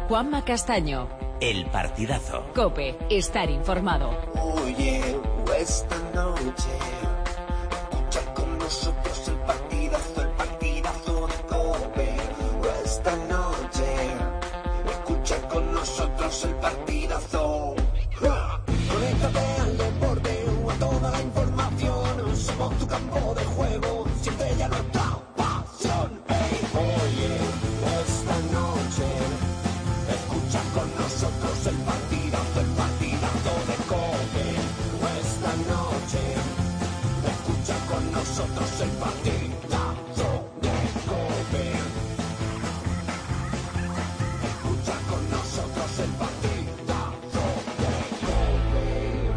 Juanma Castaño. El partidazo. COPE. Estar informado. Oye, esta noche escucha con nosotros el partidazo de COPE. Esta noche escucha con nosotros el partidazo. Conéctate al deporte o a toda la información. Somos tu campo de juego, siente ya nuestra pasión. Hey, oye, esta noche escucha con nosotros el partidazo de COPE. Esta noche escucha con nosotros el partidazo de COPE. Escucha con nosotros el partidazo de COPE.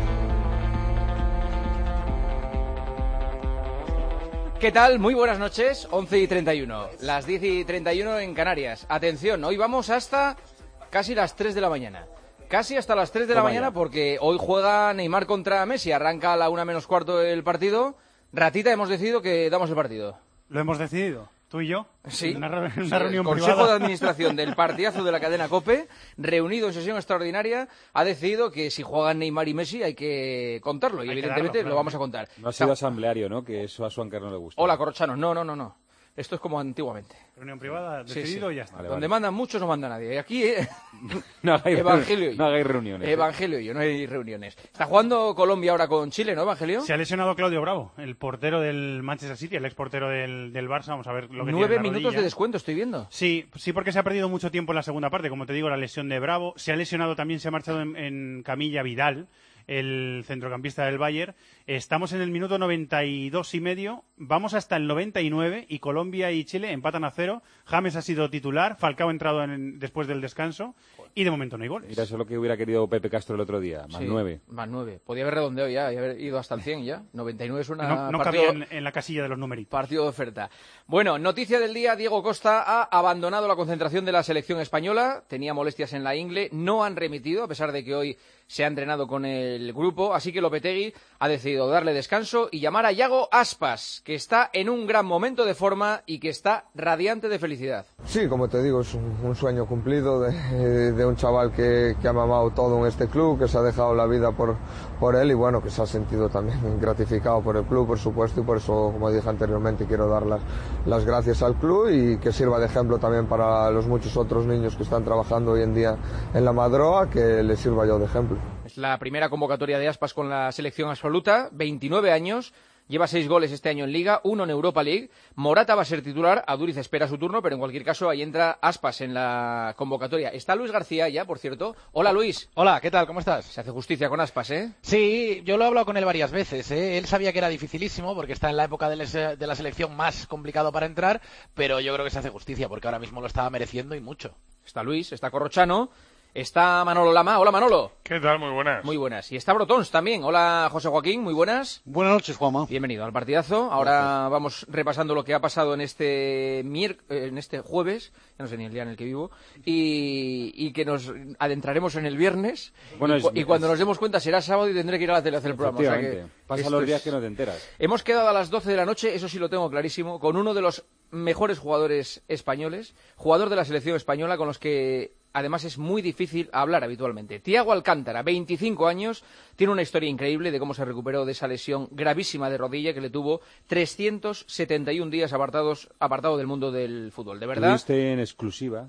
¿Qué tal? Muy buenas noches, 11:31, las 10:31 en Canarias. Atención, hoy vamos hasta casi las 3 de la mañana. Casi hasta las 3 de la mañana porque hoy juega Neymar contra Messi. Arranca a la 1 menos cuarto el partido. Ratita, hemos decidido que damos el partido. ¿Lo hemos decidido? ¿Tú y yo? Sí. Una reunión El Consejo privada. de Administración del partidazo de la cadena COPE, reunido en sesión extraordinaria, ha decidido que si juegan Neymar y Messi hay que contarlo. Y Hay que evidentemente darlo, lo vamos a contar. No ha sido asambleario, ¿no? Que eso a Swanker no le gusta. Hola, Corrochano. No. Esto es como antiguamente. Reunión privada, Sí, decidido sí. y ya está. Vale, Donde mandan muchos no manda nadie. Aquí, No hagáis, Evangelio y yo. no hagáis reuniones. Evangelio y yo, no hay reuniones. Está jugando Colombia ahora con Chile, ¿no, Evangelio? Se ha lesionado Claudio Bravo, el portero del Manchester City, el ex portero del Barça. Vamos a ver lo que 9 tiene en la minutos rodilla. de descuento, estoy viendo. Sí, porque se ha perdido mucho tiempo en la segunda parte. Como te digo, la lesión de Bravo. Se ha lesionado también, se ha marchado en camilla Vidal, el centrocampista del Bayern. Estamos en el minuto 92 y medio. Vamos hasta el 99 y Colombia y Chile empatan a 0. James ha sido titular, Falcao ha entrado después del descanso y de momento no hay goles. Mira, eso es lo que hubiera querido Pepe Castro el otro día. Más Sí, 9. Más 9. Podía haber redondeado ya y haber ido hasta el 100 ya. 99 es una No partido, cabía en la casilla de los numeritos. partido de oferta. Bueno, noticia del día. Diego Costa ha abandonado la concentración de la selección española. Tenía molestias en la ingle. No han remitido, a pesar de que hoy se ha entrenado con el grupo. Así que Lopetegui ha decidido darle descanso y llamar a Yago Aspas, que está en un gran momento de forma y que está radiante de felicidad. Sí, como te digo, es un sueño cumplido de un chaval que ha mamado todo en este club, que se ha dejado la vida por él y bueno, que se ha sentido también gratificado por el club, por supuesto, y por eso, como dije anteriormente, quiero dar las gracias al club y que sirva de ejemplo también para los muchos otros niños que están trabajando hoy en día en la Madroa, que les sirva yo de ejemplo. Es la primera convocatoria de Aspas con la selección absoluta, 29 años, lleva 6 goles este año en Liga, 1 en Europa League. Morata va a ser titular, Aduriz espera su turno, pero en cualquier caso ahí entra Aspas en la convocatoria. Está Luis García ya, por cierto. Hola, Luis. Hola, ¿qué tal? ¿Cómo estás? Se hace justicia con Aspas, ¿eh? Sí, yo lo he hablado con él varias veces, ¿eh? Él sabía que era dificilísimo porque está en la época de la selección más complicado para entrar, pero yo creo que se hace justicia porque ahora mismo lo estaba mereciendo y mucho. Está Luis, está Corrochano, está Manolo Lama. Hola, Manolo. ¿Qué tal? Muy buenas. Muy buenas. Y está Brotons también. Hola, José Joaquín, muy buenas. Buenas noches, Juanma. Bienvenido al partidazo. Ahora vamos repasando lo que ha pasado en este jueves, ya no sé ni el día en el que vivo, y que nos adentraremos en el viernes. Bueno, y cuando nos demos cuenta será sábado y tendré que ir a la tele a hacer el programa. O sea que pasa esto los días es- que no te enteras. Hemos quedado a las 12 de la noche, eso sí lo tengo clarísimo, con uno de los mejores jugadores españoles, jugador de la selección española, con los que además es muy difícil hablar habitualmente. Thiago Alcántara, 25 años, tiene una historia increíble de cómo se recuperó de esa lesión gravísima de rodilla que le tuvo 371 días apartado del mundo del fútbol. De verdad, Tuviste en exclusiva,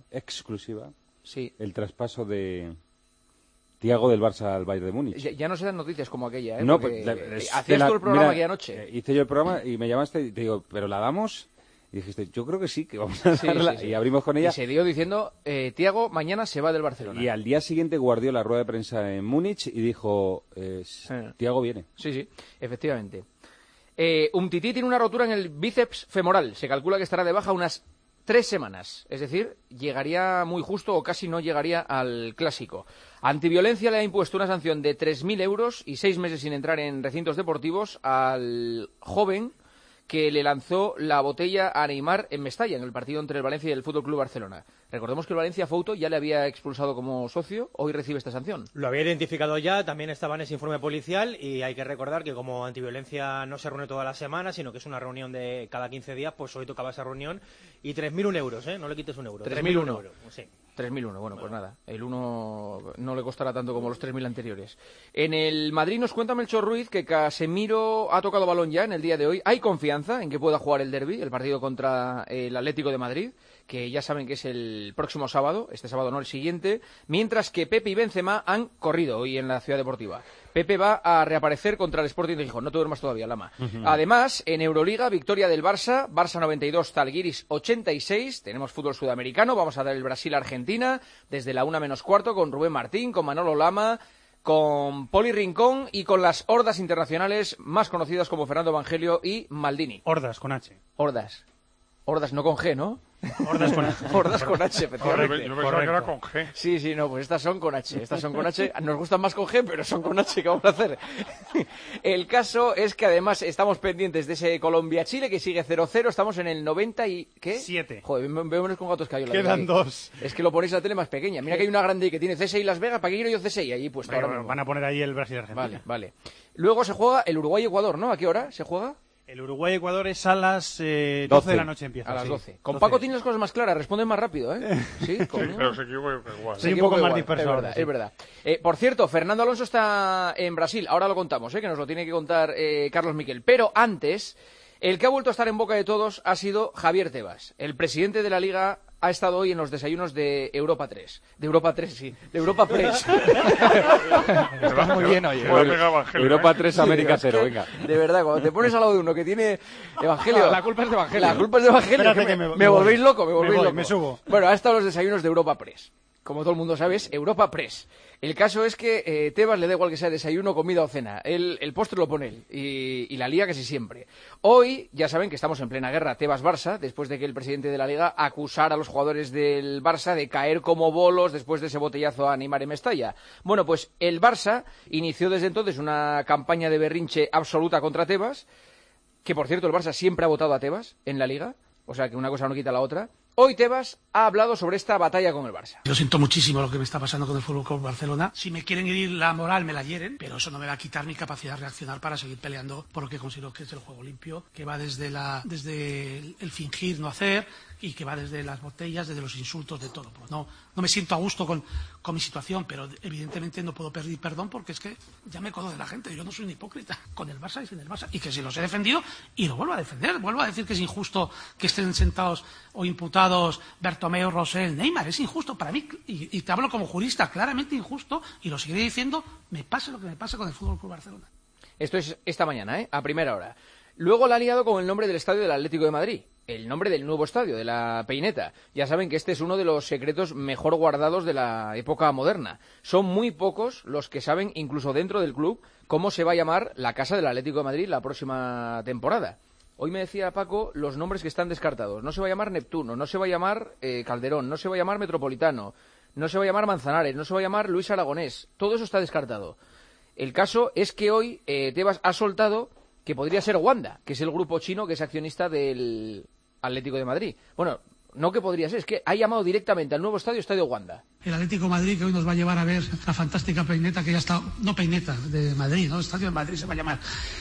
sí. el traspaso de Thiago del Barça al Bayern de Múnich. Ya no se dan noticias como aquella, ¿eh? No, Porque pues, hacías tú el programa mira, aquella noche. Hice yo el programa y me llamaste y te digo, ¿pero la damos? Y dijiste, yo creo que sí, que vamos a Sí, darla. sí, sí. Y abrimos con ella. Y se dio diciendo, Thiago mañana se va del Barcelona. Y al día siguiente guardió la rueda de prensa en Múnich y dijo, Thiago viene. Sí, efectivamente. Umtiti tiene una rotura en el bíceps femoral. Se calcula que estará de baja unas 3 semanas. Es decir, llegaría muy justo o casi no llegaría al Clásico. Antiviolencia le ha impuesto una sanción de 3.000 euros y 6 meses sin entrar en recintos deportivos al joven que le lanzó la botella a Neymar en Mestalla, en el partido entre el Valencia y el FC Barcelona. Recordemos que el Valencia Fouto ya le había expulsado como socio, hoy recibe esta sanción. Lo había identificado ya, también estaba en ese informe policial y hay que recordar que como Antiviolencia no se reúne toda la semana, sino que es una reunión de cada 15 días, pues hoy tocaba esa reunión y 3.001 euros, ¿eh? No le quites un euro. 3.001 euros, sí. 3.001, bueno, pues nada, el 1 no le costará tanto como los 3.000 anteriores. En el Madrid nos cuenta Melchor Ruiz que Casemiro ha tocado balón ya en el día de hoy. Hay confianza en que pueda jugar el derbi, el partido contra el Atlético de Madrid, que ya saben que es el próximo sábado, este sábado no el siguiente, mientras que Pepe y Benzema han corrido hoy en la Ciudad Deportiva. Pepe va a reaparecer contra el Sporting de Gijón, no te duermas todavía, Lama. Además, en Euroliga, victoria del Barça, Barça 92, Zalgiris 86, tenemos fútbol sudamericano, vamos a dar el Brasil-Argentina, desde la 1:15, con Rubén Martín, con Manolo Lama, con Poli Rincón y con las hordas internacionales más conocidas como Fernando Evangelio y Maldini. Hordas, con H. Hordas no con G, ¿no? Hordas con H. Hordas con H, efectivamente. Yo pensaba que era con G. Sí, no, pues estas son con H. Nos gustan más con G, pero son con H. ¿Qué vamos a hacer? El caso es que además estamos pendientes de ese Colombia-Chile que sigue 0-0. Estamos en el 90 y... ¿qué? 7. Joder, vemos con gatos cayolas. Quedan 2. Es que lo ponéis en la tele más pequeña. Mira que hay una grande que tiene CSI Las Vegas. ¿Para qué quiero yo CSI allí puesto ahora mismo? Van a poner ahí el Brasil-Argentina. Vale. Luego se juega el Uruguay-Ecuador, ¿no? ¿A qué hora se juega? El Uruguay-Ecuador es a las 12 de la noche empieza. A las sí. 12. Con Paco tienes las cosas más claras, responde más rápido, ¿eh? Sí, pero se equivoca igual. Sí, un poco más disperso. Es verdad. Por cierto, Fernando Alonso está en Brasil, ahora lo contamos, que nos lo tiene que contar Carlos Miquel. Pero antes, el que ha vuelto a estar en boca de todos ha sido Javier Tebas. El presidente de la Liga ha estado hoy en los desayunos de Europa 3. De Europa 3, sí. De Europa Press. Estás muy bien, oye. Europa 3, América 0, venga. De verdad, cuando te pones al lado de uno que tiene Evangelio... La culpa es de Evangelio. La culpa es de Evangelio. Espérate que me volvéis loco, me subo. Bueno, ha estado en los desayunos de Europa Press. Como todo el mundo sabe, es Europa Press. El caso es que Tebas le da igual que sea desayuno, comida o cena. El postre lo pone él y la lía casi siempre. Hoy, ya saben que estamos en plena guerra Tebas-Barça, después de que el presidente de la Liga acusara a los jugadores del Barça de caer como bolos después de ese botellazo a Neymar en Mestalla. Bueno, pues el Barça inició desde entonces una campaña de berrinche absoluta contra Tebas, que por cierto el Barça siempre ha votado a Tebas en la Liga, o sea que una cosa no quita la otra. Hoy Tebas ha hablado sobre esta batalla con el Barça. Yo siento muchísimo lo que me está pasando con el Fútbol Club Barcelona. Si me quieren herir la moral, me la hieren, pero eso no me va a quitar mi capacidad de reaccionar para seguir peleando por lo que considero que es el juego limpio, que va desde el fingir no hacer y que va desde las botellas, desde los insultos, de todo. No me siento a gusto con mi situación, pero evidentemente no puedo pedir perdón porque es que ya me conoce la gente. Yo no soy un hipócrita con el Barça y sin el Barça. Y que si los he defendido, y lo vuelvo a defender. Vuelvo a decir que es injusto que estén sentados o imputados Bertomeu, Rosell, Neymar. Es injusto para mí. Y te hablo como jurista, claramente injusto. Y lo seguiré diciendo, me pase lo que me pase con el Fútbol Club Barcelona. Esto es esta mañana, a primera hora. Luego la ha liado con el nombre del estadio del Atlético de Madrid. El nombre del nuevo estadio, de la Peineta. Ya saben que este es uno de los secretos mejor guardados de la época moderna. Son muy pocos los que saben, incluso dentro del club, cómo se va a llamar la casa del Atlético de Madrid la próxima temporada. Hoy me decía Paco los nombres que están descartados. No se va a llamar Neptuno, no se va a llamar Calderón, no se va a llamar Metropolitano, no se va a llamar Manzanares, no se va a llamar Luis Aragonés. Todo eso está descartado. El caso es que hoy Tebas ha soltado que podría ser Wanda, que es el grupo chino que es accionista del Atlético de Madrid. Bueno, no que podría ser, es que ha llamado directamente al nuevo Estadio Wanda. El Atlético de Madrid que hoy nos va a llevar a ver la fantástica Peineta que ya está, no Peineta, de Madrid, ¿no? Estadio de Madrid se va a llamar,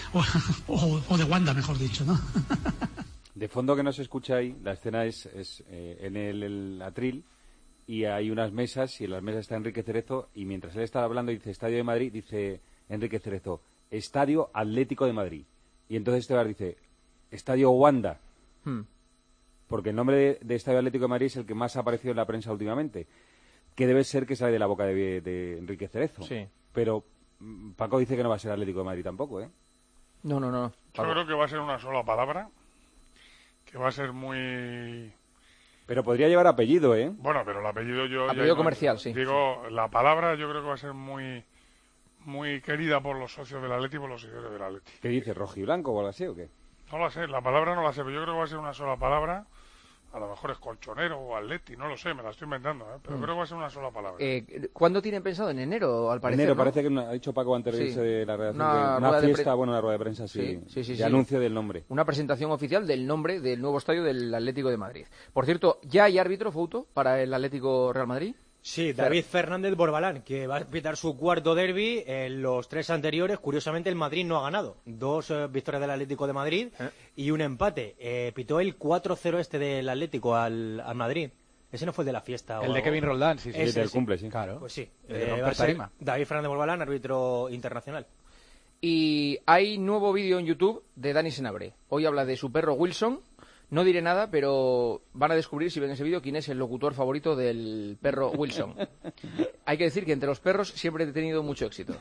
o de Wanda, mejor dicho, ¿no? De fondo que no se escucha ahí, la escena es en el atril y hay unas mesas y en las mesas está Enrique Cerezo y mientras él está hablando y dice Estadio de Madrid, dice Enrique Cerezo, Estadio Atlético de Madrid. Y entonces Tebas dice, Estadio Wanda. Porque el nombre de Estadio Atlético de Madrid es el que más ha aparecido en la prensa últimamente. Que debe ser que sale de la boca de Enrique Cerezo. Sí. Pero Paco dice que no va a ser Atlético de Madrid tampoco, ¿eh? No. Yo creo que va a ser una sola palabra. Que va a ser muy... Pero podría llevar apellido, ¿eh? Bueno, pero el apellido yo... Apellido comercial, sí. Digo, la palabra yo creo que va a ser muy querida por los socios del Atleti y por los seguidores del Atleti. ¿Qué dice? ¿Rojiblanco o algo así o qué? No la sé, la palabra no la sé, pero yo creo que va a ser una sola palabra. A lo mejor es colchonero o Atleti, no lo sé, me la estoy inventando, pero creo que va a ser una sola palabra. ¿Cuándo tienen pensado? ¿En enero, al parecer? Enero, ¿no? parece que ha dicho Paco antes de irse de la redacción. Una fiesta, una rueda de prensa, sí, de anuncio del nombre. Una presentación oficial del nombre del nuevo estadio del Atlético de Madrid. Por cierto, ¿ya hay árbitro, Fouto, para el Atlético Real Madrid? Sí, David Fernández Borbalán, que va a pitar su cuarto derbi. En los 3 anteriores, curiosamente, el Madrid no ha ganado. 2 victorias del Atlético de Madrid y un empate. Pitó el 4-0 del Atlético al Madrid. Ese no fue el de la fiesta. El de Kevin Roldán, sí, sí. Ese, del cumple, sí. Claro. Pues sí. El de romper Va a ser tarima. David Fernández Borbalán, árbitro internacional. Y hay nuevo vídeo en YouTube de Dani Senabre. Hoy habla de su perro Wilson. No diré nada, pero van a descubrir, si ven ese vídeo, quién es el locutor favorito del perro Wilson. Hay que decir que entre los perros siempre he tenido mucho éxito.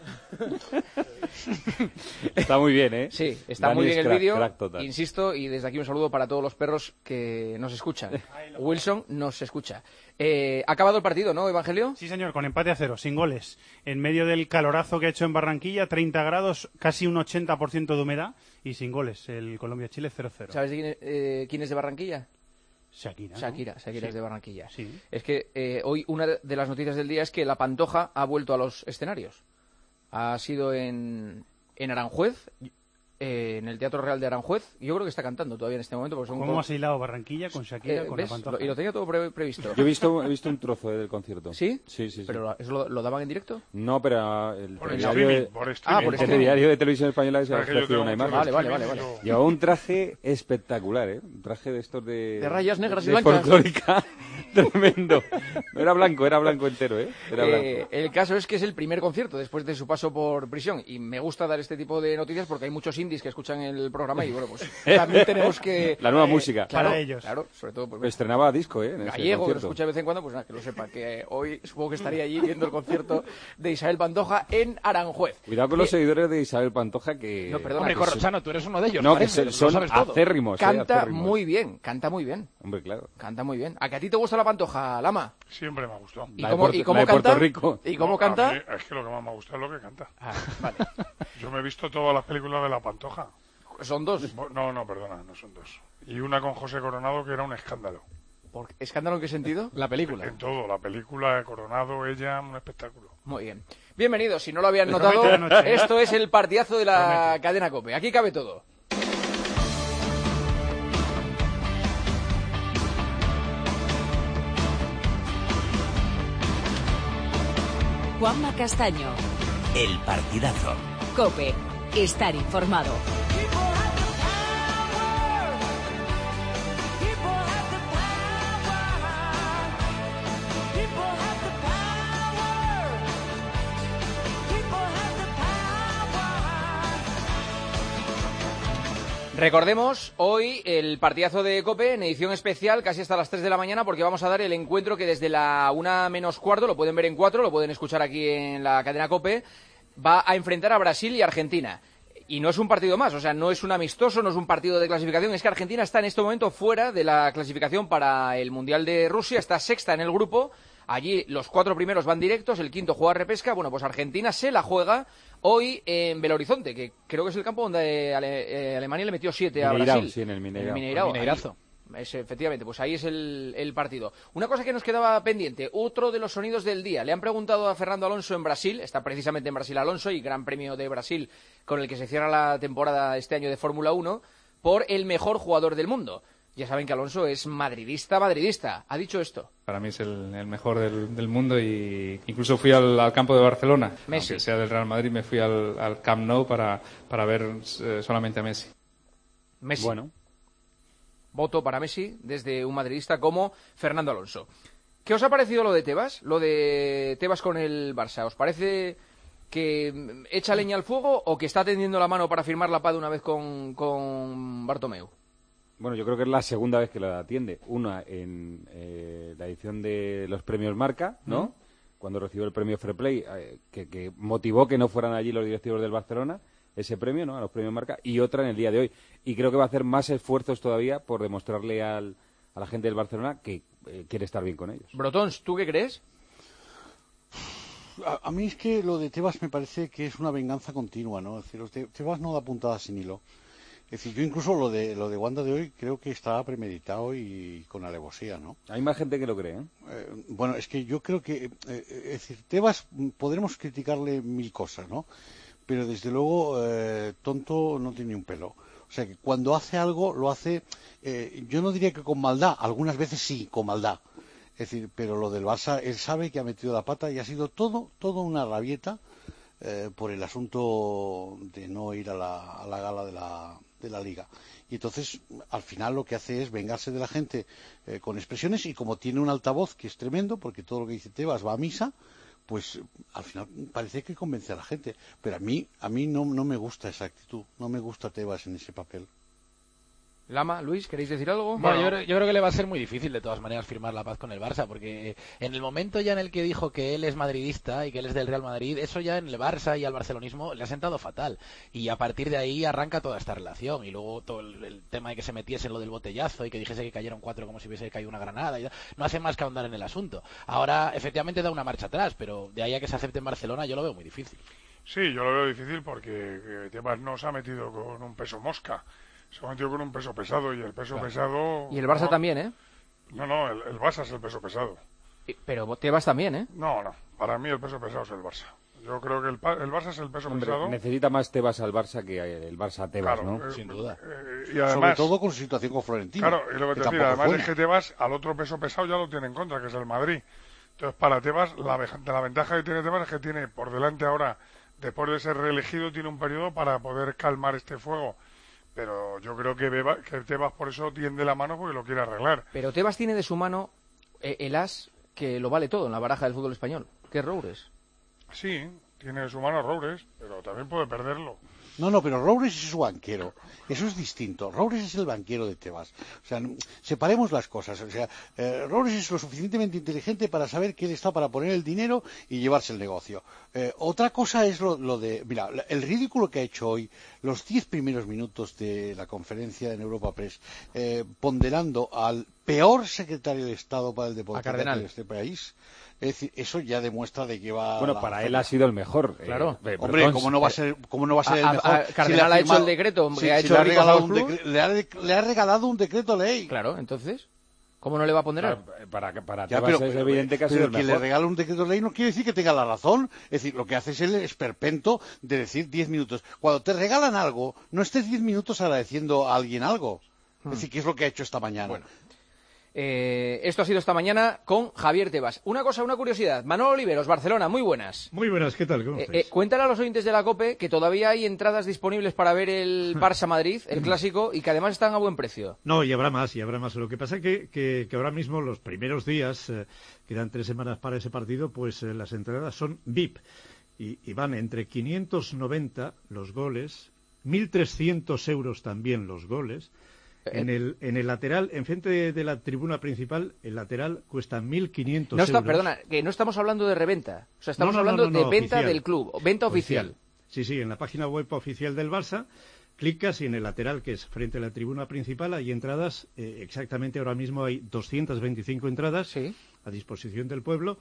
Está muy bien, ¿eh? Sí, está Dani muy bien es el vídeo, crack total. insisto, y desde aquí un saludo para todos los perros que nos escuchan. Wilson nos escucha. Ha acabado el partido, ¿no, Evangelio? Sí, señor, con empate a 0, sin goles. En medio del calorazo que ha hecho en Barranquilla, 30 grados, casi un 80% de humedad y sin goles. El Colombia-Chile 0-0. ¿Sabes quién es de Barranquilla? Shakira, ¿no? Shakira Sí. es de Barranquilla. Sí. Es que hoy una de las noticias del día es que La Pantoja ha vuelto a los escenarios. Ha sido en Aranjuez, en el Teatro Real de Aranjuez. Yo creo que está cantando todavía en este momento. Porque son ¿Cómo has hilado Barranquilla con Shakira, con La ¿ves? Pantoja? Y lo tenía todo previsto. Yo he visto un trozo del concierto. ¿Sí? Sí. ¿Pero eso lo daban en directo? No, pero el Por telediario streaming, de- por Ah, streaming. por el streaming. telediario de Televisión Española se ha Para que yo ofrecido tenga una un imagen. Vale. streaming, yo- Llevaba un traje espectacular, ¿eh? Un traje de estos De rayas negras y de blancas. folclórica. Tremendo. No era blanco entero, ¿eh? Era blanco. El caso es que es el primer concierto después de su paso por prisión y me gusta dar este tipo de noticias porque hay muchos indies que escuchan el programa y bueno, pues también tenemos que... La nueva música. Claro, Para ellos. Claro, sobre todo pues, Estrenaba disco, ¿eh? En ese gallego, que lo concierto. escucha de vez en cuando, pues nada, que lo sepa, que hoy supongo que estaría allí viendo el concierto de Isabel Pantoja en Aranjuez. Cuidado con los Bien, seguidores de Isabel Pantoja que... No, perdona, Hombre, que Corrochano, tú eres uno de ellos. No, que parece, lo son sabes todo. acérrimos. Canta acérrimos. muy bien, canta muy bien, Hombre, claro. canta muy bien. ¿A que a ti te gusta la Pantoja, Lama? Siempre me ha gustado. ¿Y La de cómo, Puerto- y la cómo de Puerto canta? Rico. ¿Y cómo No, canta? a mí es que lo que más me gusta es lo que canta. Ah, vale. Yo me he visto todas las películas de La Pantoja. Son dos. No, perdona, no son dos. Y una con José Coronado que era un escándalo. ¿Escándalo en qué sentido? La película. En todo, la película, Coronado, ella, un espectáculo. Muy bien. Bienvenidos, si no lo habían Promete notado, la noche. esto es el partidazo de la cadena COPE. Aquí cabe todo. Juanma Castaño. El partidazo. COPE. Estar informado. Recordemos hoy el partidazo de COPE en edición especial, casi hasta las 3 de la mañana, porque vamos a dar el encuentro que desde la 1:45, lo pueden ver en 4, lo pueden escuchar aquí en la cadena COPE, va a enfrentar a Brasil y Argentina. Y no es un partido más, o sea, no es un amistoso, no es un partido de clasificación, es que Argentina está en este momento fuera de la clasificación para el Mundial de Rusia, está sexta en el grupo, allí los 4 primeros van directos, el quinto juega repesca, bueno, pues Argentina se la juega hoy en Belo Horizonte, que creo que es el campo donde Alemania le metió 7 a Mineirao, Brasil. sí, en el Mineirao. Mineirao, Mineirazo. Efectivamente, pues ahí es el partido. Una cosa que nos quedaba pendiente, otro de los sonidos del día. Le han preguntado a Fernando Alonso en Brasil, está precisamente en Brasil Alonso y Gran Premio de Brasil con el que se cierra la temporada este año de Fórmula 1, por el mejor jugador del mundo. Ya saben que Alonso es madridista. Ha dicho esto. Para mí es el mejor del mundo y incluso fui al campo de Barcelona. Messi. Aunque sea del Real Madrid, me fui al Camp Nou para ver solamente a Messi. Messi. Bueno. Voto para Messi desde un madridista como Fernando Alonso. ¿Qué os ha parecido lo de Tebas? Lo de Tebas con el Barça. ¿Os parece que echa leña al fuego o que está tendiendo la mano para firmar la paz de una vez con Bartomeu? Bueno, yo creo que es la segunda vez que la atiende. Una en la edición de los premios Marca, ¿no? Cuando recibió el premio Fair Play, que motivó que no fueran allí los directivos del Barcelona, ese premio, ¿no? A los premios Marca, y otra en el día de hoy. Y creo que va a hacer más esfuerzos todavía por demostrarle a la gente del Barcelona que quiere estar bien con ellos. Brotons, ¿tú qué crees? A mí es que lo de Tebas me parece que es una venganza continua, ¿no? Es decir, Tebas no da puntadas sin hilo. Es decir, yo incluso lo de Wanda de hoy creo que está premeditado y con alevosía, ¿no? Hay más gente que lo cree, ¿eh? Bueno, es que yo creo que, es decir, Tebas podremos criticarle mil cosas, ¿no? Pero desde luego tonto no tiene un pelo. O sea, que cuando hace algo lo hace, yo no diría que con maldad, algunas veces sí, con maldad. Es decir, pero lo del Barça, él sabe que ha metido la pata y ha sido todo una rabieta por el asunto de no ir a la gala de la Liga. Y entonces, al final, lo que hace es vengarse de la gente con expresiones, y como tiene un altavoz que es tremendo, porque todo lo que dice Tebas va a misa, pues al final parece que convence a la gente. Pero a mí no me gusta esa actitud, no me gusta Tebas en ese papel. Lama, Luis, ¿queréis decir algo? Bueno, yo creo que le va a ser muy difícil de todas maneras firmar la paz con el Barça, porque en el momento ya en el que dijo que él es madridista y que él es del Real Madrid, eso ya en el Barça y al barcelonismo le ha sentado fatal, y a partir de ahí arranca toda esta relación, y luego todo el tema de que se metiese en lo del botellazo y que dijese que cayeron 4 como si hubiese caído una granada, y no hace más que ahondar en el asunto. Ahora efectivamente da una marcha atrás, pero de ahí a que se acepte en Barcelona yo lo veo muy difícil. Sí, yo lo veo difícil porque Tebas no se ha metido con un peso mosca. Se ha metido con un peso pesado, y el peso pesado... Y el Barça también, ¿eh? No, el Barça es el peso pesado. Pero Tebas también, ¿eh? No, para mí el peso pesado es el Barça. Yo creo que el Barça es el peso pesado. Necesita más Tebas al Barça que el Barça a Tebas, claro, ¿no? Sin duda. Y además, sobre todo con su situación con Florentino. Claro, y lo que te decía, además es que Tebas al otro peso pesado ya lo tiene en contra, que es el Madrid. Entonces, para Tebas, la ventaja que tiene Tebas es que tiene por delante ahora, después de ser reelegido, tiene un periodo para poder calmar este fuego. Pero yo creo que Tebas por eso tiende la mano, porque lo quiere arreglar. Pero Tebas tiene de su mano el as que lo vale todo en la baraja del fútbol español, que es Roures. Sí, tiene de su mano Roures, pero también puede perderlo. No, pero Roures es su banquero. Eso es distinto. Roures es el banquero de Tebas. O sea, separemos las cosas. O sea, Roures es lo suficientemente inteligente para saber que él está para poner el dinero y llevarse el negocio. Otra cosa es lo de... Mira, el ridículo que ha hecho hoy, los 10 primeros minutos de la conferencia en Europa Press, ponderando al peor secretario de Estado para el deporte de este país. Es decir, eso ya demuestra de que va... Bueno, para él ha sido el mejor. Claro. Hombre, ¿cómo no va a ser el mejor? Cardenal ha hecho el decreto, le ha regalado un decreto ley. Claro, entonces, ¿cómo no le va a ponderar? Para Tebas es evidente que ha sido el mejor. Que le regala un decreto ley no quiere decir que tenga la razón. Es decir, lo que hace es el esperpento de decir 10 minutos. Cuando te regalan algo, no estés 10 minutos agradeciendo a alguien algo. Es decir, ¿qué es lo que ha hecho esta mañana? Bueno. Esto ha sido esta mañana con Javier Tebas. Una curiosidad. Manolo Oliveros, Barcelona, muy buenas. Muy buenas, ¿qué tal? ¿Cómo estáis? Cuéntale a los oyentes de la COPE que todavía hay entradas disponibles para ver el Barça-Madrid, el clásico, y que además están a buen precio. No, y habrá más. Lo que pasa es que ahora mismo, los primeros días, quedan 3 semanas para ese partido, pues las entradas son VIP. Y van entre 590 los goles, 1.300 euros también los goles. En el lateral, enfrente de la tribuna principal, el lateral cuesta 1.500 euros. Perdona, que no estamos hablando de reventa. O sea, estamos hablando de venta oficial, del club, venta oficial. Sí, en la página web oficial del Barça, clicas y en el lateral, que es frente a la tribuna principal, hay entradas, exactamente ahora mismo hay 225 entradas a disposición del pueblo,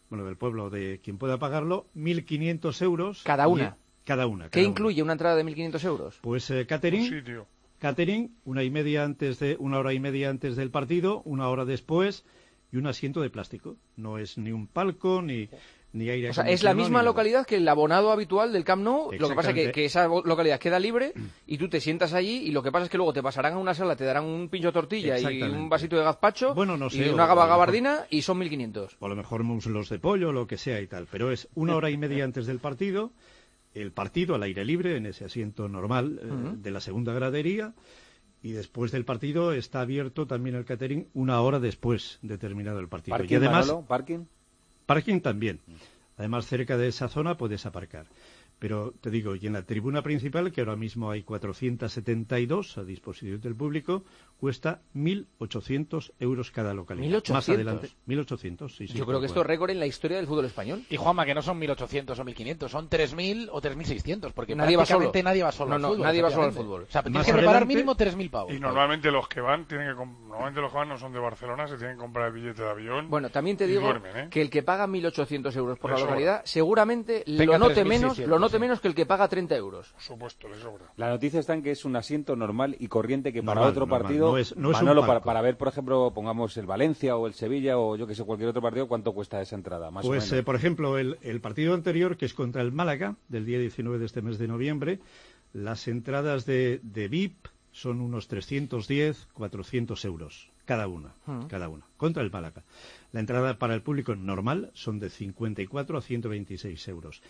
de quien pueda pagarlo, 1.500 euros. Cada una. ¿Qué incluye una entrada de 1.500 euros? Pues catering, una hora y media antes del partido, 1 hora después, y un asiento de plástico. No es ni un palco, ni aire acondicionado. O sea, es la misma localidad que el abonado habitual del Camp Nou. Lo que pasa es que esa localidad queda libre y tú te sientas allí, y lo que pasa es que luego te pasarán a una sala, te darán un pincho de tortilla y un vasito de gazpacho, y una gabardina, y son 1.500. O a lo mejor muslos de pollo, lo que sea y tal. Pero es 1 hora y media antes del partido. El partido al aire libre, en ese asiento normal de la segunda gradería, y después del partido está abierto también el catering 1 hora después de terminado el partido. ¿Parking, y además, Manolo? ¿Parking también. Además, cerca de esa zona puedes aparcar. Pero te digo, y en la tribuna principal, que ahora mismo hay 472 a disposición del público, cuesta 1.800 euros cada localidad. ¿1.800? Más adelante, 1.800, sí. Yo creo que esto es récord en la historia del fútbol español. Y Juanma, que no son 1.800 o 1.500, son 3.000 o 3.600, porque nadie va solo. Nadie va solo al fútbol. Nadie va solo al fútbol. O sea, tienes que preparar mínimo 3.000 pavos. Y normalmente los que van no son de Barcelona, se tienen que comprar el billete de avión. Bueno, también te digo que el que paga 1.800 euros por la localidad seguramente lo note menos que el que paga 30 euros. Por supuesto, le sobra. La noticia está en que es un asiento normal y corriente que para otro partido... No es Manolo, para ver, por ejemplo, pongamos el Valencia o el Sevilla o yo que sé, cualquier otro partido, ¿cuánto cuesta esa entrada? Más o menos. Por ejemplo, el partido anterior, que es contra el Málaga, del día 19 de este mes de noviembre, las entradas de VIP son unos 310, 400 euros cada una, contra el Málaga. La entrada para el público normal son de 54 a 126 euros.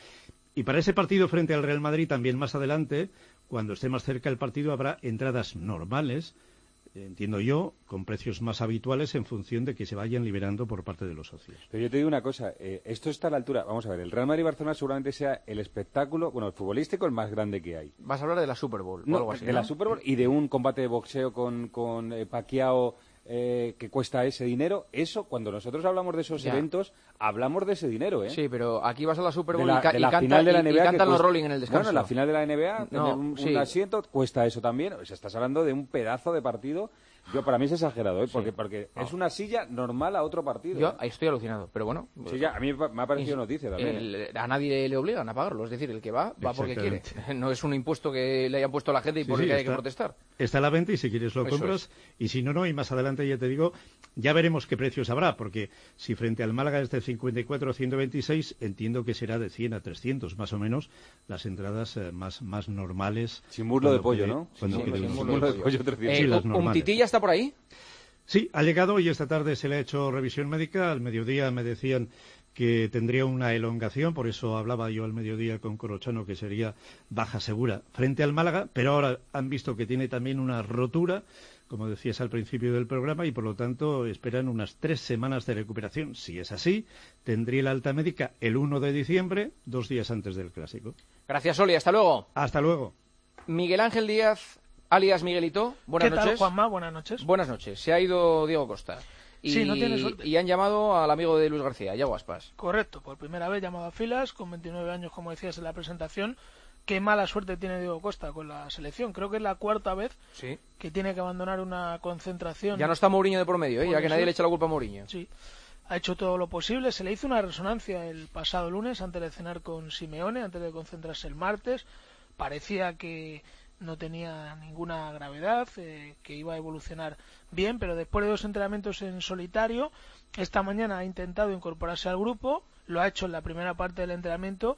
Y para ese partido frente al Real Madrid, también más adelante, cuando esté más cerca el partido, habrá entradas normales, entiendo yo, con precios más habituales en función de que se vayan liberando por parte de los socios. Pero yo te digo una cosa, esto está a la altura, vamos a ver, el Real Madrid-Barcelona seguramente sea el espectáculo, bueno, el futbolístico el más grande que hay. Vas a hablar de la Super Bowl o algo así, de la Super Bowl y de un combate de boxeo con Pacquiao que cuesta ese dinero. Eso, cuando nosotros hablamos de esos eventos, hablamos de ese dinero, ¿eh? Sí, pero aquí vas a la Super Bowl de la final de la NBA, cantan los Rolling en el descanso. Bueno, la final de la NBA, tener un asiento, cuesta eso también. O sea, estás hablando de un pedazo de partido. Para mí es exagerado, ¿eh? Porque es una silla normal a otro partido. Yo estoy alucinado, pero bueno. Sí, ya, a mí me ha parecido noticia también. A nadie le obligan a pagarlo, es decir, el que va porque quiere. No es un impuesto que le hayan puesto a la gente y por el que hay que protestar. Está a la venta y si quieres lo compras, y si no, y más adelante ya te digo, ya veremos qué precios habrá, porque si frente al Málaga es de 54 a 126, entiendo que será de 100 a 300 más o menos las entradas más normales. Sin muslo de pollo, ¿no? Sin muslo de pollo 300. ¿Un Tití ya está por ahí? Sí, ha llegado y esta tarde se le ha hecho revisión médica. Al mediodía me decían que tendría una elongación, por eso hablaba yo al mediodía con Corrochano que sería baja segura frente al Málaga, pero ahora han visto que tiene también una rotura, como decías al principio del programa, y por lo tanto esperan unas 3 semanas de recuperación. Si es así, tendría la alta médica el 1 de diciembre, 2 días antes del Clásico. Gracias, Oli. Hasta luego. Hasta luego. Miguel Ángel Díaz, alias Miguelito, buenas noches. ¿Qué tal, Juanma? Buenas noches. Buenas noches. Se ha ido Diego Costa. Sí, no tiene suerte. Y han llamado al amigo de Luis García, Yago Aspas. Correcto, por primera vez llamado a filas, con 29 años, como decías en la presentación. Qué mala suerte tiene Diego Costa con la selección. Creo que es la 4ª vez que tiene que abandonar una concentración. Ya no está Mourinho de por medio, ya que nadie le echa la culpa a Mourinho. Sí, ha hecho todo lo posible. Se le hizo una resonancia el pasado lunes antes de cenar con Simeone, antes de concentrarse el martes. Parecía que no tenía ninguna gravedad, que iba a evolucionar bien, pero después de 2 entrenamientos en solitario, esta mañana ha intentado incorporarse al grupo, lo ha hecho en la primera parte del entrenamiento,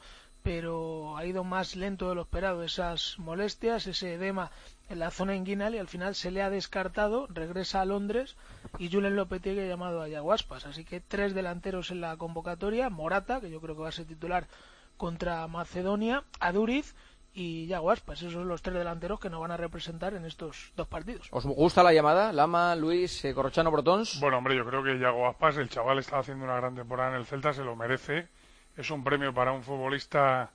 pero ha ido más lento de lo esperado. Esas molestias, ese edema en la zona inguinal, y al final se le ha descartado, regresa a Londres, y Julen Lopetegui ha llamado a Yago Aspas. Así que 3 delanteros en la convocatoria: Morata, que yo creo que va a ser titular contra Macedonia, Aduriz y Yago Aspas. Esos son los 3 delanteros que nos van a representar en estos 2 partidos. ¿Os gusta la llamada? Lama, Luis, Corrochano, Brotons. Bueno, hombre, yo creo que Yago Aspas, el chaval está haciendo una gran temporada en el Celta, se lo merece. Es un premio para un futbolista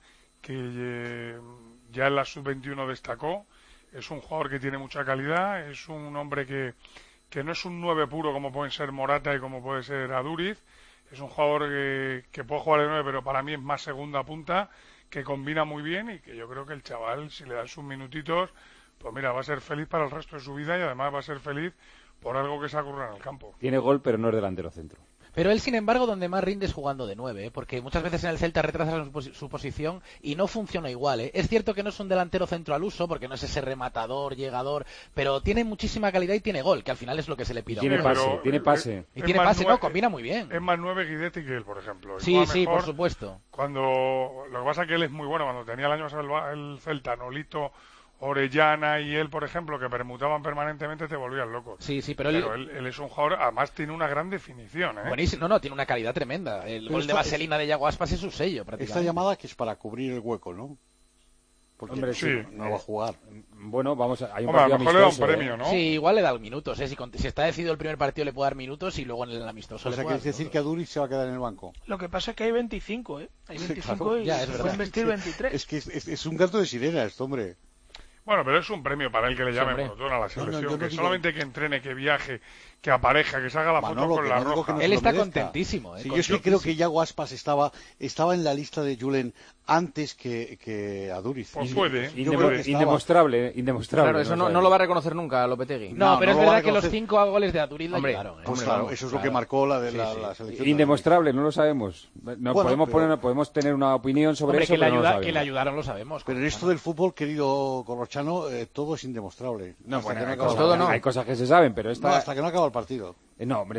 que ya en la sub-21 destacó. Es un jugador que tiene mucha calidad, es un hombre que no es un 9 puro como pueden ser Morata y como puede ser Aduriz. Es un jugador que puede jugar de 9, pero para mí es más segunda punta, que combina muy bien, y que yo creo que el chaval, si le dan sus minutitos, pues mira, va a ser feliz para el resto de su vida, y además va a ser feliz por algo que se ocurra en el campo. Tiene gol, pero no es delantero centro. Pero él, sin embargo, donde más rinde es jugando de 9, porque muchas veces en el Celta retrasa su posición y no funciona igual. Es cierto que no es un delantero centro al uso, porque no es ese rematador, llegador, pero tiene muchísima calidad y tiene gol, que al final es lo que se le pide. Tiene pase. Y tiene pase, no, combina muy bien. Es más 9 Guidetti que él, por ejemplo. Sí, por supuesto. Lo que pasa es que él es muy bueno. Cuando tenía el año pasado el Celta, Nolito, Orellana y él, por ejemplo, que permutaban permanentemente, te volvías loco. Sí, pero él es un jugador, además tiene una gran definición, ¿eh? Buenísimo, tiene una calidad tremenda. El gol de vaselina de Yago Aspas es su sello, prácticamente. Esta llamada que es para cubrir el hueco, ¿no? Porque hombre, no va a jugar. Bueno, hay un partido partido a lo mejor le da un amistoso, premio, ¿no? Sí, igual le da minutos, si está decidido el primer partido le puede dar minutos y luego en el amistoso o sea, quiere decir que Aduriz se va a quedar en el banco. Lo que pasa es que hay 25, Hay 25 claro, y se pueden vestir 23. Es que es un canto de sirena esto, hombre. Bueno, pero es un premio para él que le llamen por a la selección, que solamente que entrene, que viaje, que aparezca, que se haga la foto con la roja. Él está contentísimo. Sí, yo es que creo que Yago Aspas estaba en la lista de Julen antes que Aduriz. Pues puede. Indemostrable. Claro, eso no lo va a reconocer nunca a Lopetegui. No, pero es verdad que los 5 goles de Aduriz le llegaron. Pues claro, eso es lo que marcó la selección. Indemostrable, no lo sabemos. Podemos tener una opinión sobre eso, pero no lo sabemos. Que le ayudaron, lo sabemos. Pero en esto del fútbol, querido Corrochano, todo es indemostrable. No, hay cosas que se saben, pero hasta que no acaba el partido. No, hombre,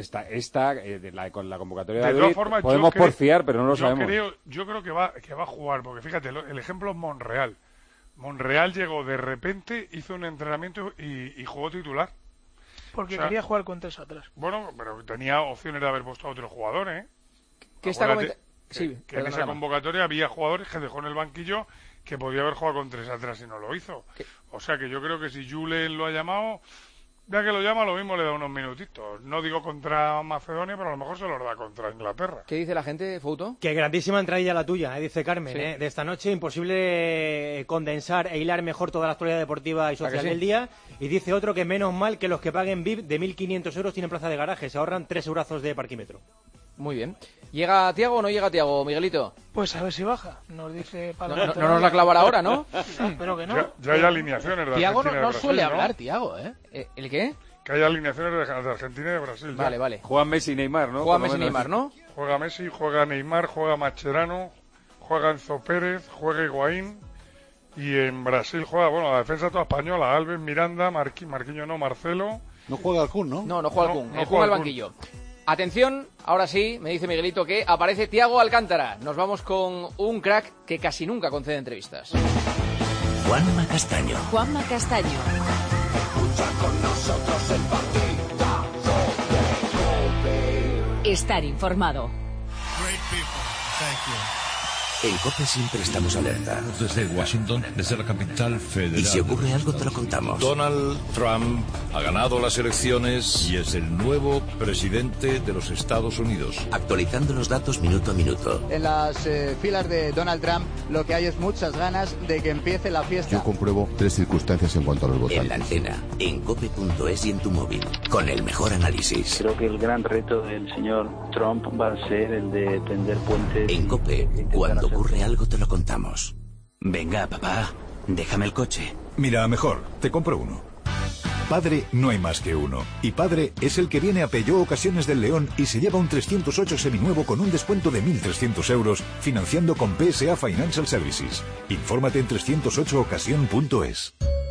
con la convocatoria de Aduriz, podemos porfiar, pero no lo sabemos. Yo creo que va a jugar, porque fíjate, el ejemplo es Monreal. Monreal llegó de repente, hizo un entrenamiento y jugó titular. Porque quería jugar con 3 atrás. Bueno, pero tenía opciones de haber puesto a otro jugador, ¿eh? que en esa convocatoria había jugadores que dejó en el banquillo que podía haber jugado con 3 atrás y no lo hizo. O sea que yo creo que si Julen lo ha llamado, ya que lo llama, lo mismo le da unos minutitos. No digo contra Macedonia, pero a lo mejor se los da contra Inglaterra. ¿Qué dice la gente, Fouto? Que grandísima entradilla la tuya, dice Carmen, Sí. de esta noche. Imposible condensar e hilar mejor toda la actualidad deportiva y social del día. Y dice otro que menos mal que los que paguen VIP de 1.500 euros tienen plaza de garaje. Se ahorran 3 eurazos de parquímetro. Muy bien. ¿Llega Tiago o no llega Tiago, Miguelito? Pues a ver si baja. Nos dice No nos la clavará ahora, ¿no? Espero que no. Ya hay alineaciones de Tiago Argentina y no de suele Brasil, ¿no? hablar, Tiago, ¿eh? ¿El qué? Que hay alineaciones de Argentina y de Brasil. ya. Vale. Juegan Messi y Neymar, ¿no? Juega Messi y Neymar, ¿no? Juega Messi, juega Neymar, juega Mascherano, juega Enzo Pérez, juega Higuaín. Y en Brasil juega, bueno, la defensa toda española, Alves, Miranda, Marquinhos no, Marcelo. No juega el Kun, ¿no? No juega el Kun. No El Kun juega al el Kun. banquillo. Atención, ahora sí, me dice Miguelito que aparece Tiago Alcántara. Nos vamos con un crack que casi nunca concede entrevistas. Juanma Castaño. Juanma Castaño. Escucha con nosotros el partidazo de COPE. Estar informado. En COPE siempre estamos alerta. Desde Washington, desde la capital federal. Y si ocurre algo, te lo contamos. Donald Trump ha ganado las elecciones y es el nuevo presidente de los Estados Unidos. Actualizando los datos minuto a minuto. En las filas de Donald Trump lo que hay es muchas ganas de que empiece la fiesta. Yo compruebo 3 circunstancias en cuanto a los votantes. En la antena, en cope.es y en tu móvil, con el mejor análisis. Creo que el gran reto del señor Trump va a ser el de tender puentes. En COPE, cuando ocurre algo te lo contamos. Venga, papá, déjame el coche. Mira, mejor, te compro uno. Padre no hay más que uno. Y padre es el que viene a Peugeot Ocasiones del León y se lleva un 308 seminuevo con un descuento de 1.300 euros, financiando con PSA Financial Services. Infórmate en 308ocasión.es.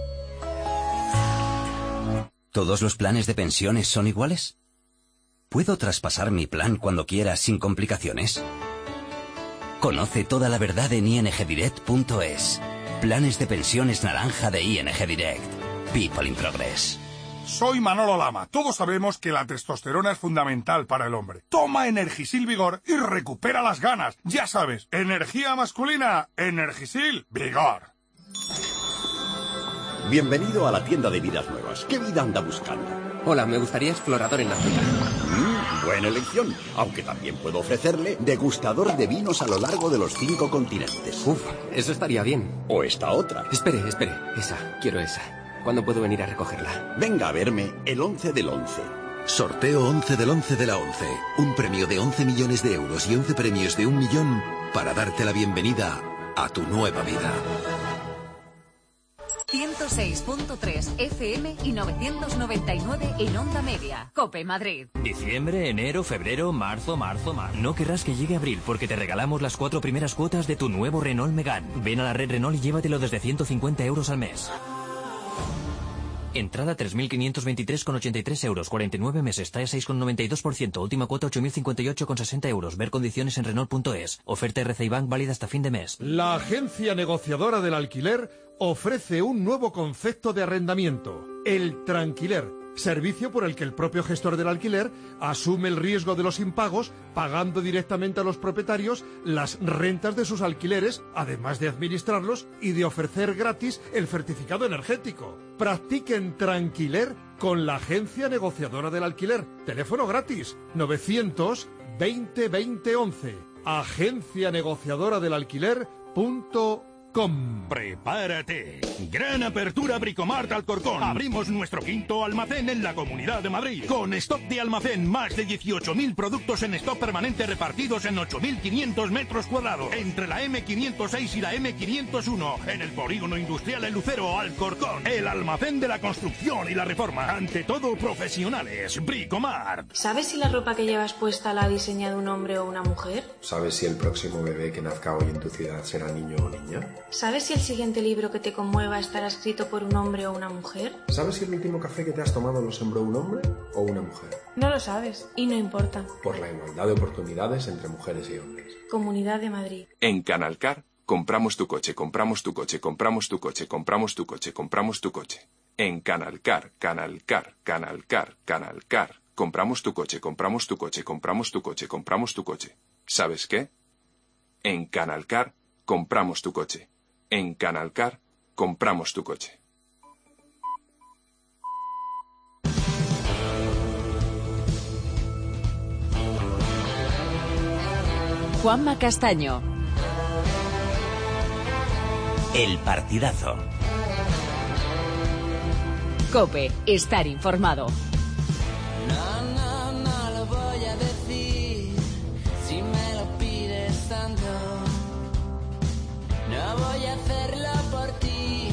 ¿Todos los planes de pensiones son iguales? ¿Puedo traspasar mi plan cuando quiera sin complicaciones? Conoce toda la verdad en ingdirect.es. Planes de pensiones naranja de ING Direct. People in Progress. Soy Manolo Lama. Todos sabemos que la testosterona es fundamental para el hombre. Toma Energisil Vigor y recupera las ganas. Ya sabes, energía masculina, Energisil Vigor. Bienvenido a la tienda de vidas nuevas. ¿Qué vida anda buscando? Hola, me gustaría explorador en África. Buena elección, aunque también puedo ofrecerle degustador de vinos a lo largo de los 5 continentes. Eso estaría bien. O esta otra. Espere, esa, quiero esa. ¿Cuándo puedo venir a recogerla? Venga a verme el 11 del 11. Sorteo 11 del 11 de la 11. Un premio de 11 millones de euros y 11 premios de 1 millón para darte la bienvenida a tu nueva vida. 106.3 FM y 999 en onda media. COPE Madrid. Diciembre, enero, febrero, marzo. No querrás que llegue abril porque te regalamos las 4 primeras cuotas de tu nuevo Renault Megane. Ven a la red Renault y llévatelo desde 150 euros al mes. Entrada 3.523,83 euros, 49 meses, TAE 6,92%, última cuota 8.058,60 euros. Ver condiciones en Renault.es. Oferta RCI Bank válida hasta fin de mes. La agencia negociadora del alquiler ofrece un nuevo concepto de arrendamiento, el tranquiler. Servicio por el que el propio gestor del alquiler asume el riesgo de los impagos, pagando directamente a los propietarios las rentas de sus alquileres, además de administrarlos y de ofrecer gratis el certificado energético. Practiquen tranquiler con la agencia negociadora del alquiler. Teléfono gratis 900 20 20 11. Agencia negociadora del alquiler.com. Prepárate. Gran apertura Bricomart Alcorcón. Abrimos nuestro 5º almacén en la Comunidad de Madrid. Con stock de almacén, más de 18.000 productos en stock permanente repartidos en 8.500 metros cuadrados. Entre la M506 y la M501. En el polígono industrial El Lucero, Alcorcón. El almacén de la construcción y la reforma. Ante todo, profesionales. Bricomart. ¿Sabes si la ropa que llevas puesta la ha diseñado un hombre o una mujer? ¿Sabes si el próximo bebé que nazca hoy en tu ciudad será niño o niña? ¿Sabes si el siguiente libro que te conmueva estará escrito por un hombre o una mujer? ¿Sabes si el último café que te has tomado lo sembró un hombre o una mujer? No lo sabes y no importa. Por la igualdad de oportunidades entre mujeres y hombres. Comunidad de Madrid. En Canalcar, compramos tu coche, compramos tu coche, compramos tu coche, compramos tu coche, compramos tu coche. En Canalcar, Canalcar, Canalcar, Canalcar. Compramos tu coche, compramos tu coche, compramos tu coche, compramos tu coche. ¿Sabes qué? En Canalcar, compramos tu coche. En Canalcar, compramos tu coche. Juanma Castaño. El partidazo. COPE, estar informado. No lo voy a decir si me lo pides tanto. No voy a hacerlo por ti.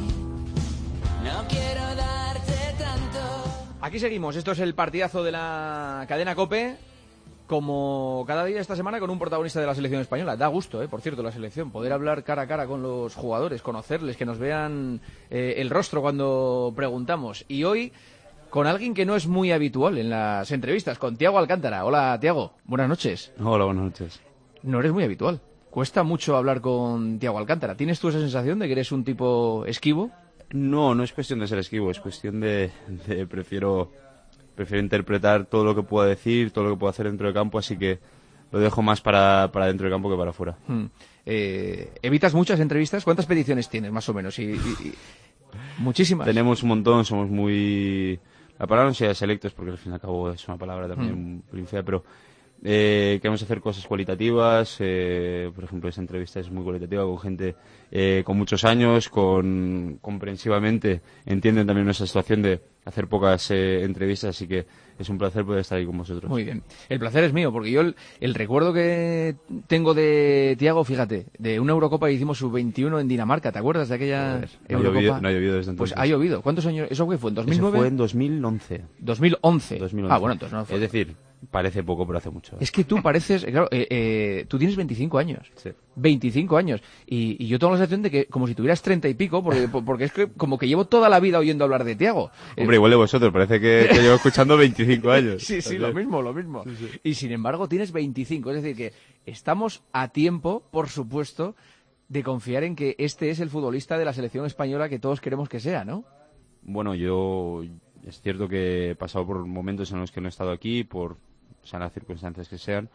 No quiero darte tanto. Aquí seguimos, esto es el partidazo de la cadena COPE. Como cada día esta semana con un protagonista de la selección española. Da gusto, por cierto, la selección. Poder hablar cara a cara con los jugadores, conocerles, que nos vean el rostro cuando preguntamos. Y hoy con alguien que no es muy habitual en las entrevistas, con Thiago Alcántara. Hola, Thiago. Buenas noches. Hola, buenas noches. No eres muy habitual. Cuesta mucho hablar con Thiago Alcántara. ¿Tienes tú esa sensación de que eres un tipo esquivo? No es cuestión de ser esquivo. Es cuestión de prefiero interpretar todo lo que pueda decir, todo lo que pueda hacer dentro del campo, así que lo dejo más para dentro del campo que para afuera. ¿Evitas muchas entrevistas? ¿Cuántas peticiones tienes, más o menos? Muchísimas. Tenemos un montón, somos muy... La palabra no sea selectos, porque al fin y al cabo es una palabra también muy fea, pero queremos hacer cosas cualitativas. Por ejemplo, esta entrevista es muy cualitativa con gente con muchos años, comprensivamente entienden también nuestra situación de hacer pocas entrevistas, así que es un placer poder estar ahí con vosotros. Muy bien. El placer es mío, porque yo el recuerdo que tengo de Thiago, fíjate, de una Eurocopa que hicimos sub-21 en Dinamarca, ¿te acuerdas de aquella Eurocopa? No ha llovido desde entonces. Pues ha llovido. ¿Cuántos años? ¿Eso qué fue? ¿En 2009? Eso fue en 2011. 2011. Ah, bueno, entonces no fue. Es decir, parece poco, pero hace mucho. Es que tú pareces... Claro, tú tienes 25 años. Sí. 25 años. Y yo tengo la sensación de que como si tuvieras 30 y pico, porque es que como que llevo toda la vida oyendo hablar de Thiago. Hombre, igual de vosotros, parece que llevo escuchando 25 años. Sí, lo mismo. Sí. Y sin embargo tienes 25, es decir que estamos a tiempo, por supuesto, de confiar en que este es el futbolista de la selección española que todos queremos que sea, ¿no? Bueno, es cierto que he pasado por momentos en los que no he estado aquí, por sean las circunstancias que sean,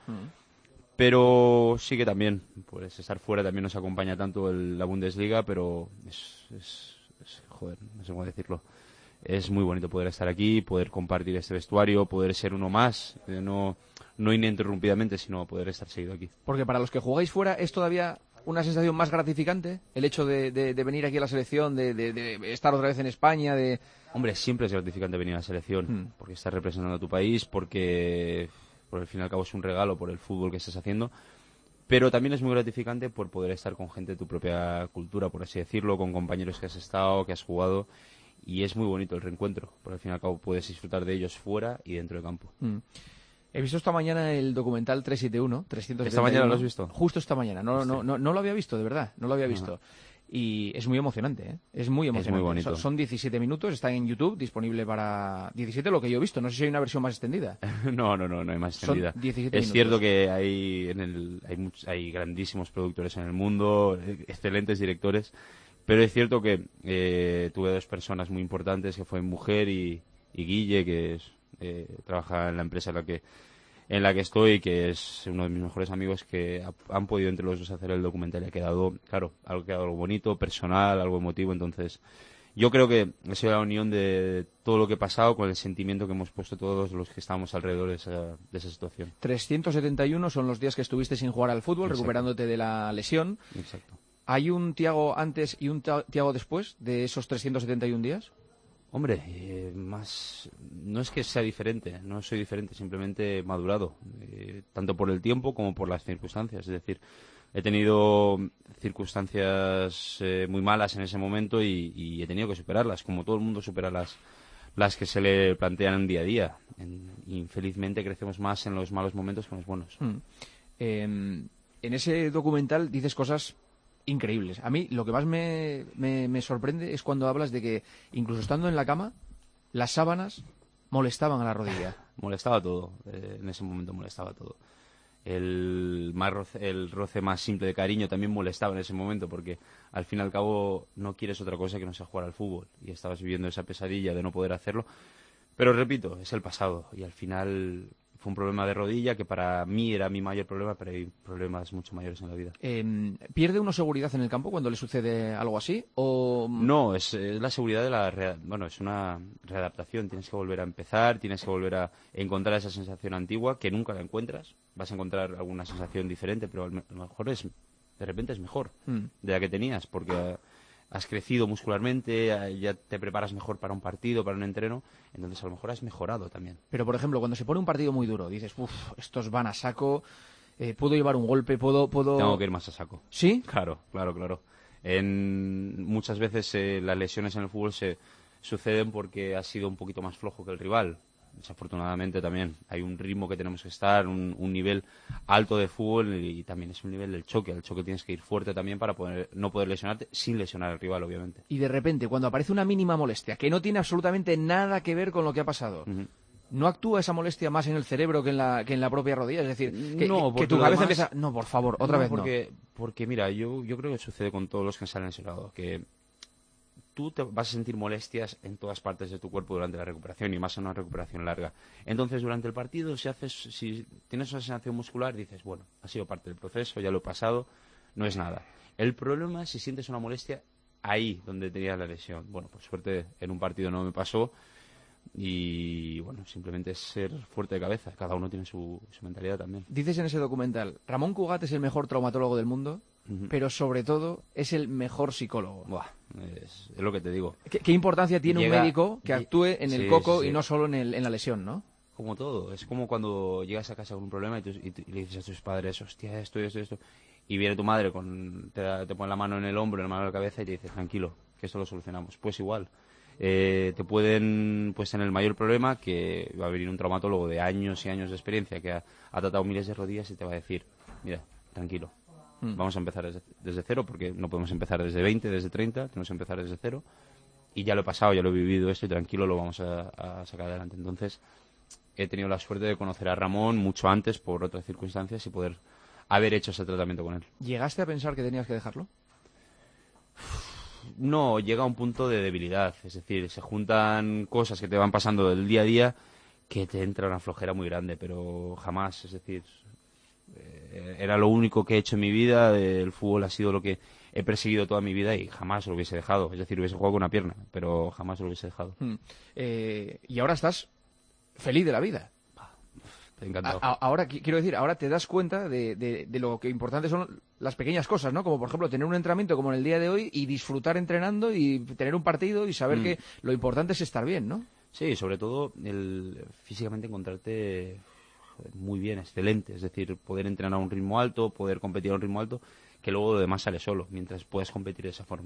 pero sí que también, pues estar fuera también nos acompaña tanto la Bundesliga, pero joder, no sé cómo decirlo. Es muy bonito poder estar aquí, poder compartir este vestuario, poder ser uno más, no ininterrumpidamente, sino poder estar seguido aquí. Porque para los que jugáis fuera es todavía una sensación más gratificante el hecho de venir aquí a la selección, de estar otra vez en España, de... Hombre, siempre es gratificante venir a la selección, porque estás representando a tu país, porque por el fin y al cabo es un regalo por el fútbol que estás haciendo, pero también es muy gratificante por poder estar con gente de tu propia cultura, por así decirlo, con compañeros que has estado, que has jugado, y es muy bonito el reencuentro, porque al fin y al cabo puedes disfrutar de ellos fuera y dentro del campo. He visto esta mañana el documental 371. ¿Esta mañana lo has visto? Justo esta mañana. No lo había visto, de verdad. No lo había visto. Y es muy emocionante, ¿eh? Es muy emocionante. Es muy bonito. Son 17 minutos, está en YouTube, disponible para 17, lo que yo he visto. No sé si hay una versión más extendida. No hay más extendida. Son 17 es minutos. cierto que hay grandísimos productores en el mundo, excelentes directores, pero es cierto que tuve dos personas muy importantes, que fue mi mujer y Guille, que trabaja en la empresa en la que estoy, que es uno de mis mejores amigos, que han podido entre los dos hacer el documental y ha quedado, claro, algo bonito, personal, algo emotivo. Entonces yo creo que ha sido la unión de todo lo que he pasado con el sentimiento que hemos puesto todos los que estábamos alrededor de esa situación. 371 son los días que estuviste sin jugar al fútbol, exacto, recuperándote de la lesión. Exacto. ¿Hay un Thiago antes y un Thiago después de esos 371 días? Hombre, no es que sea diferente, no soy diferente, simplemente madurado, tanto por el tiempo como por las circunstancias. Es decir, he tenido circunstancias muy malas en ese momento y he tenido que superarlas, como todo el mundo supera las que se le plantean día a día. Infelizmente crecemos más en los malos momentos que en los buenos. En ese documental dices cosas increíbles. A mí lo que más me sorprende es cuando hablas de que incluso estando en la cama las sábanas molestaban a la rodilla. Molestaba todo, en ese momento molestaba todo. El roce más simple de cariño también molestaba en ese momento, porque al fin y al cabo no quieres otra cosa que no sea jugar al fútbol, y estabas viviendo esa pesadilla de no poder hacerlo. Pero repito, es el pasado y al final fue un problema de rodilla que para mí era mi mayor problema, pero hay problemas mucho mayores en la vida. ¿Pierde uno seguridad en el campo cuando le sucede algo así? ¿O... No, es la seguridad de bueno, es una readaptación. Tienes que volver a empezar, tienes que volver a encontrar esa sensación antigua que nunca la encuentras. Vas a encontrar alguna sensación diferente, pero a lo mejor de repente es mejor de la que tenías, porque has crecido muscularmente, ya te preparas mejor para un partido, para un entreno, entonces a lo mejor has mejorado también. Pero, por ejemplo, cuando se pone un partido muy duro, dices, estos van a saco, puedo llevar un golpe, puedo... Tengo que ir más a saco. ¿Sí? Claro. Muchas veces las lesiones en el fútbol se suceden porque has sido un poquito más flojo que el rival. Desafortunadamente también hay un ritmo que tenemos que estar, un nivel alto de fútbol y también es un nivel del choque. Al choque tienes que ir fuerte también para no poder lesionarte sin lesionar al rival, obviamente. Y de repente, cuando aparece una mínima molestia que no tiene absolutamente nada que ver con lo que ha pasado, ¿no actúa esa molestia más en el cerebro que en la propia rodilla? Es decir, que tu cabeza empieza... No, por favor, otra vez porque mira, yo creo que sucede con todos los que salen lesionados, que tú te vas a sentir molestias en todas partes de tu cuerpo durante la recuperación y más en una recuperación larga. Entonces, durante el partido, si tienes una sensación muscular, dices, bueno, ha sido parte del proceso, ya lo he pasado, no es nada. El problema es si sientes una molestia ahí donde tenías la lesión. Bueno, por suerte en un partido no me pasó y, bueno, simplemente es ser fuerte de cabeza. Cada uno tiene su mentalidad también. Dices en ese documental, Ramón Cugat es el mejor traumatólogo del mundo, pero sobre todo es el mejor psicólogo. Es lo que te digo. ¿Qué importancia tiene un médico que actúe en el coco sí. y no solo en la lesión, no? Como todo. Es como cuando llegas a casa con un problema y le dices a tus padres, hostia, esto, y viene tu madre, te pone la mano en el hombro, la mano en la cabeza y te dice, tranquilo, que esto lo solucionamos. Pues igual. Te pueden, pues en el mayor problema, que va a venir un traumatólogo de años y años de experiencia que ha tratado miles de rodillas y te va a decir, mira, tranquilo. Vamos a empezar desde cero, porque no podemos empezar desde 20, desde 30, tenemos que empezar desde cero. Y ya lo he pasado, ya lo he vivido esto y tranquilo lo vamos a sacar adelante. Entonces, he tenido la suerte de conocer a Ramón mucho antes por otras circunstancias y poder haber hecho ese tratamiento con él. ¿Llegaste a pensar que tenías que dejarlo? No, llega a un punto de debilidad. Es decir, se juntan cosas que te van pasando del día a día que te entra una flojera muy grande, pero jamás, es decir... era lo único que he hecho en mi vida, el fútbol ha sido lo que he perseguido toda mi vida y jamás lo hubiese dejado. Es decir, hubiese jugado con una pierna, pero jamás lo hubiese dejado. Y ahora estás feliz de la vida. Te encantado. Ahora, quiero decir, ahora te das cuenta de lo que importantes son las pequeñas cosas, ¿no? Como, por ejemplo, tener un entrenamiento como en el día de hoy y disfrutar entrenando y tener un partido y saber que lo importante es estar bien, ¿no? Sí, sobre todo físicamente encontrarte... muy bien, excelente, es decir, poder entrenar a un ritmo alto, poder competir a un ritmo alto, que luego lo demás sale solo, mientras puedas competir de esa forma.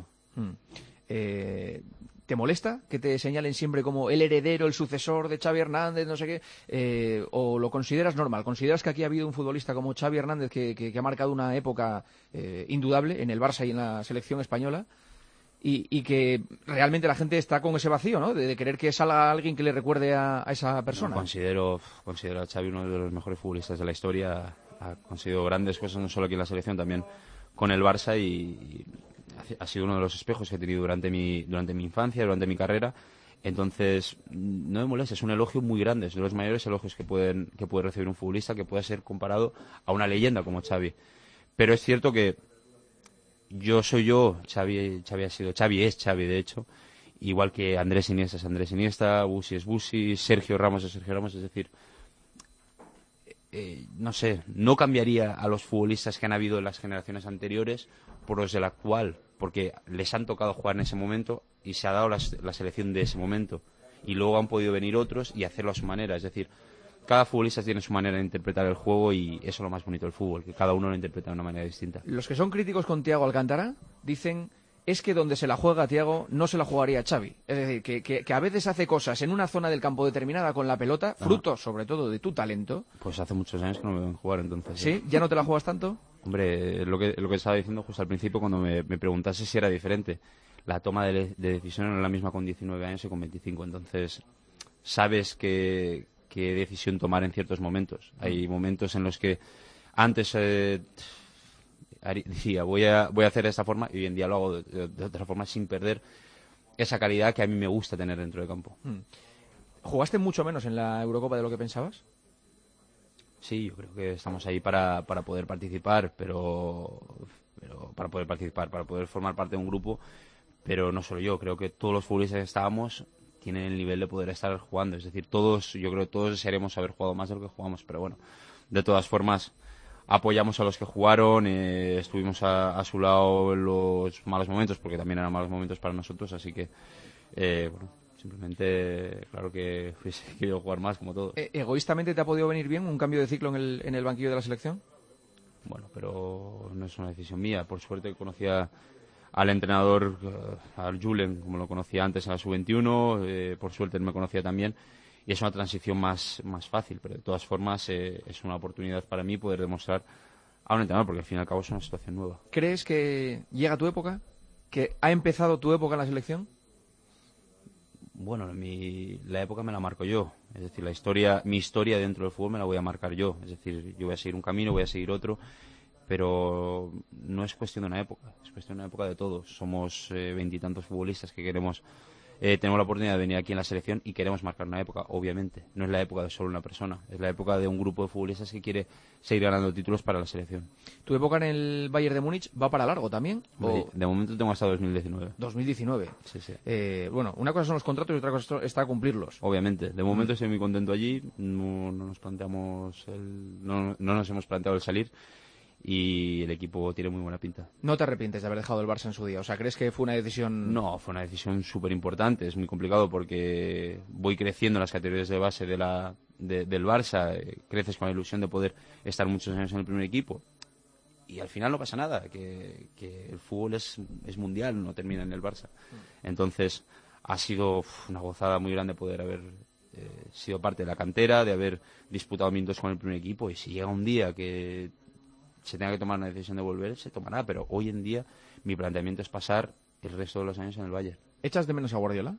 ¿Te molesta que te señalen siempre como el heredero, el sucesor de Xavi Hernández, no sé qué? ¿O lo consideras normal? ¿Consideras que aquí ha habido un futbolista como Xavi Hernández que ha marcado una época indudable en el Barça y en la selección española? Y que realmente la gente está con ese vacío, ¿no? De querer que salga alguien que le recuerde a esa persona. No, considero a Xavi uno de los mejores futbolistas de la historia. Ha conseguido grandes cosas, no solo aquí en la selección, también con el Barça y ha sido uno de los espejos que he tenido durante mi infancia, durante mi carrera. Entonces, no me molesta, es un elogio muy grande, es de los mayores elogios que puede recibir un futbolista, que pueda ser comparado a una leyenda como Xavi. Pero es cierto que yo soy yo, Xavi es Xavi, de hecho, igual que Andrés Iniesta es Andrés Iniesta, Bussi es Bussi, Sergio Ramos es Sergio Ramos, es decir, no sé, no cambiaría a los futbolistas que han habido en las generaciones anteriores por los de la actual, porque les han tocado jugar en ese momento y se ha dado la selección de ese momento, y luego han podido venir otros y hacerlo a su manera, es decir, cada futbolista tiene su manera de interpretar el juego y eso es lo más bonito del fútbol, que cada uno lo interpreta de una manera distinta. Los que son críticos con Thiago Alcántara dicen es que donde se la juega Thiago no se la jugaría Xavi. Es decir, que a veces hace cosas en una zona del campo determinada con la pelota, fruto sobre todo de tu talento. Pues hace muchos años que no me ven jugar, entonces. ¿Sí? ¿Ya no te la juegas tanto? Hombre, lo que estaba diciendo justo al principio cuando me preguntase si era diferente. La toma de decisión no es la misma con 19 años y con 25, entonces sabes qué decisión tomar en ciertos momentos. Hay momentos en los que antes decía voy a hacer de esta forma y hoy en día lo hago de otra forma sin perder esa calidad que a mí me gusta tener dentro del campo. ¿Jugaste mucho menos en la Eurocopa de lo que pensabas? Sí, yo creo que estamos ahí para poder participar, pero para poder formar parte de un grupo, pero no solo yo, creo que todos los futbolistas que estábamos tienen el nivel de poder estar jugando, es decir, yo creo que todos desearíamos haber jugado más de lo que jugamos, pero bueno, de todas formas apoyamos a los que jugaron, estuvimos a su lado en los malos momentos, porque también eran malos momentos para nosotros, así que bueno, simplemente, claro que hubiese querido jugar más, como todo. ¿Egoístamente te ha podido venir bien un cambio de ciclo en el banquillo de la selección? Bueno, pero no es una decisión mía. Por suerte conocía al entrenador, al Julen, como lo conocía antes en la Sub-21, por suerte él me conocía también, y es una transición más fácil, pero de todas formas es una oportunidad para mí poder demostrar a un entrenador, porque al fin y al cabo es una situación nueva. ¿Crees que llega tu época? ¿Que ha empezado tu época en la selección? Bueno, la época me la marco yo, es decir, mi historia dentro del fútbol me la voy a marcar yo, es decir, yo voy a seguir un camino, voy a seguir otro, pero no es cuestión de una época, es cuestión de una época de todos. Somos 20 y tantos futbolistas que tenemos la oportunidad de venir aquí en la selección y queremos marcar una época, obviamente. No es la época de solo una persona, es la época de un grupo de futbolistas que quiere seguir ganando títulos para la selección. ¿Tu época en el Bayern de Múnich va para largo también? De momento tengo hasta 2019. 2019. Sí, sí. Bueno, una cosa son los contratos y otra cosa está cumplirlos. Obviamente. De momento estoy muy contento allí. No nos hemos planteado el salir. Y el equipo tiene muy buena pinta. ¿No te arrepientes de haber dejado el Barça en su día? O sea, ¿crees que fue una decisión...? No, fue una decisión súper importante. Es muy complicado porque voy creciendo en las categorías de base del Barça. Creces con la ilusión de poder estar muchos años en el primer equipo. Y al final no pasa nada, que el fútbol es mundial, no termina en el Barça. Entonces, ha sido una gozada muy grande poder haber sido parte de la cantera, de haber disputado minutos con el primer equipo. Y si llega un día que se tenga que tomar una decisión de volver, se tomará, pero hoy en día mi planteamiento es pasar el resto de los años en el Bayern. ¿Echas de menos a Guardiola?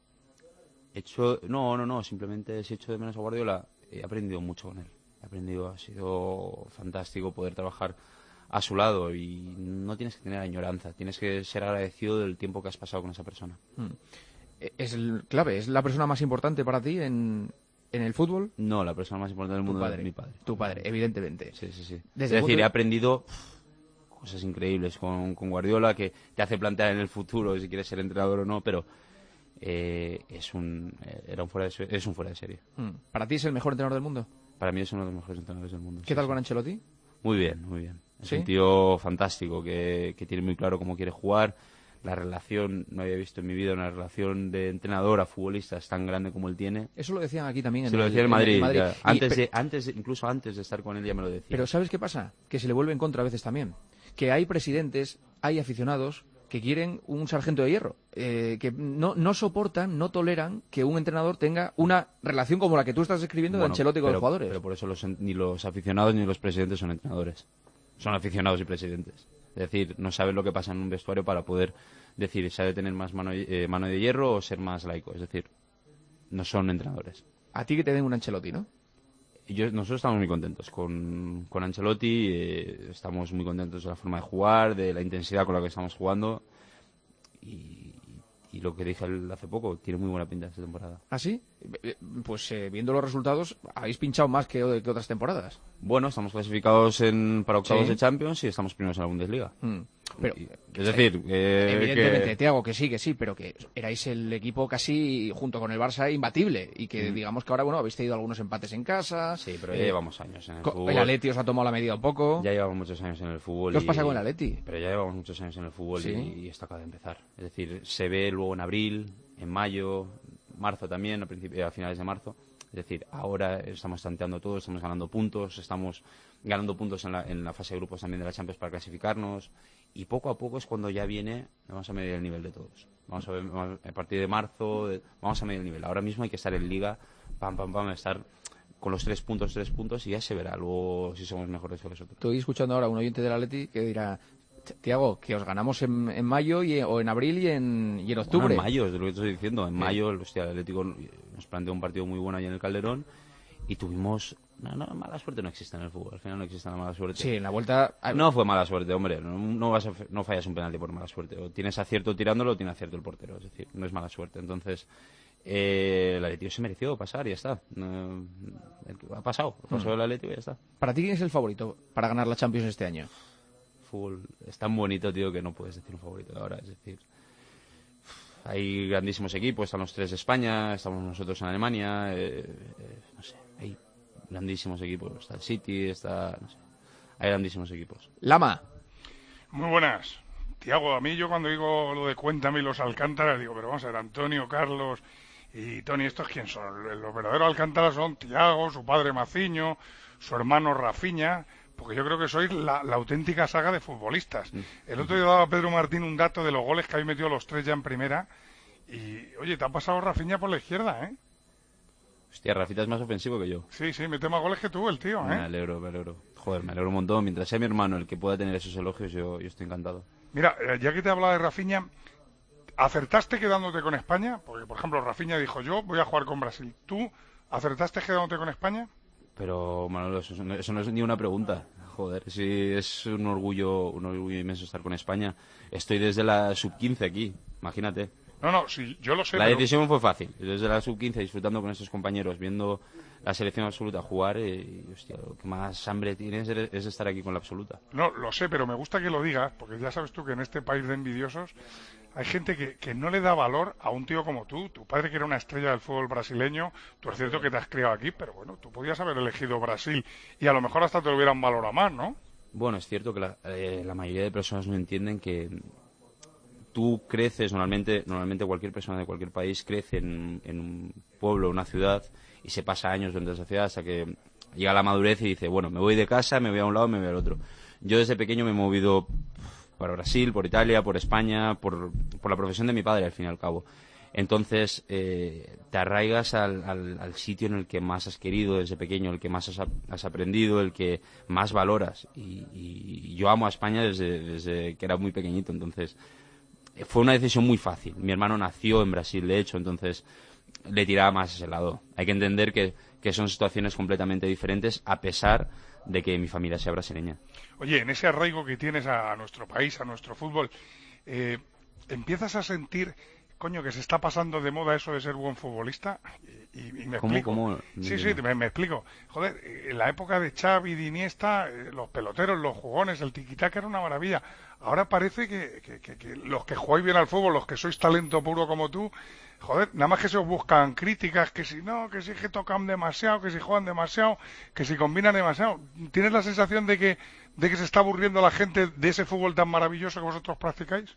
No, simplemente si echo de menos a Guardiola, he aprendido mucho con él. Ha sido fantástico poder trabajar a su lado y no tienes que tener añoranza, tienes que ser agradecido del tiempo que has pasado con esa persona. ¿Es clave? ¿Es la persona más importante para ti en el fútbol? No, la persona más importante del mundo es mi padre. Tu padre, evidentemente. Sí. Es decir, he aprendido cosas increíbles con Guardiola que te hace plantear en el futuro si quieres ser entrenador o no, pero es un fuera de serie. ¿Para ti es el mejor entrenador del mundo? Para mí es uno de los mejores entrenadores del mundo. ¿Qué tal con Ancelotti? Muy bien. Es ¿Sí? un tío fantástico que tiene muy claro cómo quiere jugar. La relación, no había visto en mi vida una relación de entrenador a futbolista tan grande como él tiene. Eso lo decían aquí también. Se lo decía en Madrid. Incluso antes de estar con él ya me lo decía. Pero ¿sabes qué pasa? Que se le vuelve en contra a veces también. Que hay presidentes, hay aficionados que quieren un sargento de hierro. Que no soportan, no toleran que un entrenador tenga una relación como la que tú estás describiendo de Ancelotti con los jugadores. Pero por eso ni los aficionados ni los presidentes son entrenadores. Son aficionados y presidentes. Es decir, no saben lo que pasa en un vestuario para poder decir si ha de tener más mano de hierro o ser más laico. Es decir, no son entrenadores. A ti que te den un Ancelotti, ¿no? Nosotros estamos muy contentos con Ancelotti. Estamos muy contentos de la forma de jugar, de la intensidad con la que estamos jugando. Y lo que dije hace poco, tiene muy buena pinta esta temporada. ¿Ah, sí? Pues viendo los resultados, habéis pinchado más que otras temporadas. Bueno, estamos clasificados para octavos de Champions y estamos primeros en la Bundesliga. Pero, es decir, evidentemente, Thiago, que sí, pero que erais el equipo casi, junto con el Barça, imbatible. Y que digamos que ahora, habéis tenido algunos empates en casa. Sí, pero ya llevamos años en el fútbol. El Atleti os ha tomado la medida un poco. Ya llevamos muchos años en el fútbol. ¿Qué os pasa con el Atleti? Pero ya llevamos muchos años en el fútbol y esto acaba de empezar. Es decir, se ve luego en abril, en mayo, marzo también, a finales de marzo. Es decir, ahora estamos tanteando todo, estamos ganando puntos, estamos ganando puntos en la fase de grupos también de la Champions para clasificarnos. Y poco a poco es cuando ya vamos a medir el nivel de todos. Vamos a ver, a partir de marzo, vamos a medir el nivel. Ahora mismo hay que estar en Liga, estar con los 3 puntos y ya se verá luego si somos mejores que vosotros. Estoy escuchando ahora a un oyente del Atleti que dirá: Thiago, que os ganamos en mayo o en abril y en octubre. Bueno, en mayo, es lo que estoy diciendo. En mayo el Atlético nos planteó un partido muy bueno ahí en el Calderón y tuvimos... mala suerte no existe en el fútbol. Al final no existe la mala suerte. Sí, en la vuelta... No fue mala suerte, hombre. No fallas un penalti por mala suerte. O tienes acierto tirándolo o tiene acierto el portero. Es decir, no es mala suerte. Entonces, El Atlético se mereció pasar y ya está. Ha pasado el Atlético y ya está. ¿Para ti quién es el favorito para ganar la Champions este año? Fútbol es tan bonito, tío, que no puedes decir un favorito ahora. Es decir, hay grandísimos equipos, están los 3 de España, estamos nosotros en Alemania, no sé, hay grandísimos equipos. Está el City, no sé, hay grandísimos equipos. Lama. Muy buenas. Tiago, a mí yo cuando digo lo de Cuéntame y los Alcántara, digo, pero vamos a ver, Antonio, Carlos y Tony, ¿estos quién son? Los verdaderos Alcántara son Tiago, su padre Maciño, su hermano Rafiña, porque yo creo que sois la auténtica saga de futbolistas. El otro día daba Pedro Martín un dato de los goles que habéis metido los 3 ya en primera, y, oye, te ha pasado Rafiña por la izquierda, ¿eh? Hostia, Rafita es más ofensivo que yo. Sí, mete más goles que tú, el tío, ¿eh? Me alegro. Joder, me alegro un montón. Mientras sea mi hermano el que pueda tener esos elogios, yo estoy encantado. Mira, ya que te hablaba de Rafiña, ¿acertaste quedándote con España? Porque, por ejemplo, Rafiña dijo, yo voy a jugar con Brasil. ¿Tú acertaste quedándote con España? Pero, Manolo, eso no es ni una pregunta. Joder, sí, es un orgullo inmenso estar con España. Estoy desde la sub-15 aquí, imagínate. No, sí, yo lo sé. La decisión fue fácil. Desde la sub-15 disfrutando con estos compañeros, viendo la selección absoluta jugar, y hostia, lo que más hambre tienes es estar aquí con la absoluta. No, lo sé, pero me gusta que lo digas, porque ya sabes tú que en este país de envidiosos hay gente que no le da valor a un tío como tú. Tu padre, que era una estrella del fútbol brasileño, tú es cierto que te has criado aquí, pero bueno, tú podías haber elegido Brasil y a lo mejor hasta te lo hubieran valorado más, ¿no? Bueno, es cierto que la mayoría de personas no entienden que tú creces, normalmente cualquier persona de cualquier país crece en un pueblo, una ciudad, y se pasa años dentro de esa ciudad hasta que llega la madurez y dice, bueno, me voy de casa, me voy a un lado, me voy al otro. Yo desde pequeño me he movido por Brasil, por Italia, por España, por la profesión de mi padre, al fin y al cabo. Entonces, te arraigas al sitio en el que más has querido desde pequeño, el que más has aprendido, el que más valoras. Y yo amo a España desde que era muy pequeñito, entonces fue una decisión muy fácil. Mi hermano nació en Brasil, de hecho, entonces le tiraba más a ese lado. Hay que entender que son situaciones completamente diferentes, a pesar de que mi familia sea brasileña. Oye, en ese arraigo que tienes a nuestro país, a nuestro fútbol, ¿empiezas a sentir, coño, que se está pasando de moda eso de ser buen futbolista? Y me explico. ¿Cómo? Sí, me explico. Joder, en la época de Xavi, de Iniesta, los peloteros, los jugones, el tiquitaca era una maravilla. Ahora parece que los que jugáis bien al fútbol, los que sois talento puro como tú, joder, nada más que se os buscan críticas, que si no, que si que tocan demasiado, que si juegan demasiado, que si combinan demasiado. ¿Tienes la sensación de que se está aburriendo la gente de ese fútbol tan maravilloso que vosotros practicáis?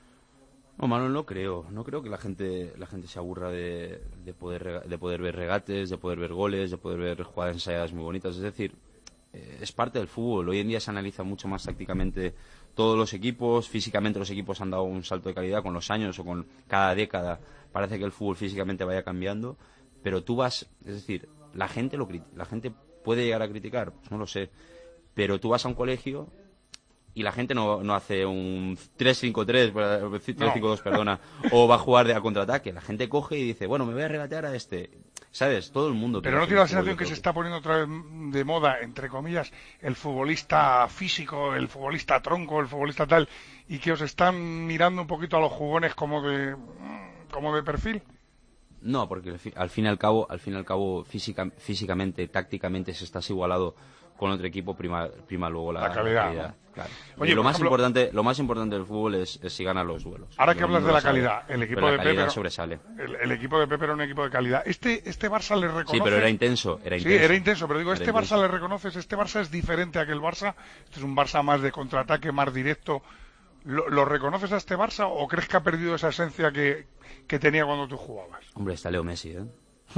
No, Manuel, no creo que la gente se aburra de poder ver regates, de poder ver goles, de poder ver jugadas ensayadas muy bonitas. Es decir, es parte del fútbol. Hoy en día se analiza mucho más tácticamente todos los equipos. Físicamente los equipos han dado un salto de calidad con los años o con cada década. Parece que el fútbol físicamente vaya cambiando, pero tú vas, es decir, la gente puede llegar a criticar, pues no lo sé, pero tú vas a un colegio y la gente no hace un 3-5-3, 3-5-2, perdona, o va a jugar a contraataque. La gente coge y dice, bueno, me voy a regatear a este. ¿Sabes? Todo el mundo. Pero no tiene la sensación que se está poniendo otra vez de moda, entre comillas, el futbolista físico, el futbolista tronco, el futbolista tal, y que os están mirando un poquito a los jugones como de perfil. No, porque al fin y al cabo físicamente, tácticamente, si estás igualado con otro equipo, prima luego la calidad. Claro. Oye, lo más importante del fútbol es si ganan los duelos. Ahora que hablas de la calidad, el equipo de Pepe sobresale. El equipo de Pepe era un equipo de calidad. Este Barça le reconoce. Sí, pero era intenso. Sí, era intenso, pero digo, Barça le reconoces, este Barça es diferente a aquel Barça. Este es un Barça más de contraataque, más directo. ¿Lo reconoces a este Barça o crees que ha perdido esa esencia que tenía cuando tú jugabas? Hombre, está Leo Messi, ¿eh?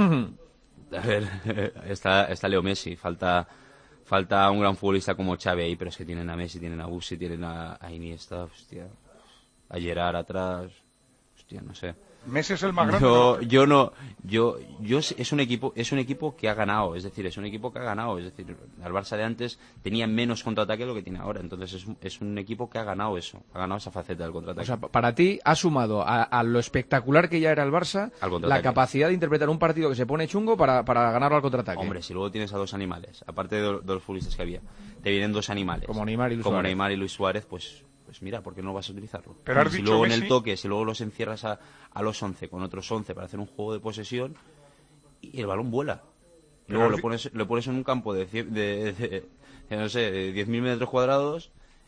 A ver, está Leo Messi. Falta un gran futbolista como Xavi ahí, pero es que tienen a Messi, tienen a Bussi, tienen a Iniesta, hostia, a Gerard atrás, hostia, no sé. Messi es el más grande. Es un equipo que ha ganado, es decir, el Barça de antes tenía menos contraataque de lo que tiene ahora, entonces es un equipo que ha ganado esa faceta del contraataque. O sea, para ti ha sumado a lo espectacular que ya era el Barça la capacidad de interpretar un partido que se pone chungo para ganarlo al contraataque. Hombre, si luego tienes a dos animales, aparte de los futbolistas que había, te vienen dos animales. Como Neymar y Luis Suárez, pues pues mira, ¿por qué no vas a utilizarlo? Pero has si dicho luego Messi... en el toque, si luego los encierras a los 11 con otros 11 para hacer un juego de posesión y el balón vuela. Y luego lo pones en un campo de no sé, de 10.000 metros cuadrados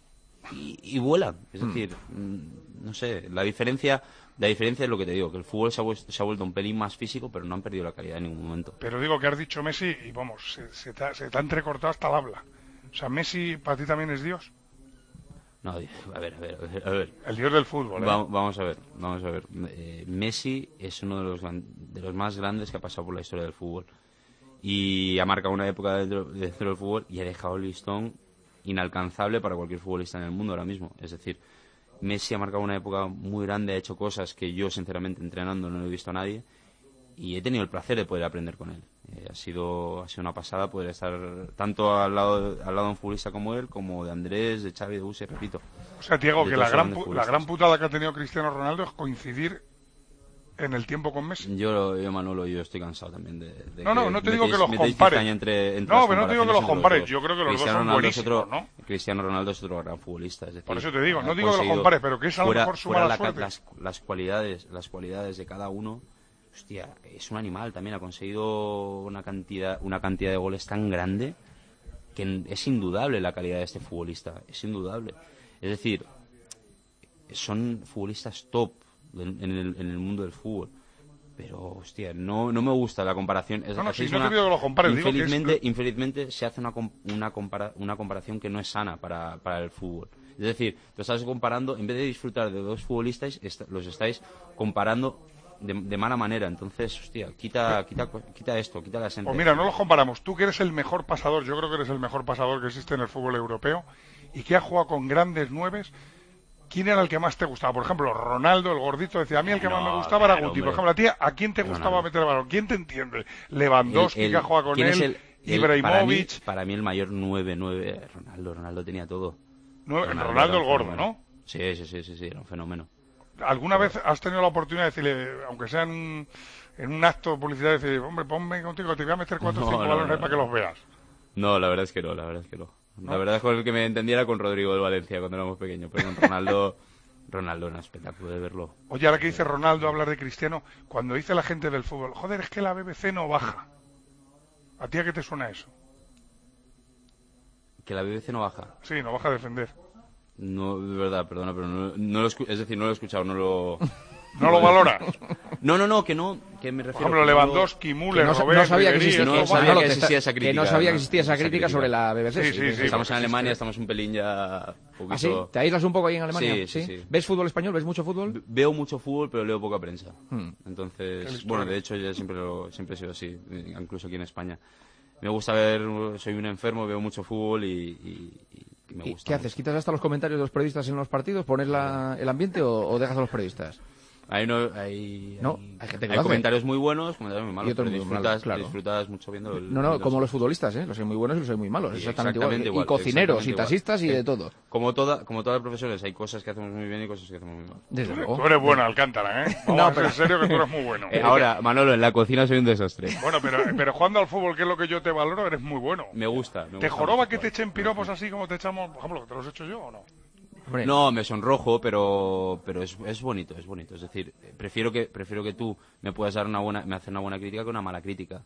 y vuelan. Es decir, no sé, la diferencia es lo que te digo, que el fútbol se ha vuelto un pelín más físico, pero no han perdido la calidad en ningún momento. Pero digo que has dicho Messi y vamos, se te ha entrecortado hasta el habla. O sea, Messi para ti también es Dios. No, a ver. El Dios del fútbol, ¿eh? Vamos a ver. Messi es uno de los más grandes que ha pasado por la historia del fútbol. Y ha marcado una época dentro del fútbol y ha dejado el listón inalcanzable para cualquier futbolista en el mundo ahora mismo. Es decir, Messi ha marcado una época muy grande, ha hecho cosas que yo, sinceramente, entrenando no he visto a nadie. Y he tenido el placer de poder aprender con él. Ha sido una pasada poder estar tanto al lado de un futbolista como él, como de Andrés, de Xavi, de Buse, repito. O sea, Diego, que la gran putada que ha tenido Cristiano Ronaldo es coincidir en el tiempo con Messi. Yo Manolo, yo estoy cansado también de no te digo que los compares. No, pero no te digo que los compares. Yo creo que los dos son buenísimos, ¿no? Cristiano Ronaldo es otro gran futbolista. Es decir, por eso te digo, no digo que los compares, pero que es a lo mejor su mala suerte. Las cualidades de cada uno. Hostia, es un animal también, ha conseguido una cantidad de goles tan grande que es indudable la calidad de este futbolista, es indudable. Es decir, son futbolistas top en el mundo del fútbol, pero hostia, no me gusta la comparación. No te digo que lo compares, infelizmente se hace una comparación que no es sana para el fútbol. Es decir, lo estás comparando, en vez de disfrutar de dos futbolistas, los estáis comparando de mala manera. Entonces, hostia, quita esto, quita la esencia. Pues mira, no los comparamos. Tú que eres el mejor pasador, yo creo que eres el mejor pasador que existe en el fútbol europeo y que ha jugado con grandes nueves. ¿Quién era el que más te gustaba? Por ejemplo, Ronaldo, el gordito, decía, a mí el que más me gustaba era Guti. Por ejemplo, a ti, ¿a quién te gustaba meter el balón? ¿Quién te entiende? Lewandowski, que ha jugado con él, Ibrahimovic. Para mí el mayor 9, Ronaldo tenía todo. Ronaldo el gordo, ¿no? Sí, era un fenómeno. ¿Alguna vez has tenido la oportunidad de decirle, aunque sea en un acto publicitario, decir, hombre, ponme contigo, te voy a meter 4 o 5 balones ahí para que los veas? No, la verdad es que no. La verdad es que con el que me entendiera con Rodrigo del Valencia cuando éramos pequeños, pero con Ronaldo era un espectáculo de verlo. Oye, ahora que dice Ronaldo, hablar de Cristiano, cuando dice la gente del fútbol, joder, es que la BBC no baja. ¿A ti a qué te suena eso? ¿Que la BBC no baja? Sí, no baja a defender. No, de verdad, perdona, pero no lo he escuchado, no lo... ¿No lo valora? No, que me refiero... Por ejemplo, Lewandowski, Müller, no sabía que existía esa crítica sobre la BBC. Sí, estamos en Alemania, estamos un pelín ya... ¿Ah, sí? ¿Te aíslas un poco ahí en Alemania? Sí. ¿Ves fútbol español? ¿Ves mucho fútbol? Veo mucho fútbol, pero leo poca prensa. Entonces, bueno, de hecho, yo siempre he sido así, incluso aquí en España. Me gusta ver, soy un enfermo, veo mucho fútbol y me gusta. ¿Qué haces? ¿Quitas hasta los comentarios de los periodistas en los partidos? ¿Pones el ambiente o dejas a los periodistas? Hay gente que comentarios muy buenos, comentarios muy malos, pero disfrutas mucho viendo como los futbolistas, los hay muy buenos y los hay muy malos, exactamente igual. Y cocineros, y taxistas, y de todo. Como todas las profesiones, hay cosas que hacemos muy bien y cosas que hacemos muy mal. Desde luego. Tú eres bueno, Alcántara, ¿eh? En serio que tú eres muy bueno. Ahora, Manolo, en la cocina soy un desastre. Bueno, pero jugando al fútbol, que es lo que yo te valoro, eres muy bueno. Me gusta. ¿Te joroba que te echen piropos así como te echamos, por ejemplo, que te los he hecho yo o no? No, me sonrojo, pero es bonito. Es decir, prefiero que tú me puedas dar me hacer una buena crítica que una mala crítica.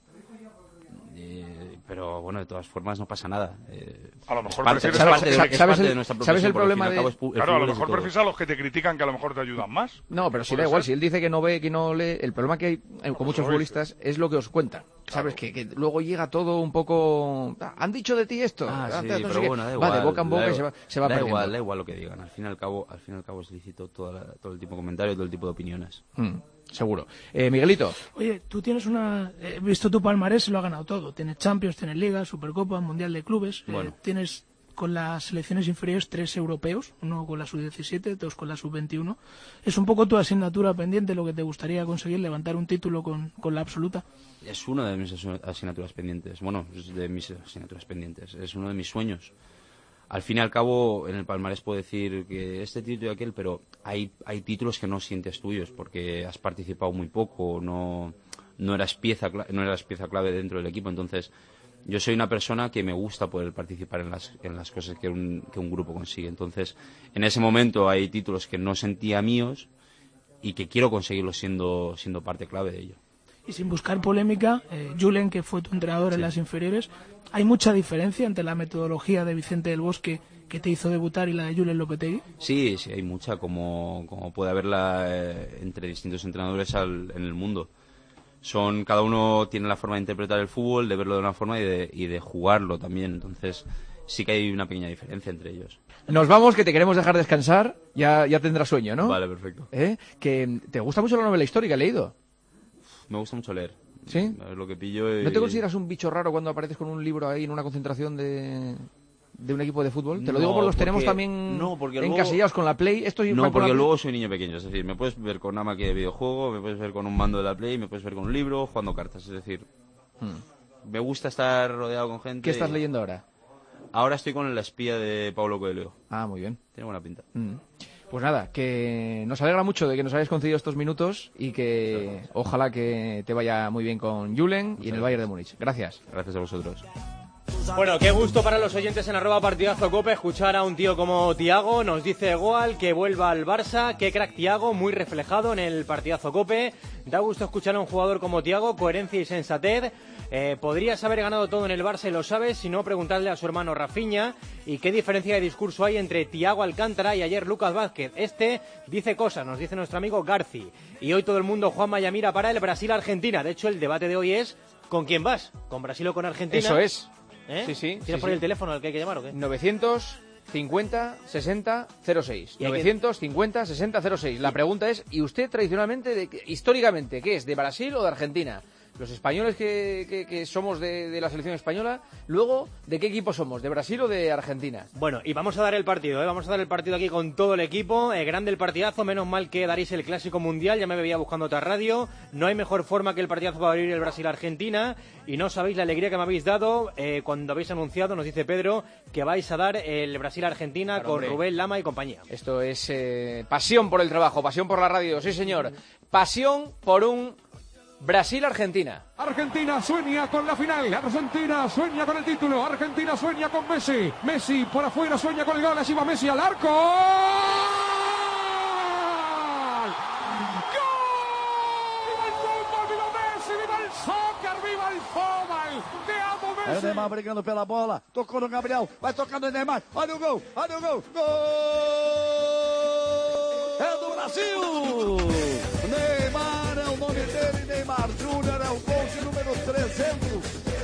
Pero bueno, de todas formas no pasa nada. A lo mejor ¿sabes el problema de...? Claro, a lo mejor prefieres a los que te critican que a lo mejor te ayudan más. No, pero si da igual, si él dice que no ve, que no lee, el problema que hay con muchos futbolistas es lo que os cuentan. ¿Sabes? Que luego llega todo un poco... ¿Han dicho de ti esto? Pero bueno, da igual. Va de boca en boca y se va perdiendo. Da igual lo que digan. Al fin y al cabo es lícito todo el tipo de comentarios, todo el tipo de opiniones. Seguro. Miguelito. Oye, tú tienes he visto tu palmarés y lo ha ganado todo. Tienes Champions, tienes Liga, Supercopa, Mundial de Clubes. Bueno. Tienes con las selecciones inferiores 3 europeos, uno con la sub-17, 2 con la sub-21. ¿Es un poco tu asignatura pendiente lo que te gustaría conseguir, levantar un título con la absoluta? Es una de mis asignaturas pendientes. Bueno, es de mis asignaturas pendientes. Es uno de mis sueños. Al fin y al cabo, en el palmarés puedo decir que este título y aquel, pero hay títulos que no sientes tuyos porque has participado muy poco, no eras pieza clave dentro del equipo. Entonces, yo soy una persona que me gusta poder participar en las cosas que un grupo consigue. Entonces, en ese momento hay títulos que no sentía míos y que quiero conseguirlos siendo parte clave de ello. Y sin buscar polémica, Julen, que fue tu entrenador en las inferiores, ¿hay mucha diferencia entre la metodología de Vicente del Bosque, que te hizo debutar, y la de Julen Lopetegui? Sí, hay mucha, como puede haberla entre distintos entrenadores en el mundo. Cada uno tiene la forma de interpretar el fútbol, de verlo de una forma y de jugarlo también. Entonces sí que hay una pequeña diferencia entre ellos. Nos vamos, que te queremos dejar descansar. Ya tendrás sueño, ¿no? Vale, perfecto. Que te gusta mucho la novela histórica, he leído. Me gusta mucho leer. ¿Sí? A ver lo que pillo ¿No te consideras un bicho raro cuando apareces con un libro ahí en una concentración de un equipo de fútbol? Te lo digo porque los tenemos también encasillados con la Play. Porque luego soy niño pequeño. Es decir, me puedes ver con una máquina de videojuego, me puedes ver con un mando de la Play, me puedes ver con un libro, jugando cartas. Es decir, me gusta estar rodeado con gente. ¿Qué estás leyendo ahora? Ahora estoy con La espía de Paulo Coelho. Ah, muy bien. Tiene buena pinta. Pues nada, que nos alegra mucho de que nos hayas concedido estos minutos y que ojalá que te vaya muy bien con Julen y en el Bayern de Múnich. Gracias. Gracias a vosotros. Bueno, qué gusto para los oyentes en @partidazocope escuchar a un tío como Thiago. Nos dice Goal que vuelva al Barça. Qué crack Thiago, muy reflejado en el Partidazo Cope. Da gusto escuchar a un jugador como Thiago, coherencia y sensatez. Podrías haber ganado todo en el Barça y lo sabes, si no, preguntarle a su hermano Rafinha. Y qué diferencia de discurso hay entre Thiago Alcántara y ayer Lucas Vázquez. Dice cosas, nos dice nuestro amigo Garci. Y hoy todo el mundo Juanma ya mira para el Brasil-Argentina. De hecho, el debate de hoy es ¿con quién vas? ¿Con Brasil o con Argentina? Eso es. Sí. ¿Tienes por ahí el teléfono al que hay que llamar o qué? 950 60 06. 950 60 06. La pregunta es, ¿y usted tradicionalmente, históricamente, qué es? ¿De Brasil o de Argentina? Los españoles que somos de la selección española, luego, ¿de qué equipo somos? ¿De Brasil o de Argentina? Bueno, y vamos a dar el partido, Vamos a dar el partido aquí con todo el equipo. Grande el partidazo, menos mal que daréis el Clásico Mundial, ya me veía buscando otra radio. No hay mejor forma que el partidazo para abrir el Brasil-Argentina. Y no sabéis la alegría que me habéis dado cuando habéis anunciado, nos dice Pedro, que vais a dar el Brasil-Argentina, claro, con hombre. Rubén Lama y compañía. Esto es pasión por el trabajo, pasión por la radio, sí señor. Pasión por un Brasil-Argentina. Argentina sueña con la final. Argentina sueña con el título. Argentina sueña con Messi. Messi por afuera sueña con el gol. Así va Messi al arco. ¡Gol! ¡Viva el fútbol! ¡Viva Messi! ¡Viva el soccer! ¡Viva el fútbol! ¡Te amo, Messi! É o Neymar brigando pela bola. Tocou no Gabriel. Vai tocar no Neymar. Olha o gol. Olha o gol. Gol! É do Brasil! Neymar é o nome dele. Neymar Júnior é o gol de número 300.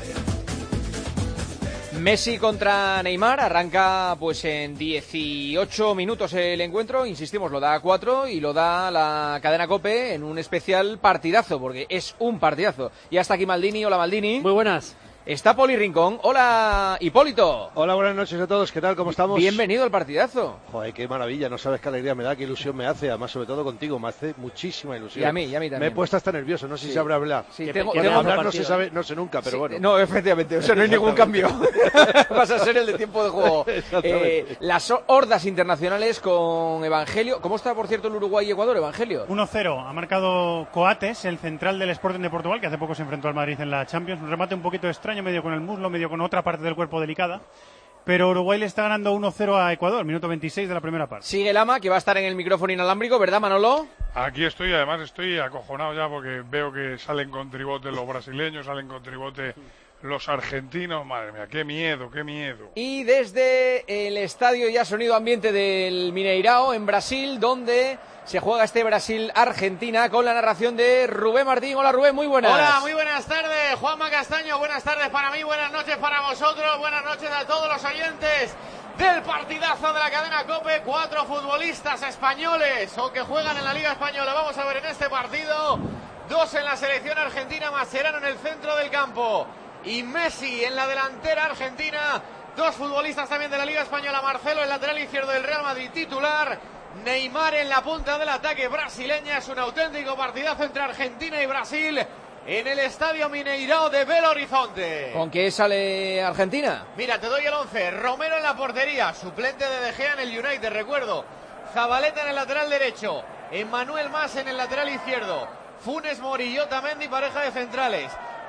Messi contra Neymar, arranca pues en 18 minutos el encuentro, insistimos, lo da 4 y lo da la cadena COPE en un especial partidazo, porque es un partidazo. Y hasta aquí Maldini. Hola Maldini. Muy buenas. Está Poli Rincón. Hola Hipólito. Hola, buenas noches a todos. ¿Qué tal? ¿Cómo estamos? Bienvenido al partidazo. Joder, qué maravilla. No sabes qué alegría me da, qué ilusión me hace. Además, sobre todo contigo, me hace muchísima ilusión. Y a mí también. Me he puesto hasta nervioso. No sé si sabré hablar. Sí, hablar no se sabe, no sé nunca, pero bueno. No, efectivamente. O sea, no hay ningún cambio. Vas a ser el de tiempo de juego. Las hordas internacionales con Evangelio. ¿Cómo está, por cierto, el Uruguay y Ecuador, Evangelio? 1-0. Ha marcado Coates, el central del Sporting de Portugal, que hace poco se enfrentó al Madrid en la Champions. Un remate un poquito extraño, medio con el muslo, medio con otra parte del cuerpo delicada, pero Uruguay le está ganando 1-0 a Ecuador, minuto 26 de la primera parte. Sigue Lama, que va a estar en el micrófono inalámbrico, ¿verdad, Manolo? Aquí estoy, además estoy acojonado ya porque veo que salen con tribote los brasileños, salen con tribote los argentinos. Madre mía, qué miedo, qué miedo. Y desde el estadio ya sonido ambiente del Mineirao en Brasil, donde se juega este Brasil-Argentina con la narración de Rubén Martín. Hola Rubén, muy buenas. Hola, muy buenas tardes, Juanma Castaño, buenas tardes para mí, buenas noches para vosotros, buenas noches a todos los oyentes del partidazo de la cadena COPE. 4 futbolistas españoles o que juegan en la Liga Española, vamos a ver en este partido. 2 en la selección argentina, Mascherano en el centro del campo y Messi en la delantera argentina. 2 futbolistas también de la Liga Española, Marcelo, el lateral izquierdo del Real Madrid titular, Neymar en la punta del ataque brasileña. Es un auténtico partidazo entre Argentina y Brasil en el Estadio Mineirao de Belo Horizonte. ¿Con qué sale Argentina? Mira, te doy el 11. Romero en la portería, suplente de De Gea en el United, recuerdo. Zabaleta en el lateral derecho, Emmanuel Mas en el lateral izquierdo, Funes Mori y Otamendi, pareja de centrales.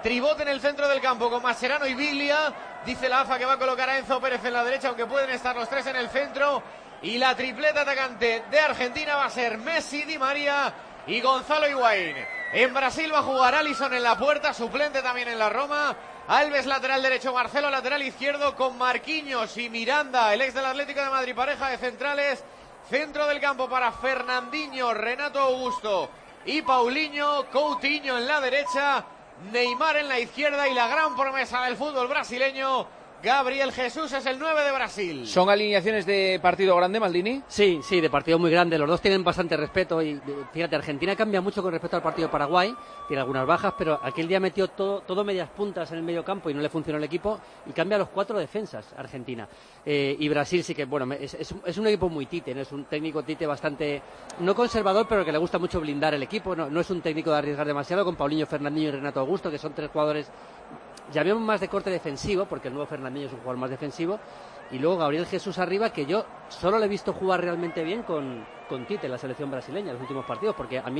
tribote en el centro del campo con Mascherano y Biglia. Dice la AFA que va a colocar a Enzo Pérez en la derecha, aunque pueden estar los tres en el centro. Y la tripleta atacante de Argentina va a ser Messi, Di María y Gonzalo Higuaín. En Brasil va a jugar Alisson en la puerta, suplente también en la Roma. Alves lateral derecho, Marcelo lateral izquierdo, con Marquinhos y Miranda, el ex del Atlético de Madrid, pareja de centrales. Centro del campo para Fernandinho, Renato Augusto y Paulinho. Coutinho en la derecha, Neymar en la izquierda y la gran promesa del fútbol brasileño, Gabriel Jesús, es el 9 de Brasil. ¿Son alineaciones de partido grande, Maldini? Sí, de partido muy grande. Los dos tienen bastante respeto y fíjate, Argentina cambia mucho con respecto al partido de Paraguay. Tiene algunas bajas, pero aquel día metió todo medias puntas en el medio campo y no le funcionó el equipo y cambia los 4 defensas Argentina. Y Brasil sí que, bueno, es un equipo muy Tite, ¿no? Es un técnico Tite bastante, no conservador, pero que le gusta mucho blindar el equipo. No es un técnico de arriesgar demasiado, con Paulinho, Fernandinho y Renato Augusto, que son 3 jugadores, llamemos más de corte defensivo, porque el nuevo Fernandinho es un jugador más defensivo, y luego Gabriel Jesús arriba, que yo solo le he visto jugar realmente bien con Tite en la selección brasileña en los últimos partidos, porque a mí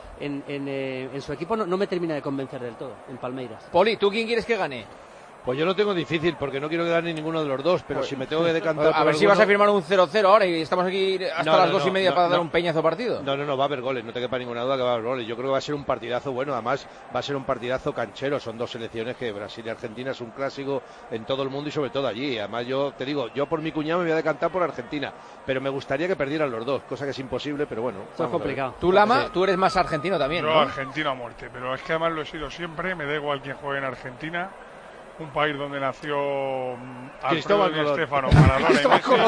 en su equipo no me termina de convencer del todo, en Palmeiras. Poli, ¿tú quién quieres que gane? Pues yo lo tengo difícil, porque no quiero que gane ninguno de los dos, pero si me tengo que decantar a ver si vas a firmar un 0-0 ahora y estamos aquí hasta las 2:30 para dar un peñazo partido. No, va a haber goles, no te quepa ninguna duda que va a haber goles. Yo creo que va a ser un partidazo bueno, además va a ser un partidazo canchero. Son dos selecciones que Brasil y Argentina es un clásico en todo el mundo y sobre todo allí. Además yo te digo, yo por mi cuñado me voy a decantar por Argentina, pero me gustaría que perdieran los dos, cosa que es imposible, pero bueno. Es complicado. Tú, Lama, tú eres más argentino también, Yo ¿no? argentino a muerte, pero es que además lo he sido siempre, me da igual quién juegue en Argentina. Un país donde nació Alfredo Di Stéfano, Maradona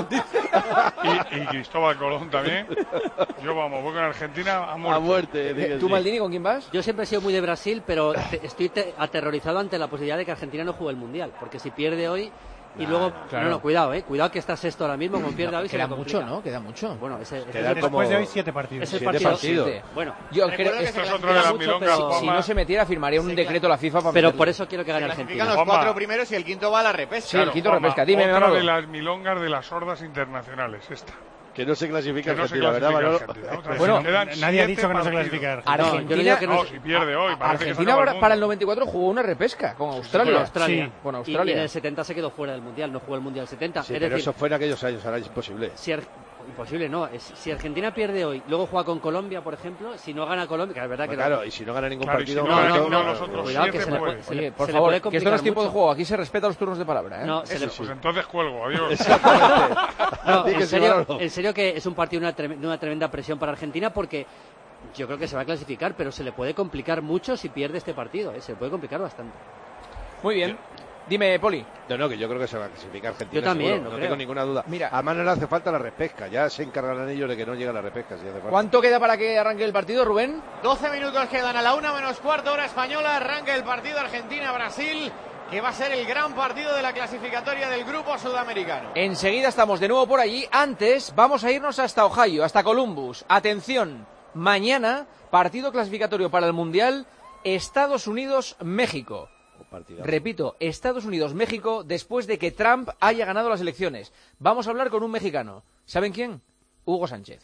y Messi, y Cristóbal Colón también. Yo voy con Argentina a muerte. ¿Tú, Maldini, con quién vas? Yo siempre he sido muy de Brasil, pero estoy aterrorizado ante la posibilidad de que Argentina no juegue el Mundial, porque si pierde hoy y luego... claro. No, cuidado que está sexto ahora mismo, con pierde hoy queda mucho, ¿no? Queda mucho. Bueno, después de hoy 7 partidos. Es el partido. Bueno, yo creo que esto es otro de las milongas. si no se metiera, firmaría un decreto la FIFA para pero meterlo. por eso quiero que gane Argentina. Clasifican los 4 primeros y el quinto va a la repesca. Sí, el quinto repesca. Dime, otra Manolo. de las milongas de las sordas internacionales, esta. Que no se clasifica Que no se Argentina, ¿verdad, Manolo? Argentina. Bueno, nadie ha dicho que no se clasifica Argentina. No, si pierde hoy. Argentina para el 94 jugó una repesca con Australia. Con Australia. Y en el 70 se quedó fuera del Mundial, no jugó el Mundial 70. Sí, pero eso fue en aquellos años, ahora es imposible. Imposible, no. Si Argentina pierde hoy, luego juega con Colombia, por ejemplo, si no gana Colombia, que es verdad que... Claro, y si no gana ningún partido... Cuidado, que Oye, por favor, que esto no es tiempo de juego, aquí se respetan los turnos de palabra, ¿eh? No, pues entonces cuelgo, adiós. No, en serio que es un partido de una tremenda presión para Argentina, porque yo creo que se va a clasificar, pero se le puede complicar mucho si pierde este partido, se le puede complicar bastante. Muy bien. Dime, Poli. No, que yo creo que se va a clasificar Argentina. Yo también, seguro, no tengo ninguna duda. Mira, además no le hace falta la repesca, ya se encargarán ellos de que no llegue la repesca. Si hace falta. ¿Cuánto queda para que arranque el partido, Rubén? 12 minutos quedan a la 1:15 hora española, arranca el partido Argentina-Brasil, que va a ser el gran partido de la clasificatoria del grupo sudamericano. Enseguida estamos de nuevo por allí. Antes vamos a irnos hasta Ohio, hasta Columbus. Atención, mañana partido clasificatorio para el Mundial Estados Unidos-México. Repito, Estados Unidos-México, después de que Trump haya ganado las elecciones. Vamos a hablar con un mexicano. ¿Saben quién? Hugo Sánchez.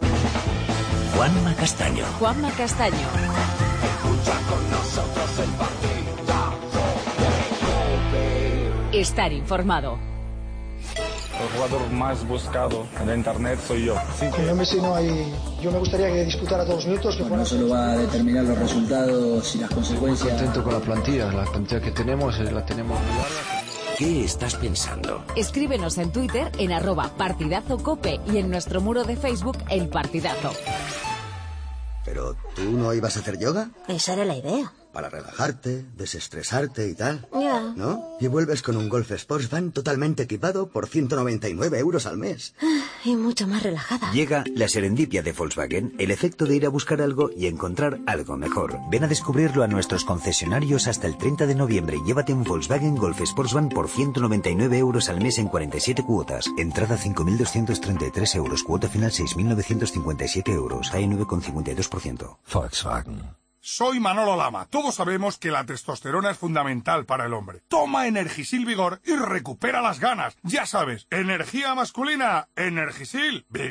Juanma Castaño. Juanma Castaño. Escucha con nosotros el partidazo de COPE. Estar informado. El jugador más buscado en internet soy yo. Con Messi no hay... Yo me gustaría que disputara todos los minutos. Que no solo va a determinar los resultados y las consecuencias. Contento con la plantilla que tenemos, la tenemos muy larga. ¿Qué estás pensando? Escríbenos en Twitter en @partidazocope y en nuestro muro de Facebook El Partidazo. ¿Pero tú no ibas a hacer yoga? Esa era la idea. Para relajarte, desestresarte y tal. Ya. ¿No? Y vuelves con un Golf Sports Van totalmente equipado por 199 € al mes. Y mucho más relajada. Llega la serendipia de Volkswagen, el efecto de ir a buscar algo y encontrar algo mejor. Ven a descubrirlo a nuestros concesionarios hasta el 30 de noviembre y llévate un Volkswagen Golf Sports Van por 199 € al mes en 47 cuotas. Entrada 5.233 €, cuota final 6.957 €, hay 9,52%. Volkswagen. Soy Manolo Lama. Todos sabemos que la testosterona es fundamental para el hombre. Toma Energisil Vigor y recupera las ganas. Ya sabes, energía masculina, Energisil Vigor.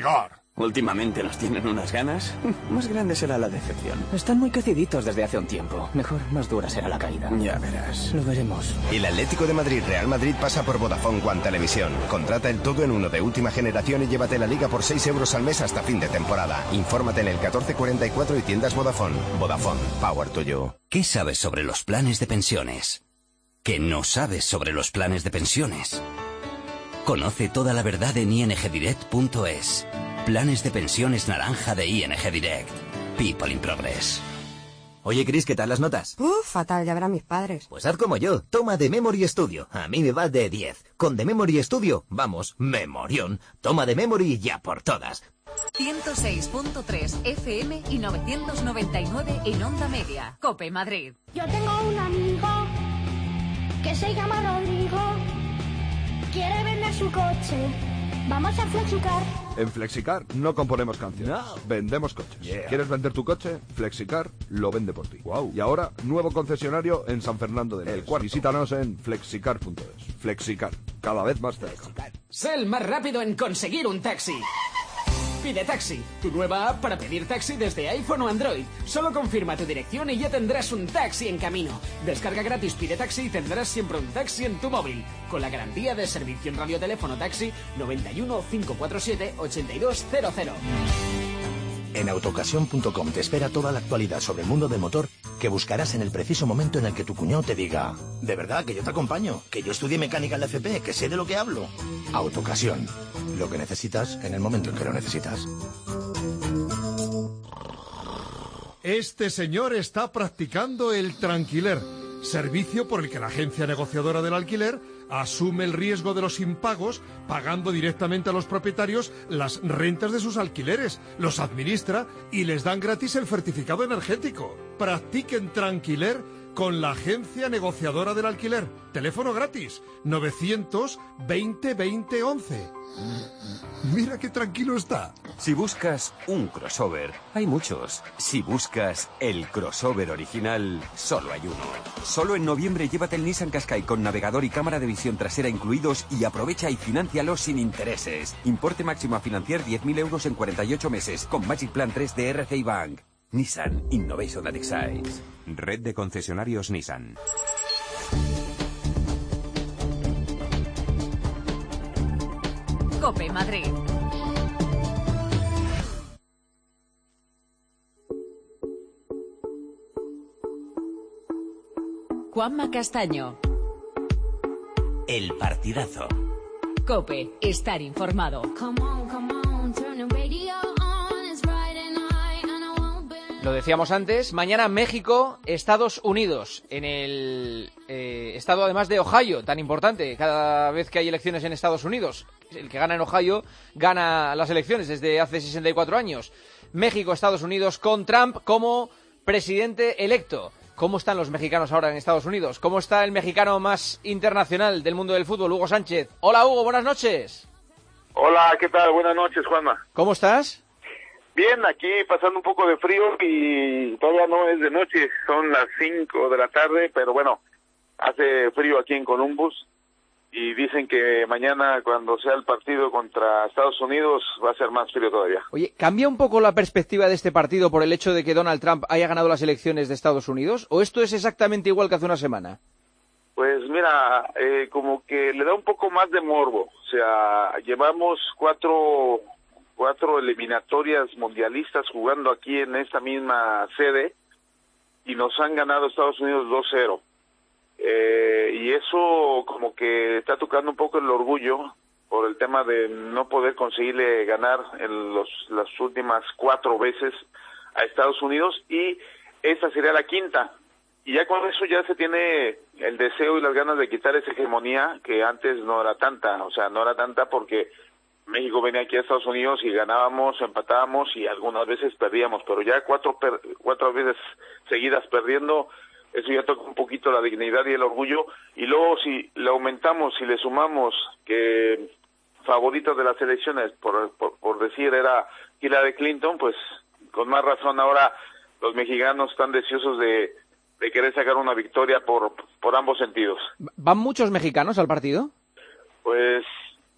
Últimamente nos tienen unas ganas. Más grande será la decepción. Están muy creciditos desde hace un tiempo. Mejor, más dura será la caída. Ya verás. Lo veremos. El Atlético de Madrid Real Madrid pasa por Vodafone One Televisión. Contrata el todo en uno de última generación y llévate la liga por 6 euros al mes hasta fin de temporada. Infórmate en el 1444 y tiendas Vodafone. Vodafone, power to you. ¿Qué sabes sobre los planes de pensiones? ¿Qué no sabes sobre los planes de pensiones? Conoce toda la verdad en ingdirect.es. Planes de pensiones naranja de ING Direct. People in Progress. Oye, Chris, ¿qué tal las notas? Fatal, ya verán mis padres. Pues haz como yo, toma The Memory Studio. A mí me va de 10. Con The Memory Studio, vamos, memorión. Toma The Memory ya por todas. 106.3 FM y 999 en Onda Media. COPE Madrid. Yo tengo un amigo que se llama Rodrigo. Quiere vender su coche. Vamos a Flexicar. En Flexicar no componemos canciones, vendemos coches. ¿Quieres vender tu coche? Flexicar lo vende por ti. Y ahora, nuevo concesionario en San Fernando del Cuarto. Visítanos en flexicar.es. Flexicar, cada vez más cerca. Sé el más rápido en conseguir un taxi. Pide Taxi, tu nueva app para pedir taxi desde iPhone o Android. Solo confirma tu dirección y ya tendrás un taxi en camino. Descarga gratis Pide Taxi y tendrás siempre un taxi en tu móvil. Con la garantía de servicio en radioteléfono taxi 91 547 8200. En autocasión.com te espera toda la actualidad sobre el mundo del motor que buscarás en el preciso momento en el que tu cuñado te diga: de verdad, que yo te acompaño, que yo estudié mecánica en la FP, que sé de lo que hablo. Autocasión. Lo que necesitas en el momento en que lo necesitas. Este señor está practicando el tranquiler, servicio por el que la agencia negociadora del alquiler asume el riesgo de los impagos, pagando directamente a los propietarios las rentas de sus alquileres, los administra y les dan gratis el certificado energético. Practiquen tranquiler con la agencia negociadora del alquiler. Teléfono gratis, 920 20 11. Mira qué tranquilo está. Si buscas un crossover, hay muchos. Si buscas el crossover original, solo hay uno. Solo en noviembre llévate el Nissan Qashqai con navegador y cámara de visión trasera incluidos y aprovecha y financialo sin intereses. Importe máximo a financiar 10.000 euros en 48 meses con Magic Plan 3 de RCI Bank. Nissan Innovation that excites. Red de concesionarios Nissan. COPE Madrid. Juanma Castaño. El partidazo. COPE, estar informado. Lo decíamos antes, mañana México, Estados Unidos, en el estado además de Ohio, tan importante cada vez que hay elecciones en Estados Unidos. El que gana en Ohio gana las elecciones desde hace 64 años. México, Estados Unidos, con Trump como presidente electo. ¿Cómo están los mexicanos ahora en Estados Unidos? ¿Cómo está el mexicano más internacional del mundo del fútbol, Hugo Sánchez? Hola Hugo, buenas noches. Hola, ¿qué tal? Buenas noches, Juanma. ¿Cómo estás? Bien, aquí pasando un poco de frío y todavía no es de noche, son las 5 de la tarde, pero bueno, hace frío aquí en Columbus y dicen que mañana cuando sea el partido contra Estados Unidos va a ser más frío todavía. Oye, ¿cambia un poco la perspectiva de este partido por el hecho de que Donald Trump haya ganado las elecciones de Estados Unidos? ¿O esto es exactamente igual que hace una semana? Pues mira, como que le da un poco más de morbo, o sea, llevamos cuatro eliminatorias mundialistas jugando aquí en esta misma sede y nos han ganado Estados Unidos 2-0. Y eso como que está tocando un poco el orgullo por el tema de no poder conseguirle ganar en las últimas 4 veces a Estados Unidos y esta sería la quinta. Y ya con eso ya se tiene el deseo y las ganas de quitar esa hegemonía que antes no era tanta, o sea, no era tanta porque México venía aquí a Estados Unidos y ganábamos, empatábamos y algunas veces perdíamos, pero ya cuatro veces seguidas perdiendo, eso ya toca un poquito la dignidad y el orgullo. Y luego si le aumentamos, si le sumamos que favoritos de las elecciones, por decir, era Hillary Clinton, pues con más razón ahora los mexicanos están deseosos de querer sacar una victoria por ambos sentidos. ¿Van muchos mexicanos al partido? Pues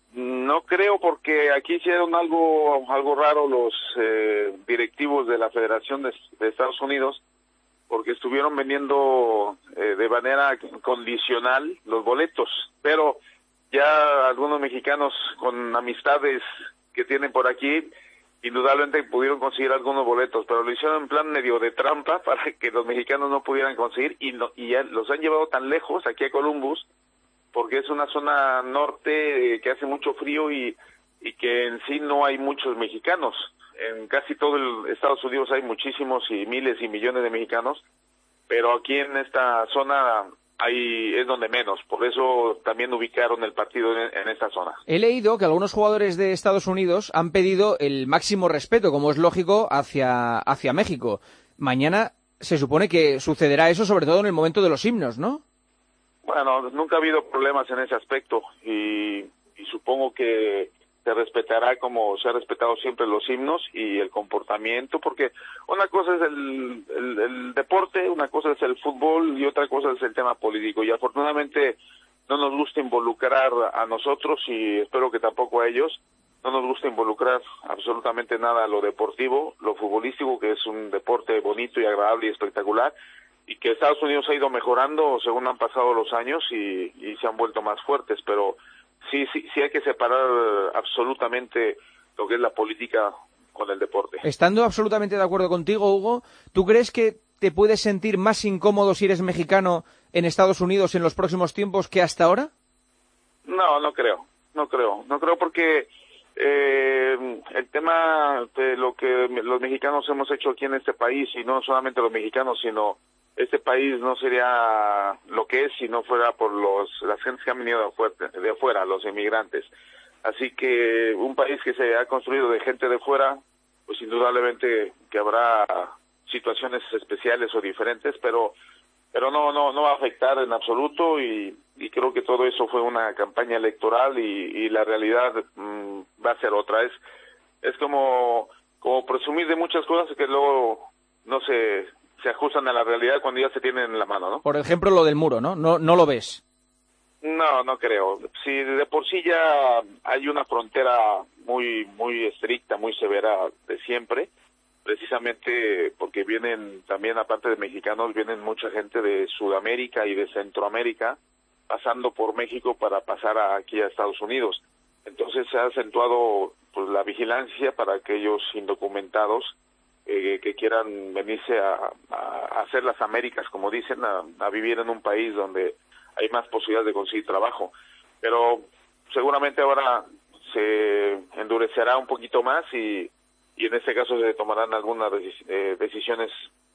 No creo, porque aquí hicieron algo raro los directivos de la Federación de Estados Unidos, porque estuvieron vendiendo de manera condicional los boletos, pero ya algunos mexicanos con amistades que tienen por aquí, indudablemente pudieron conseguir algunos boletos, pero lo hicieron en plan medio de trampa para que los mexicanos no pudieran conseguir, y ya los han llevado tan lejos, aquí a Columbus, porque es una zona norte que hace mucho frío y que en sí no hay muchos mexicanos. En casi todo el Estados Unidos hay muchísimos y miles y millones de mexicanos, pero aquí en esta zona es donde menos, por eso también ubicaron el partido en esta zona. He leído que algunos jugadores de Estados Unidos han pedido el máximo respeto, como es lógico, hacia México. Mañana se supone que sucederá eso, sobre todo en el momento de los himnos, ¿no? Bueno, nunca ha habido problemas en ese aspecto y supongo que se respetará como se ha respetado siempre los himnos y el comportamiento, porque una cosa es el deporte, una cosa es el fútbol y otra cosa es el tema político, y afortunadamente no nos gusta involucrar a nosotros, y espero que tampoco a ellos, no nos gusta involucrar absolutamente nada a lo deportivo, lo futbolístico, que es un deporte bonito y agradable y espectacular, y que Estados Unidos ha ido mejorando según han pasado los años y se han vuelto más fuertes, pero sí hay que separar absolutamente lo que es la política con el deporte. Estando absolutamente de acuerdo contigo, Hugo, ¿tú crees que te puedes sentir más incómodo si eres mexicano en Estados Unidos en los próximos tiempos que hasta ahora? No creo porque el tema de lo que los mexicanos hemos hecho aquí en este país, y no solamente los mexicanos, sino este país no sería lo que es si no fuera por las gentes que han venido de afuera, los inmigrantes. Así que un país que se ha construido de gente de fuera, pues indudablemente que habrá situaciones especiales o diferentes, pero no va a afectar en absoluto, y creo que todo eso fue una campaña electoral y la realidad va a ser otra. Es como presumir de muchas cosas que luego no se ajustan a la realidad cuando ya se tienen en la mano, ¿no? Por ejemplo, lo del muro, ¿no? No lo ves. No creo. Si de por sí ya hay una frontera muy estricta, muy severa de siempre, precisamente porque vienen también, aparte de mexicanos, vienen mucha gente de Sudamérica y de Centroamérica pasando por México para pasar aquí a Estados Unidos. Entonces se ha acentuado pues la vigilancia para aquellos indocumentados que quieran venirse a hacer las Américas, como dicen, a vivir en un país donde hay más posibilidades de conseguir trabajo. Pero seguramente ahora se endurecerá un poquito más y en este caso se tomarán algunas decisiones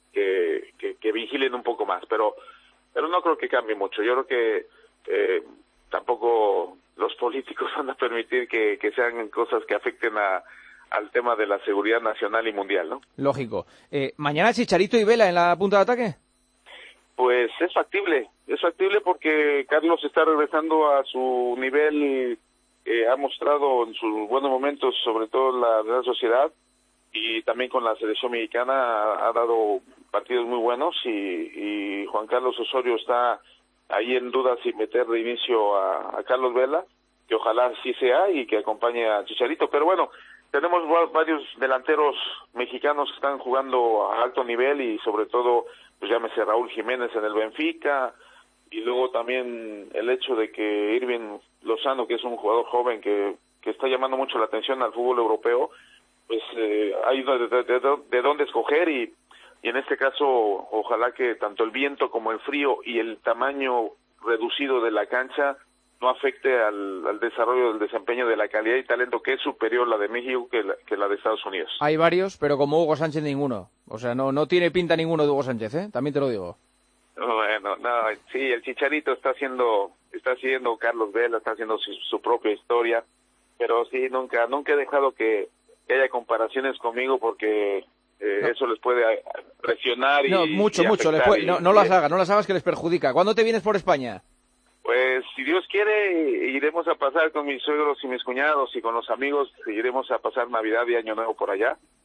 que vigilen un poco más, pero no creo que cambie mucho. Yo creo que tampoco los políticos van a permitir que sean cosas que afecten al tema de la seguridad nacional y mundial, ¿no? Lógico. ¿Mañana Chicharito y Vela en la punta de ataque? Pues es factible porque Carlos está regresando a su nivel que ha mostrado en sus buenos momentos, sobre todo en la Real Sociedad, y también con la selección mexicana ha dado partidos muy buenos, y Juan Carlos Osorio está ahí en duda si meter de inicio a Carlos Vela, que ojalá sí sea y que acompañe a Chicharito, pero bueno, tenemos varios delanteros mexicanos que están jugando a alto nivel, y sobre todo, pues llámese Raúl Jiménez en el Benfica, y luego también el hecho de que Irving Lozano, que es un jugador joven que está llamando mucho la atención al fútbol europeo, pues hay de dónde escoger, y en este caso ojalá que tanto el viento como el frío y el tamaño reducido de la cancha no afecte al desarrollo del desempeño de la calidad y talento, que es superior la de México que la de Estados Unidos. Hay varios, pero como Hugo Sánchez ninguno. O sea, no tiene pinta ninguno de Hugo Sánchez, ¿eh? También te lo digo. Bueno, sí, el Chicharito está haciendo Carlos Vela, está haciendo su propia historia, pero sí, nunca he dejado que haya comparaciones conmigo, porque eso les puede presionar y mucho. No las hagas que les perjudica. ¿Cuándo te vienes por España? Pues si Dios quiere, iremos a pasar con mis suegros y mis cuñados y con los amigos, iremos a pasar Navidad y Año Nuevo por allá,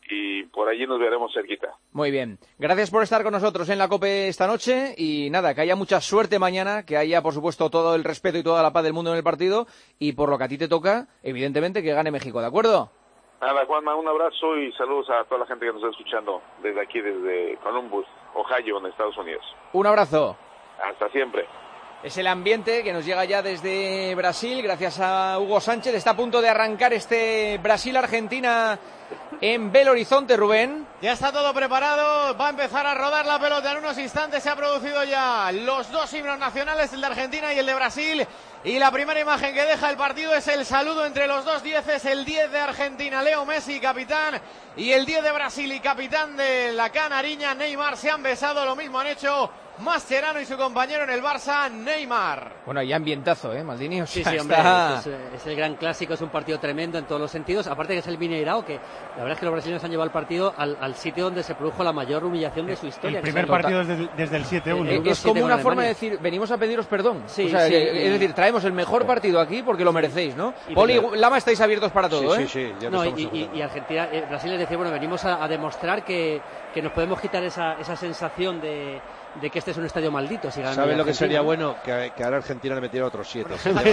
y por allí nos veremos cerquita. Muy bien. Gracias por estar con nosotros en la COPE esta noche y nada, que haya mucha suerte mañana, que haya, por supuesto, todo el respeto y toda la paz del mundo en el partido y por lo que a ti te toca, evidentemente, que gane México, ¿de acuerdo? Nada, Juanma, un abrazo y saludos a toda la gente que nos está escuchando desde aquí, desde Columbus, Ohio, en Estados Unidos. Un abrazo. Hasta siempre. Es el ambiente que nos llega ya desde Brasil, gracias a Hugo Sánchez. Está a punto de arrancar este Brasil-Argentina en Belo Horizonte, Rubén. Ya está todo preparado, va a empezar a rodar la pelota en unos instantes. Se ha producido ya los dos himnos nacionales, el de Argentina y el de Brasil. Y la primera imagen que deja el partido es el saludo entre los dos dieces, el 10 de Argentina, Leo Messi, capitán, y el 10 de Brasil y capitán de la canariña, Neymar. Se han besado, lo mismo han hecho Mascherano y su compañero en el Barça, Neymar. Bueno, y ambientazo, Maldini. O sea, sí, hombre, está... es el gran clásico, es un partido tremendo en todos los sentidos. Aparte que es el Mineirao, que la verdad es que los brasileños han llevado el partido al sitio donde se produjo la mayor humillación de su historia. El primer partido desde el 7-1. Es como una forma de decir, venimos a pediros perdón. Sí, o sea, sí, es decir, traemos el mejor partido aquí porque lo merecéis, ¿no? Poli, Lama, estáis abiertos para todo, Sí, ya no, y Argentina, Brasil les decía, bueno, venimos a demostrar que nos podemos quitar esa sensación de que este es un estadio maldito. Si ¿Sabes lo que sería bueno? Que ahora Argentina le metiera otros 7.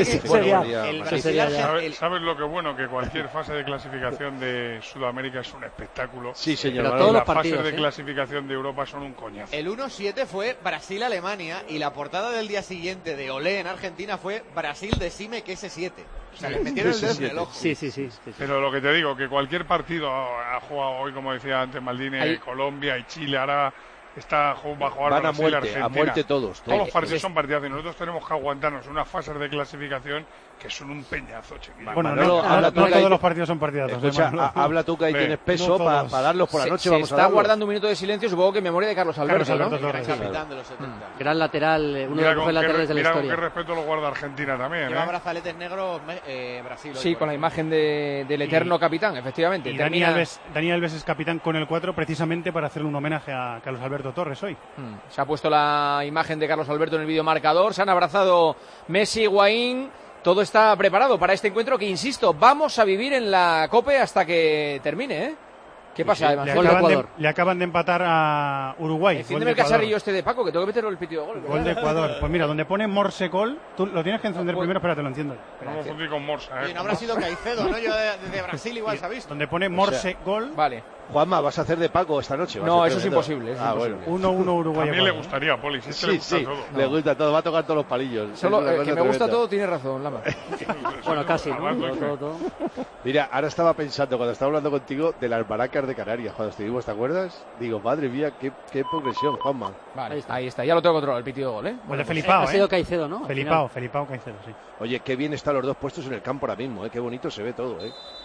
¿Sabes lo que bueno? Que cualquier fase de clasificación de Sudamérica es un espectáculo. Sí, señor. Pero todas las fases de clasificación de Europa son un coñazo. El 1-7 fue Brasil-Alemania y la portada del día siguiente de Olé en Argentina fue Brasil decime que ese 7. O sea, le metieron el dedo en el ojo. Sí. Pero lo que te digo, que cualquier partido ha jugado hoy, como decía antes Maldini, Colombia y Chile, ahora va a jugar van Brasil, a muerte todos. Todos los partidos son partidazos y nosotros tenemos que aguantarnos unas fases de clasificación que son un peñazo, chiquillo. Bueno, no todos los partidos son partidazos. Escucha, habla tú que ahí tienes peso para darlos por la noche. Se está guardando un minuto de silencio, supongo que en memoria de Carlos Alberto, ¿no? Capitán de los 70. Gran lateral, uno de los mejores laterales de la historia. Mira con qué respeto lo guarda Argentina también. Lleva brazaletes negros Brasil. Sí, con la imagen del eterno capitán, efectivamente. Y Dani Alves es capitán con el 4 precisamente para hacerle un homenaje a Carlos Alberto Torres hoy. Se ha puesto la imagen de Carlos Alberto en el videomarcador, se han abrazado Messi, Higuaín. Todo está preparado para este encuentro que, insisto, vamos a vivir en la COPE hasta que termine, ¿Qué pasa, además? Le acaban de empatar a Uruguay. Enciéndeme el casarillo este de Paco, que tengo que meterlo el pitido de gol. Gol de Ecuador. Pues mira, donde pone Morse Gol, tú lo tienes que encender primero, espérate, lo enciendo. No confundí con Morse, Y no habrá sido Caicedo, ¿no? Yo desde Brasil igual se ha visto. Donde pone Morse Gol. Vale. Juanma, ¿vas a hacer de Paco esta noche? No, eso es imposible. Bueno. 1-1 Uruguay. A mí le gustaría, Poli, si le gusta todo. Le gusta todo, va a tocar todos los palillos. Solo que me gusta todo, tiene razón, Lama. Bueno, casi, ¿no? Todo. Mira, ahora estaba pensando, cuando estaba hablando contigo, de las baracas de Canarias, cuando estuvimos, ¿te acuerdas? Digo, madre mía, qué progresión, Juanma. Vale, ahí está, ya lo tengo controlado, el pitido de gol, Pues de Felipao, Ha sido Caicedo, ¿no? Felipao, Caicedo, sí. Oye, qué bien están los dos puestos en el campo ahora mismo, qué bonito se ve todo,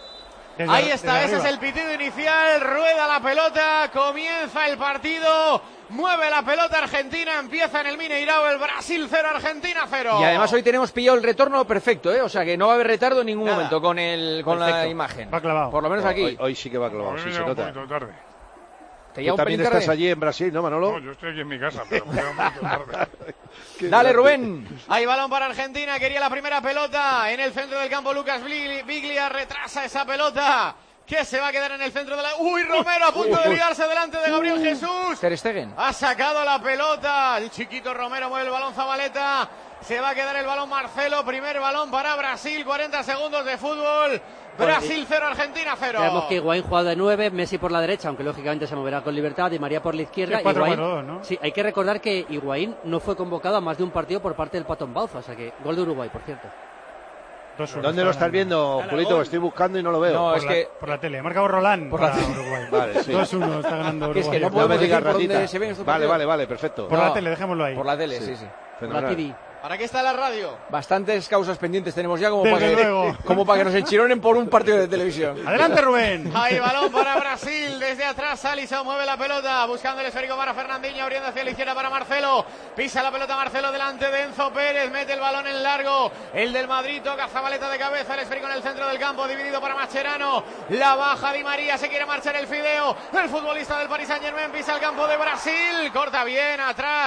Ahí está, ese es el pitido inicial, rueda la pelota, comienza el partido, mueve la pelota Argentina, empieza en el Mineirao, el Brasil 0, Argentina 0. Y además hoy tenemos pillado el retorno perfecto, o sea que no va a haber retardo en ningún momento con la imagen. Va clavado. Por lo menos aquí. Hoy sí que va clavado, sí se nota. Un poquito tarde. Tú también estás allí en Brasil, ¿no, Manolo? No, yo estoy aquí en mi casa, pero me queda un poquito tarde. Dale, Rubén. Hay balón para Argentina, quería la primera pelota en el centro del campo. Lucas Biglia retrasa esa pelota que se va a quedar en el centro de la... ¡Uy, Romero a punto de liarse delante de Gabriel Jesús! Ter Stegen. Ha sacado la pelota, el chiquito Romero mueve el balón, Zabaleta. Se va a quedar el balón Marcelo, primer balón para Brasil, 40 segundos de fútbol. Brasil 0, Argentina 0. Sabemos que Higuaín juega de 9, Messi por la derecha, aunque lógicamente se moverá con libertad, Di María por la izquierda. Sí, 4-4-2, ¿no? Sí, hay que recordar que Higuaín no fue convocado a más de un partido por parte del Patón Bauza, o sea que gol de Uruguay, por cierto. ¿Dónde lo estás viendo, Julito? Lo estoy buscando y no lo veo. No, por la tele. Ha marcado Roland por la Uruguay. Vale, sí. 2-1 está ganando Uruguay. Es que no me digas ratita. Vale, vale, perfecto. Por la tele, dejémoslo ahí. Por la tele, sí. La TV. ¿Para qué está la radio? Bastantes causas pendientes tenemos ya como para que nos enchironen por un partido de televisión. Adelante, Rubén. Hay balón para Brasil. Desde atrás, Alisson mueve la pelota. Buscando el esférico para Fernandinho. Abriendo hacia la izquierda para Marcelo. Pisa la pelota Marcelo delante de Enzo Pérez. Mete el balón en largo. El del Madrid toca Zabaleta de cabeza. El esférico en el centro del campo. Dividido para Mascherano. La baja Di María. Se quiere marchar el Fideo. El futbolista del Paris Saint-Germain pisa el campo de Brasil. Corta bien atrás.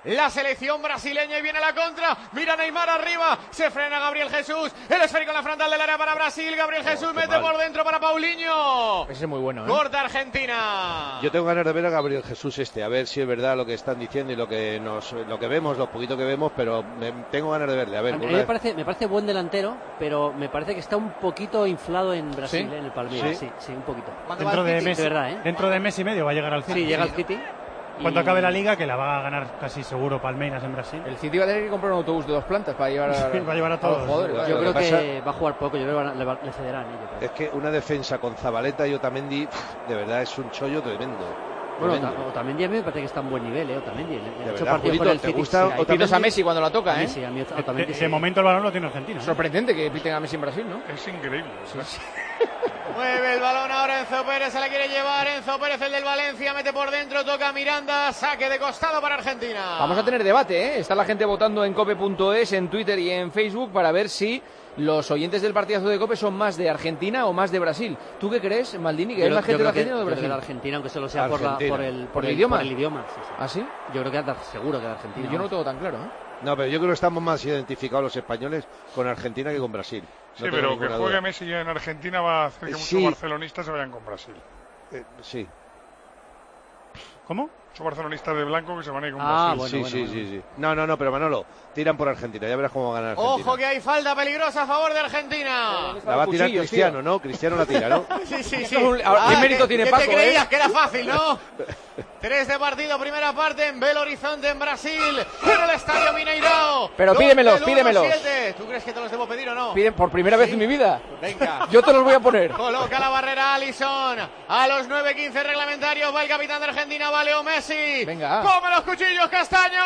la selección brasileña y viene la contra. Mira Neymar arriba, se frena Gabriel Jesús, el esférico en la frontal del área para Brasil. Gabriel Jesús mete por dentro para Paulinho. Ese es muy bueno, ¿eh? Corta Argentina. Yo tengo ganas de ver a Gabriel Jesús a ver si es verdad lo que están diciendo y lo que vemos, lo poquito que vemos, pero tengo ganas de verle. A ver, me parece buen delantero, pero me parece que está un poquito inflado en Brasil, en el Palmeiras. Sí, un poquito. Dentro de Messi, de verdad, dentro de mes y medio va a llegar al City. Sí, llega al City. Cuando acabe la liga, que la va a ganar casi seguro Palmeiras en Brasil. El City va a tener que comprar un autobús de 2 plantas para llevar a todos los jugadores. Yo creo que va a jugar poco, yo creo que le cederán. Es que una defensa con Zabaleta y Otamendi, de verdad es un chollo tremendo. Bueno, Otamendi a mí me parece que está en buen nivel, Otamendi. De verdad, Julito, ¿te gusta Otamendi? A Messi cuando la toca, ¿eh? Sí, a mí Otamendi. De momento el balón lo tiene Argentina. Sorprendente que piten a Messi en Brasil, ¿no? Es increíble. Mueve el balón ahora Enzo Pérez, se la quiere llevar. Enzo Pérez, el del Valencia, mete por dentro, toca Miranda, saque de costado para Argentina. Vamos a tener debate, ¿eh? Está la gente votando en cope.es, en Twitter y en Facebook para ver si los oyentes del partidazo de Cope son más de Argentina o más de Brasil. ¿Tú qué crees, Maldini? ¿Que es más gente de Argentina o de Brasil? De Argentina, aunque solo sea por el idioma. Por el idioma, sí. ¿Ah, sí? Yo creo que seguro que de Argentina. Yo no lo tengo tan claro, ¿eh? No, pero yo creo que estamos más identificados los españoles con Argentina que con Brasil. Sí, pero que juegue Messi en Argentina va a hacer que muchos barcelonistas se vayan con Brasil. Sí. ¿Cómo? Muchos barcelonistas de blanco que se van a ir con Brasil. Bueno, sí. No, pero Manolo, tiran por Argentina, ya verás cómo va a ganar Argentina. Ojo que hay falta peligrosa a favor de Argentina. La va a tirar Cristiano, ¿no? Cristiano la tira, ¿no? Sí. ¿Qué mérito tiene Paco? ¿Te creías que era fácil, no? 3 de partido, primera parte en Belo Horizonte, en Brasil, en el Estadio Mineirão. Pero pídemelos. ¿Tú crees que te los debo pedir o no? Piden por primera vez en mi vida. Venga. Yo te los voy a poner. Coloca la barrera Alisson. A los 9:15 reglamentarios va el capitán de Argentina, va Leo Messi. Venga. ¡Come los cuchillos, Castaño!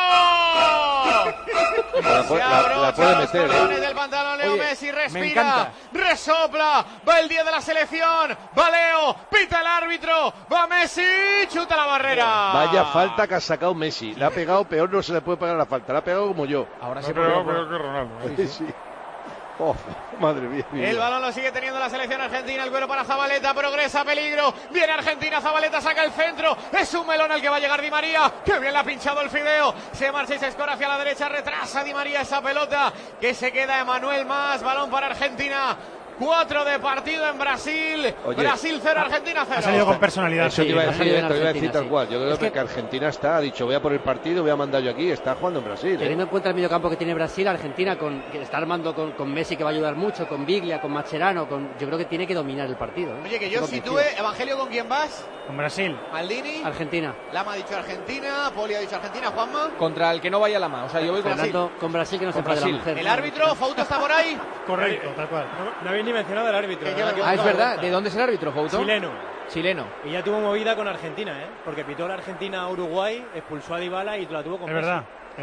La puede meter, los del pantalón, Leo Messi, respira, me resopla, va el 10 de la selección, va Leo, pita el árbitro, va Messi, chuta la barrera. Vaya falta que ha sacado Messi. La ha pegado, peor no se le puede pegar la falta. La ha pegado como yo. Ahora se pegó peor que Ronaldo. Sí. Oh, madre mía. El balón lo sigue teniendo la selección argentina. El cuero para Zabaleta, progresa, peligro. Viene Argentina, Zabaleta saca el centro. Es un melón al que va a llegar Di María. ¡Qué bien le ha pinchado el fideo! Se marcha y se escora hacia la derecha. Retrasa Di María esa pelota. Que se queda Emanuel más. Balón para Argentina. 4 de partido en Brasil. Oye, Brasil 0, Argentina 0. Ha salido con personalidad. Eso te iba a decir tal cual. Yo creo que Argentina ha dicho, voy a por el partido, voy a mandar yo aquí. Está jugando en Brasil. Teniendo en cuenta el mediocampo que tiene Brasil, Argentina que está armando con Messi, que va a ayudar mucho, con Biglia, con Mascherano, yo creo que tiene que dominar el partido. Oye, que yo sitúe, Evangelio, ¿con quién vas? Con Brasil. Maldini. Argentina. Lama ha dicho Argentina, Poli ha dicho Argentina, Juanma. Contra el que no vaya Lama, o sea, yo voy con Brasil. Con Brasil, que no se puede la mujer. El árbitro, Fouto está por ahí. Correcto, tal cual. No habéis ni mencionado al árbitro. Es verdad. ¿De dónde es el árbitro, Fouto? Chileno. Y ya tuvo movida con Argentina, porque pitó la Argentina a Uruguay, expulsó a Dybala y la tuvo con Messi. Es verdad.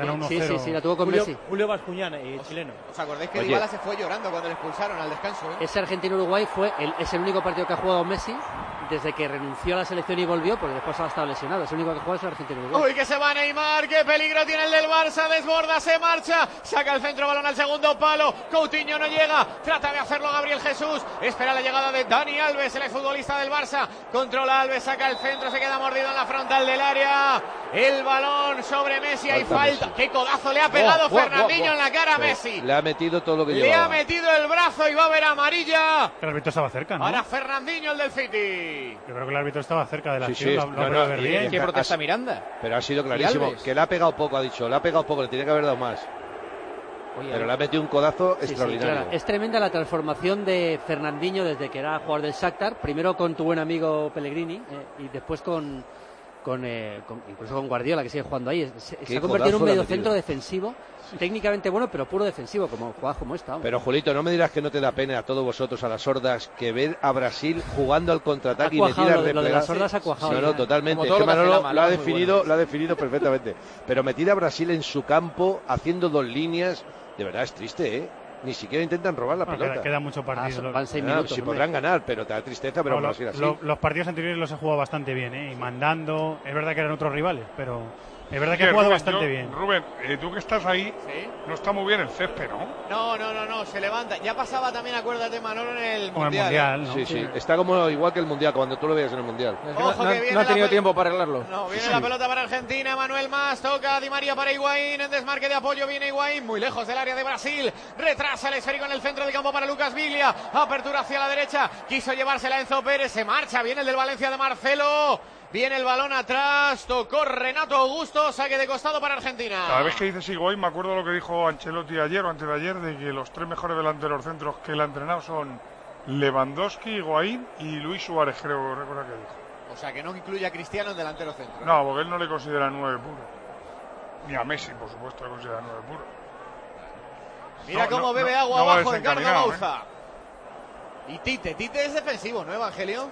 Sí, la tuvo con Messi. Julio Bascuñán, chileno. ¿Os acordáis que Dybala se fue llorando cuando le expulsaron al descanso? Ese Argentina-Uruguay es el único partido que ha jugado Messi desde que renunció a la selección y volvió, porque después ha estado lesionado. Es el único que juega es Argentina-Uruguay. Uy, que se va Neymar, qué peligro tiene el del Barça, desborda, se marcha, saca el centro, balón al segundo palo, Coutinho no llega, trata de hacerlo Gabriel Jesús, espera la llegada de Dani Alves, el exfutbolista del Barça, controla Alves, saca el centro, se queda mordido en la frontal del área, el balón sobre Messi, hay falta, qué codazo le ha pegado Fernandinho en la cara a Messi. Le ha metido todo lo que llevaba. Le ha metido el brazo y va a haber amarilla. El árbitro estaba cerca, ¿no? Para Fernandinho, el del City. Yo creo que el árbitro estaba cerca de la acción. ¿Qué protesta Miranda? Pero ha sido clarísimo. Que le ha pegado poco, ha dicho. Le ha pegado poco, le tiene que haber dado más. Pero le ha metido un codazo extraordinario. Claro. Es tremenda la transformación de Fernandinho desde que era jugador del Shakhtar. Primero con tu buen amigo Pellegrini y después incluso con Guardiola, que sigue jugando ahí. Se ha convertido en un mediocentro defensivo, técnicamente bueno, pero puro defensivo, como juega como esta. Pero Julito, no me dirás que no te da pena a todos vosotros, a las sordas, que ver a Brasil jugando al contraataque y metida lo de las sordas ha cuajado. No, totalmente. Es que Manolo lo ha definido perfectamente. Pero metida a Brasil en su campo, haciendo 2 líneas, de verdad es triste, ¿eh? Ni siquiera intentan robar la pelota. Queda mucho partido. Van 6 minutos. Si podrán ganar, pero te da tristeza, pero Brasil así. Los partidos anteriores los ha jugado bastante bien, y mandando. Es verdad que eran otros rivales, pero Es verdad que ha jugado bastante bien. Rubén, tú que estás ahí, no está muy bien el césped, ¿no? No, se levanta. Ya pasaba también, acuérdate, Manolo, en el Como Mundial. El Mundial, ¿no? Sí. Está como igual que el Mundial, cuando tú lo veías en el Mundial. Ojo, que viene no ha tenido tiempo para arreglarlo. No, viene la pelota para Argentina, Manuel Mas, toca Di María para Higuaín, en desmarque de apoyo viene Higuaín, muy lejos del área de Brasil, retrasa el esférico en el centro del campo para Lucas Viglia, apertura hacia la derecha, quiso llevársela Enzo Pérez, se marcha, viene el del Valencia de Marcelo, viene el balón atrás, tocó Renato Augusto, saque de costado para Argentina. Cada vez que dices Higuaín me acuerdo lo que dijo Ancelotti ayer o antes de ayer, de que los 3 mejores delanteros centros que él ha entrenado son Lewandowski, Higuaín y Luis Suárez, creo, recuerda que dijo. O sea, que no incluye a Cristiano en delantero centro. No, porque él no le considera 9 puro. Ni a Messi, por supuesto, le considera 9 puro. Mira cómo bebe agua abajo de Carlos Bauza. Y Tite es defensivo, ¿no, Evangelio?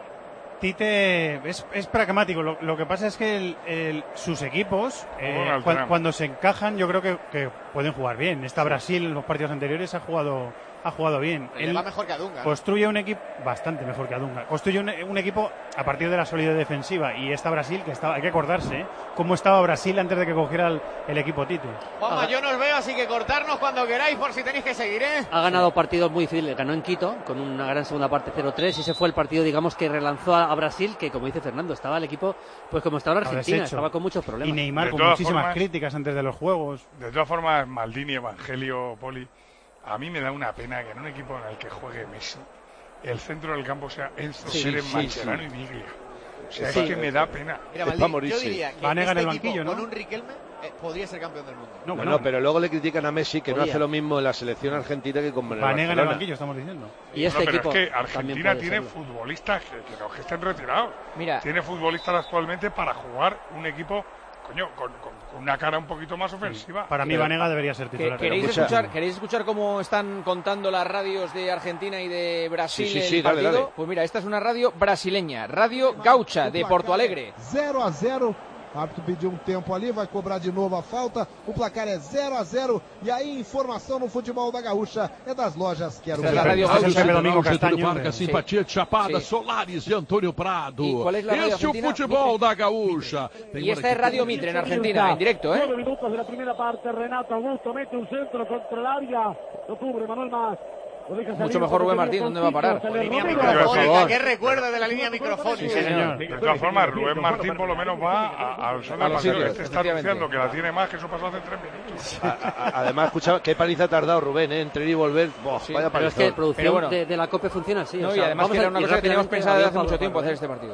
Tite es pragmático. Lo que pasa es que sus equipos, cuando se encajan, yo creo que pueden jugar bien. Brasil en los partidos anteriores ha jugado bien. Él va mejor que Adunga. Construye un equipo bastante mejor que Adunga. Construye un equipo a partir de la solidez defensiva. Y Brasil, hay que acordarse cómo estaba Brasil antes de que cogiera el equipo Tite. Juanma, yo no os veo, así que cortarnos cuando queráis por si tenéis que seguir, ¿eh? Ha ganado partidos muy difíciles. Ganó en Quito con una gran segunda parte 0-3 y ese fue el partido, digamos, que relanzó a Brasil, que como dice Fernando, estaba el equipo, pues como estaba Argentina, estaba con muchos problemas. Y Neymar con muchísimas críticas antes de los juegos. De todas formas, Maldini, Evangelio, Poli, a mí me da una pena que en un equipo en el que juegue Messi, el centro del campo sea Enzo Pérez, Mascherano y Viglia. O sea, es que me da pena. Mira, Maldini, yo diría que este el banquillo, equipo, ¿no? con un Riquelme podría ser campeón del mundo. No, pero luego le critican a Messi que no hace lo mismo en la selección argentina que con el Banega en el banquillo, estamos diciendo. Y este pero equipo es que Argentina tiene futbolistas que estén retirados. Mira, tiene futbolistas actualmente para jugar un equipo con una cara un poquito más ofensiva. Para mí Banega debería ser titular. ¿Queréis escuchar cómo están contando las radios de Argentina y de Brasil el partido? Dale. Pues mira, esta es una radio brasileña, Radio Gaucha de Porto Alegre. 0-0. O árbitro pediu tempo ali, vai cobrar de novo a falta. O placar é 0-0. E aí, informação no futebol da Gaúcha é das lojas Quero Ver. Radio Domingo Castanho. Vargas, simpatia de Chapada, Solares e Antônio Prado. Este é o futebol da Gaúcha. Y esta es Radio Mitre en Argentina, en directo, 9 minutos de la primera parte. Renato Augusto mete un centro contra el área. Lo cubre Manuel Mas. Mucho mejor Rubén Martín, ¿dónde va a parar? Línea microfónica, ¿qué recuerda de la línea microfónica? Sí, señor. De todas formas, Rubén Martín por lo menos va al sol de la pasión. Este está anunciando que la tiene más, que eso pasó hace 3 minutos. Además, escuchaba qué paliza ha tardado Rubén, entre ir y volver. Vaya pero es que la producción de la COPE funciona así. No, y además que era una cosa que teníamos pensado desde hace mucho tiempo hacer este partido.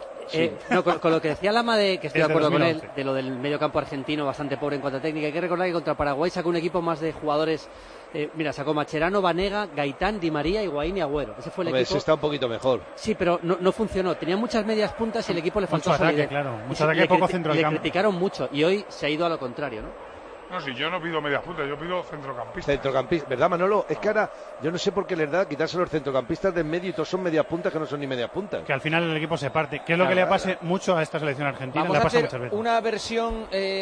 Con lo que decía Lama, que estoy de acuerdo con él, de lo del medio campo argentino bastante pobre en cuanto a técnica. Hay que recordar que contra Paraguay sacó un equipo más de jugadores. Mira, sacó Mascherano, Banega, Gaitán, Di María, Higuaín y Agüero. Ese fue el equipo. Ese está un poquito mejor. Sí, pero no funcionó. Tenía muchas medias puntas y el equipo le faltó solidez. Mucho ataque, poco centro del campo. Le criticaron mucho y hoy se ha ido a lo contrario, ¿no? No, si yo no pido medias puntas, yo pido centrocampistas. Centrocampistas, ¿verdad, Manolo? Es que ahora yo no sé por qué les da quitarse los centrocampistas del medio y todos son medias puntas que no son ni medias puntas. Que al final el equipo se parte. ¿Qué es lo que le pasa mucho a esta selección argentina? Vamos le a pasa hacer muchas veces. una versión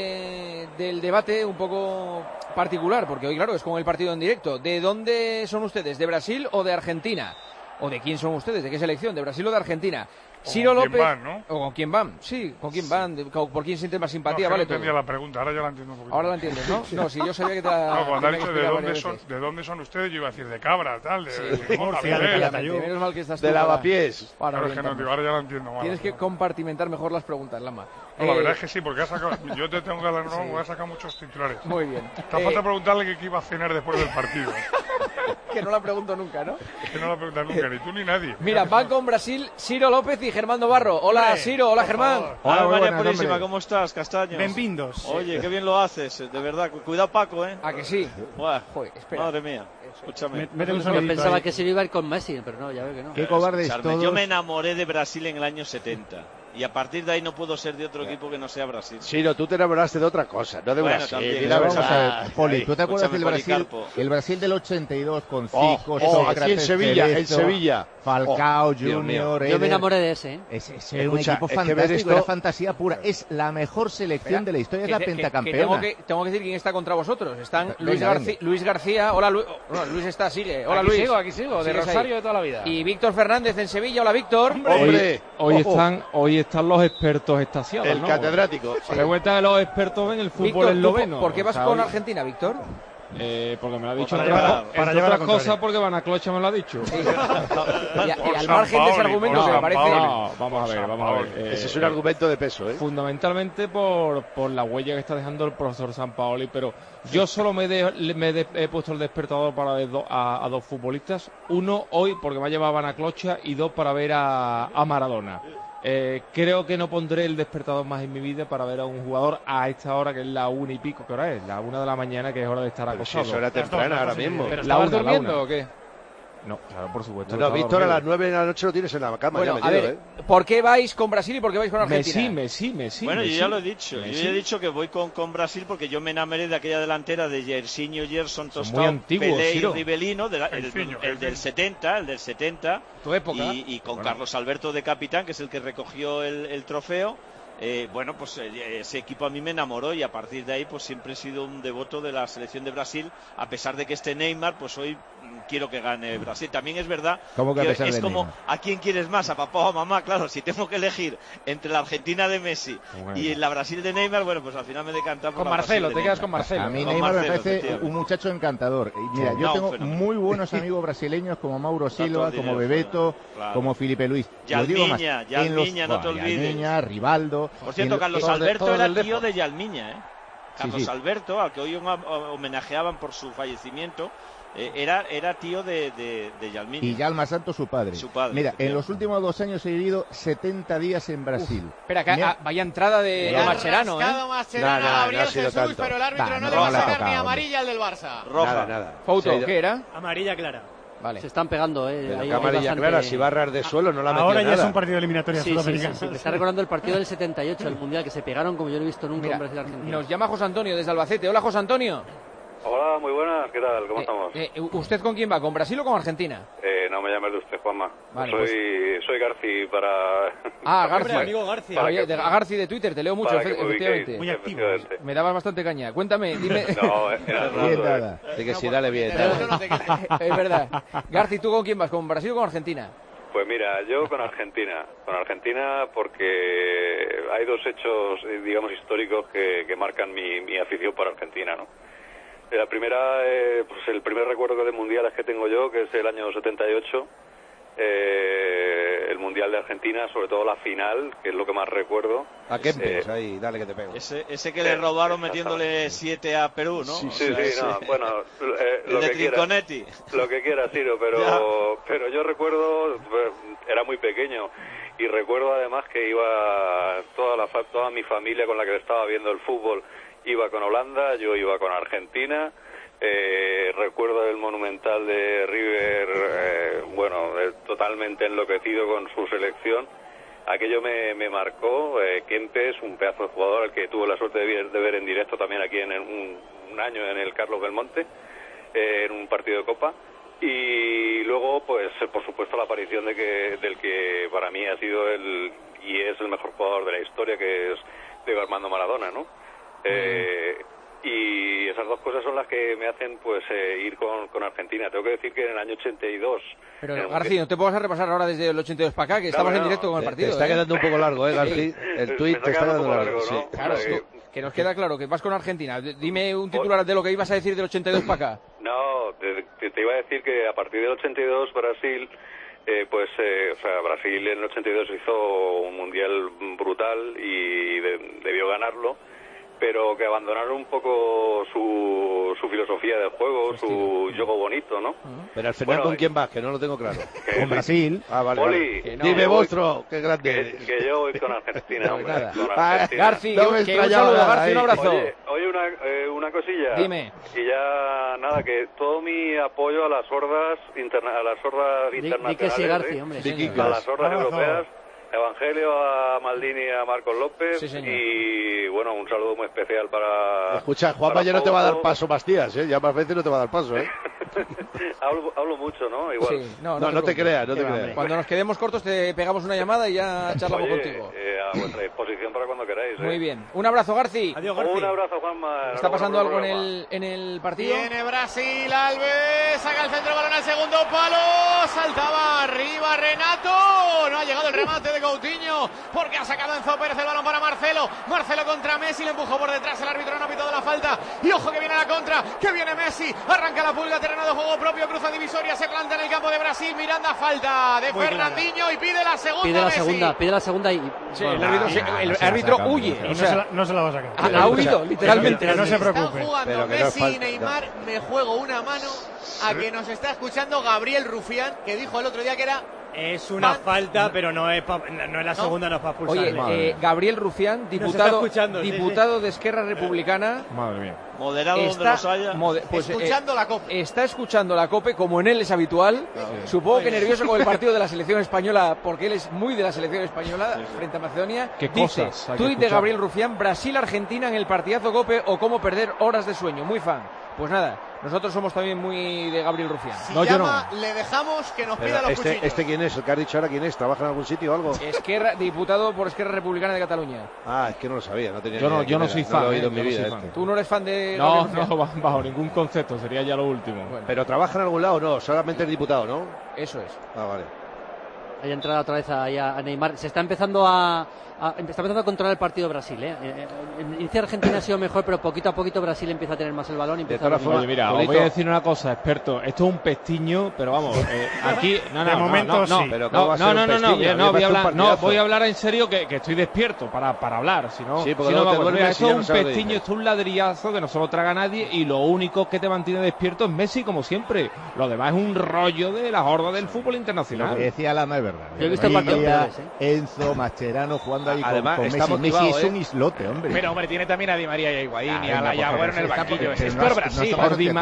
del debate un poco particular, porque hoy, claro, es como el partido en directo. ¿De dónde son ustedes? ¿De Brasil o de Argentina? ¿O de quién son ustedes? ¿De qué selección? ¿De Brasil o de Argentina? Ciro López. Van, ¿no? ¿O con quién van? Sí, con quién van. ¿Por quién siente más simpatía? No, vale, no entendía la pregunta, ahora ya la entiendo un poquito. Ahora la entiendes, ¿no? No, si yo sabía que te la. No, cuando ha dicho de dónde son ustedes, yo iba a decir de Cabra, tal, de Murcia, menos mal que estás de Lavapiés. Claro, es que no, ahora ya la entiendo mal. Tienes que compartimentar mejor las preguntas, Lama. No, la verdad es que sí, porque yo te tengo que hablar, voy a sacar muchos titulares. Muy bien. Te falta preguntarle qué iba a cenar después del partido. Que no la pregunto nunca, ¿no? Que no la preguntas nunca, ni tú ni nadie. Mira, van con Brasil Ciro López y Germán Navarro. Hola, Ciro, hola, Germán. Hola, María Purísima, ¿cómo estás, Castaños? Bienvenidos. Oye, qué bien lo haces, de verdad. Cuidado, Paco, ¿eh? ¿A que sí? Buah, joder, espera. Madre mía, escúchame. Yo pensaba que Ciro iba a ir con Messi, pero no, ya veo que no. Qué cobardes todos. Yo me enamoré de Brasil en el año 70. Y a partir de ahí no puedo ser de otro equipo que no sea Brasil. Ciro, tú te enamoraste de otra cosa, no de Brasil. También, vamos a ver, Poli, ¿tú te acuerdas del Brasil? El Brasil del 82 con Zico, Sócrates, aquí en Sevilla, Sevilla. Falcao, Junior. Yo me enamoré de ese. Es un equipo fantástico, era fantasía pura. Es la mejor selección de la historia, es la pentacampeona. Tengo que decir quién está contra vosotros. Están Luis García, hola Luis. Luis está, sigue. Hola aquí Luis. Aquí sigo, de Rosario de toda la vida. Y Víctor Fernández en Sevilla, hola Víctor. Hombre, hoy están los expertos estaciados. El catedrático. Sí. Pregunta de los expertos en el fútbol esloveno. ¿Por qué vas con Argentina, Víctor? Porque me lo ha dicho para llevar las cosas, porque Vanaclocha me lo ha dicho. Sí. y al margen de ese argumento que me parece... No, vamos a ver. Ese es un argumento de peso, ¿eh? Fundamentalmente por la huella que está dejando el profesor Sampaoli, pero yo solo he puesto el despertador para ver a dos futbolistas. Uno hoy porque me ha llevado a Vanaclocha y dos para ver a Maradona. Creo que no pondré el despertador más en mi vida para ver a un jugador a esta hora, que es la 1 y pico. ¿Qué hora es? La 1 de la mañana, que es hora de estar acostado. Si es hora temprana ahora mismo. ¿Pero estabas durmiendo o qué? No, claro, por supuesto. No, Víctor, a las 9 de la noche lo tienes en la cama. Bueno, ya a ver, ¿por qué vais con Brasil y por qué vais con Argentina? Messi. Bueno, yo ya lo he dicho. Yo ya he dicho que voy con Brasil porque yo me enamoré de aquella delantera de Jairzinho, Gerson, Tostão, Pelé y Rivellino, el del 70. Tu época. Y con Carlos Alberto de capitán, que es el que recogió el trofeo. Pues ese equipo a mí me enamoró y a partir de ahí pues siempre he sido un devoto de la selección de Brasil, a pesar de que esté Neymar, pues hoy quiero que gane Brasil. También es verdad que es como ¿a quién quieres más? ¿A papá o a mamá? Claro, si tengo que elegir entre la Argentina de Messi y la Brasil de Neymar, bueno, pues al final me decanto por con Marcelo, te quedas con Marcelo. A mí Neymar me parece un muchacho encantador. Y mira, yo tengo muy buenos amigos brasileños como Mauro Silva, como Bebeto, como Felipe Luis. Yalmiña, no te olvides. Yalmiña, Rivaldo. Por cierto, Carlos Alberto era tío de Yalmiña, Carlos Alberto, al que hoy homenajeaban por su fallecimiento, era tío de Yalmiña. Y Yalma Santos, su padre. Mira, en los últimos 2 años he vivido 70 días en Brasil. Espera, vaya entrada de Mascherano, Mascherano a Gabriel Jesús, pero el árbitro no le va a sacar ni amarilla al del Barça. Roja. Nada. Fouto, ¿qué era? Amarilla clara. Vale. Se están pegando, Ahí amarilla clara, si barras de suelo no la metió ahora nada. Ya es un partido de eliminatoria sudamericana. Sí. Me está recordando el partido del 78, el Mundial, que se pegaron como yo no he visto nunca en Brasil-Argentina. Nos llama José Antonio desde Albacete. Hola, José Antonio. Hola, muy buenas, ¿qué tal? ¿Cómo estamos? ¿Usted con quién va? ¿Con Brasil o con Argentina? No me llames de usted, Juanma. Vale, soy Garci para... Garci. Amigo Garci. A Garci de Twitter, te leo mucho, efectivamente. Muy activo. Me dabas bastante caña. Cuéntame, dime... No, era nada. De que sí, dale bien. Es verdad. Garci, ¿tú con quién vas? ¿Con Brasil o con Argentina? Pues mira, yo con Argentina. Con Argentina porque hay dos hechos, digamos, históricos que marcan mi afición por Argentina, ¿no? La primera, pues el primer recuerdo de mundiales que tengo yo, que es el año 78, el Mundial de Argentina, sobre todo la final, que es lo que más recuerdo. ¿A qué empiezas? Ahí, dale que te pego. Ese que le robaron metiéndole 7 a Perú, ¿no? Sí, no, bueno, lo que Trinconetti. Lo que quiera, Ciro, pero yo recuerdo, era muy pequeño, y recuerdo además que iba toda mi familia con la que estaba viendo el fútbol, iba con Holanda, yo iba con Argentina. Recuerdo el Monumental de River, totalmente enloquecido con su selección. Aquello me marcó. Kempes, un pedazo de jugador al que tuve la suerte de ver en directo también aquí en un año en el Carlos Belmonte, en un partido de Copa. Y luego, pues, por supuesto, la aparición del que para mí ha sido y es el mejor jugador de la historia, que es Diego Armando Maradona, ¿no? Y esas dos cosas son las que me hacen pues ir con Argentina. Tengo que decir que en el año 82... Pero García, no te puedas repasar ahora desde el 82 para acá, que estamos en directo con el partido. Te está quedando un poco largo, García. El tuit te está quedando largo. Sí. ¿no? Claro, que nos queda claro que vas con Argentina. Dime un titular de lo que ibas a decir del 82 para acá. No, te iba a decir que a partir del 82 Brasil... Brasil en el 82 hizo un mundial brutal y debió ganarlo, pero que abandonaron un poco su filosofía de juego, su juego bonito, ¿no? Pero al final, ¿con quién vas? Que no lo tengo claro. Con Brasil. Vale. Poli, vale. Dime vosotros, qué grande. Que yo voy con Argentina, hombre. Garci, un saludo, Garci, un abrazo. Oye, una cosilla. Dime. Y ya, nada, que todo mi apoyo a las hordas internacionales. Di que sí, Garci, hombre. A las hordas europeas. Evangelio, a Maldini y a Marcos López. Sí, y bueno, un saludo muy especial para... Escucha, Juanma ya no te va a dar paso más días, ya más veces no te va a dar paso, hablo mucho, ¿no? Igual. Sí, no te creas, no te creas. Cuando nos quedemos cortos te pegamos una llamada y ya charlamos contigo. A vuestra disposición para cuando queráis. Muy bien. Un abrazo, Garci. Adiós, Garci. Un abrazo, Juanma. ¿Está pasando algo en el partido? Viene Brasil, Alves, saca el centro, balón al segundo palo, saltaba arriba Renato, no ha llegado el remate de Coutinho, porque ha sacado Enzo Pérez el balón para Marcelo contra Messi, le empujó por detrás, el árbitro no ha pitado la falta, y ojo que viene la contra, que viene Messi, arranca la Pulga, terreno de juego propio, cruza divisoria, se planta en el campo de Brasil, Miranda, falta de muy Fernandinho clara. Y pide la segunda. Pide la segunda y sí, el árbitro huye, o sea, no se la va a sacar. Ha huido, literalmente. No se preocupe. Están jugando Messi y Neymar, me juego una mano a que nos está escuchando Gabriel Rufián, que dijo el otro día que era... Es una falta, pero no es la segunda, no es para expulsar. Oye, Gabriel Rufián, diputado de Esquerra Republicana. Madre mía. Moderado donde los haya. Escuchando la COPE. Está escuchando la COPE, como en él es habitual. Supongo que nervioso con el partido de la selección española, porque él es muy de la selección española frente a Macedonia. ¿Qué Dice, cosas hay que tuit de escuchar? Gabriel Rufián, Brasil-Argentina en el partidazo COPE o cómo perder horas de sueño. Muy fan. Pues nada, nosotros somos también muy de Gabriel Rufián. Si llama, le dejamos que nos pida los cuchillos. ¿Este quién es? ¿El que has dicho ahora quién es? ¿Trabaja en algún sitio o algo? Diputado por Esquerra Republicana de Cataluña. Ah, es que no lo sabía, no tenía Yo no soy fan. No lo he oído en mi vida. ¿Tú no eres fan de No, Gabriel Rufián? no, bajo ningún concepto, sería ya lo último. Bueno. Pero trabaja en algún lado, no, solamente es diputado, ¿no? Eso es. Ah, vale. Hay entrada otra vez a Neymar. Se está empezando a controlar el partido Brasil. Inicia Argentina ha sido mejor, pero poquito a poquito Brasil empieza a tener más el balón. Oye, mira, os voy a decir una cosa, experto. Esto es un pestiño, pero vamos, aquí de momento sí. Pero voy a hablar en serio que estoy despierto para hablar. Si no, sí, esto es un pestiño, esto es un ladrillazo que no se lo traga nadie y lo único que te mantiene despierto es Messi, como siempre. Lo demás es un rollo de la horda del fútbol internacional. Lo que decía Lama es verdad. Yo he visto el partido Enzo, Mascherano jugando ahí además, con Messi. Messi es un islote, hombre. Pero, hombre, tiene también a Di María y a Higuaín y a Agüero en el banquillo. Pero Esto es Brasil.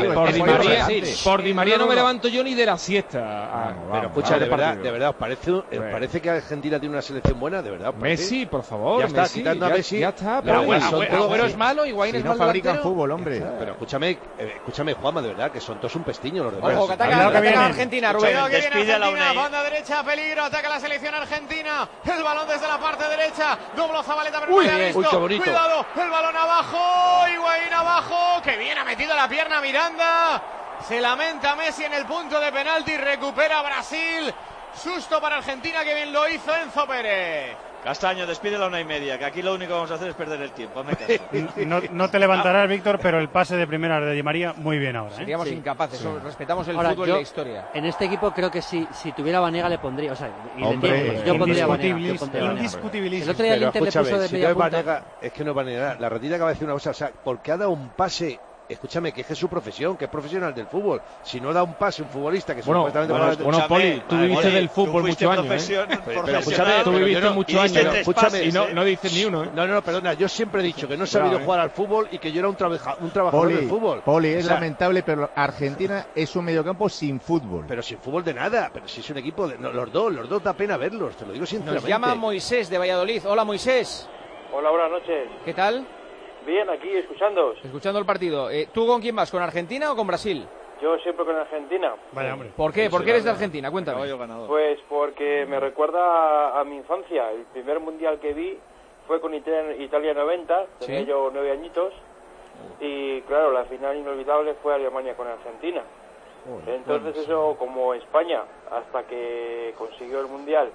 Por Di María no me levanto yo ni de la siesta. Pero escucha, de verdad, ¿os parece que Argentina tiene una selección buena? ¿De verdad? Messi, por favor. Ya está, quitando a Messi. Ya está. Pero Agüero es malo, Higuaín es malo. No fabrican fútbol, hombre. Pero escúchame, Juanma, de verdad, que son todos un pestiño los demás. Ojo, que ataca Argentina, Rubén. Que viene Argentina, banda derecha, peligro, ataca la selección argentina. El balón desde la parte derecha. Dobló Zabaleta, pero no había visto. Cuidado, el balón abajo. Higuaín abajo. Que bien ha metido la pierna Miranda. Se lamenta Messi en el punto de penalti. Recupera Brasil. Susto para Argentina, que bien lo hizo Enzo Pérez. Castaño, despide la 1:30, que aquí lo único que vamos a hacer es perder el tiempo. Hazme caso. No te levantarás, Víctor, pero el pase de primera de Di María, muy bien ahora. Seríamos incapaces, respetamos el ahora, fútbol y la historia. En este equipo creo que si tuviera Vanega le pondría, o sea, yo pondría Vanega. Indiscutibilísimo. El otro día el Inter le puso de media punta. Vanega, es que no es Vanega, la ratita acaba de decir una cosa, o sea, porque ha dado un pase. Escúchame, que es su profesión, que es profesional del fútbol. Si no da un pase un futbolista que supuestamente... Bueno, Poli, tú viviste del fútbol muchos años, Pero escúchame, tú viviste muchos años, escúchame, y no dices ni uno, No, perdona, yo siempre he dicho que no he sabido jugar al fútbol y que yo era un trabajador del fútbol. Poli, es lamentable, pero Argentina es un mediocampo sin fútbol. Pero sin fútbol de nada, pero si es un equipo de... los dos da pena verlos, te lo digo sinceramente. Nos llama Moisés de Valladolid. Hola, Moisés. Hola, buenas noches. ¿Qué tal? Bien, aquí escuchándoos. Escuchando el partido. ¿Tú con quién vas? ¿Con Argentina o con Brasil? Yo siempre con Argentina. Vaya, hombre. ¿Por qué? ¿Por qué eres de Argentina? Cuéntame. Pues porque me recuerda a mi infancia. El primer mundial que vi fue con Italia 90, tenía yo 9 añitos. Y claro, la final inolvidable fue Alemania con Argentina. Entonces eso, como España, hasta que consiguió el mundial,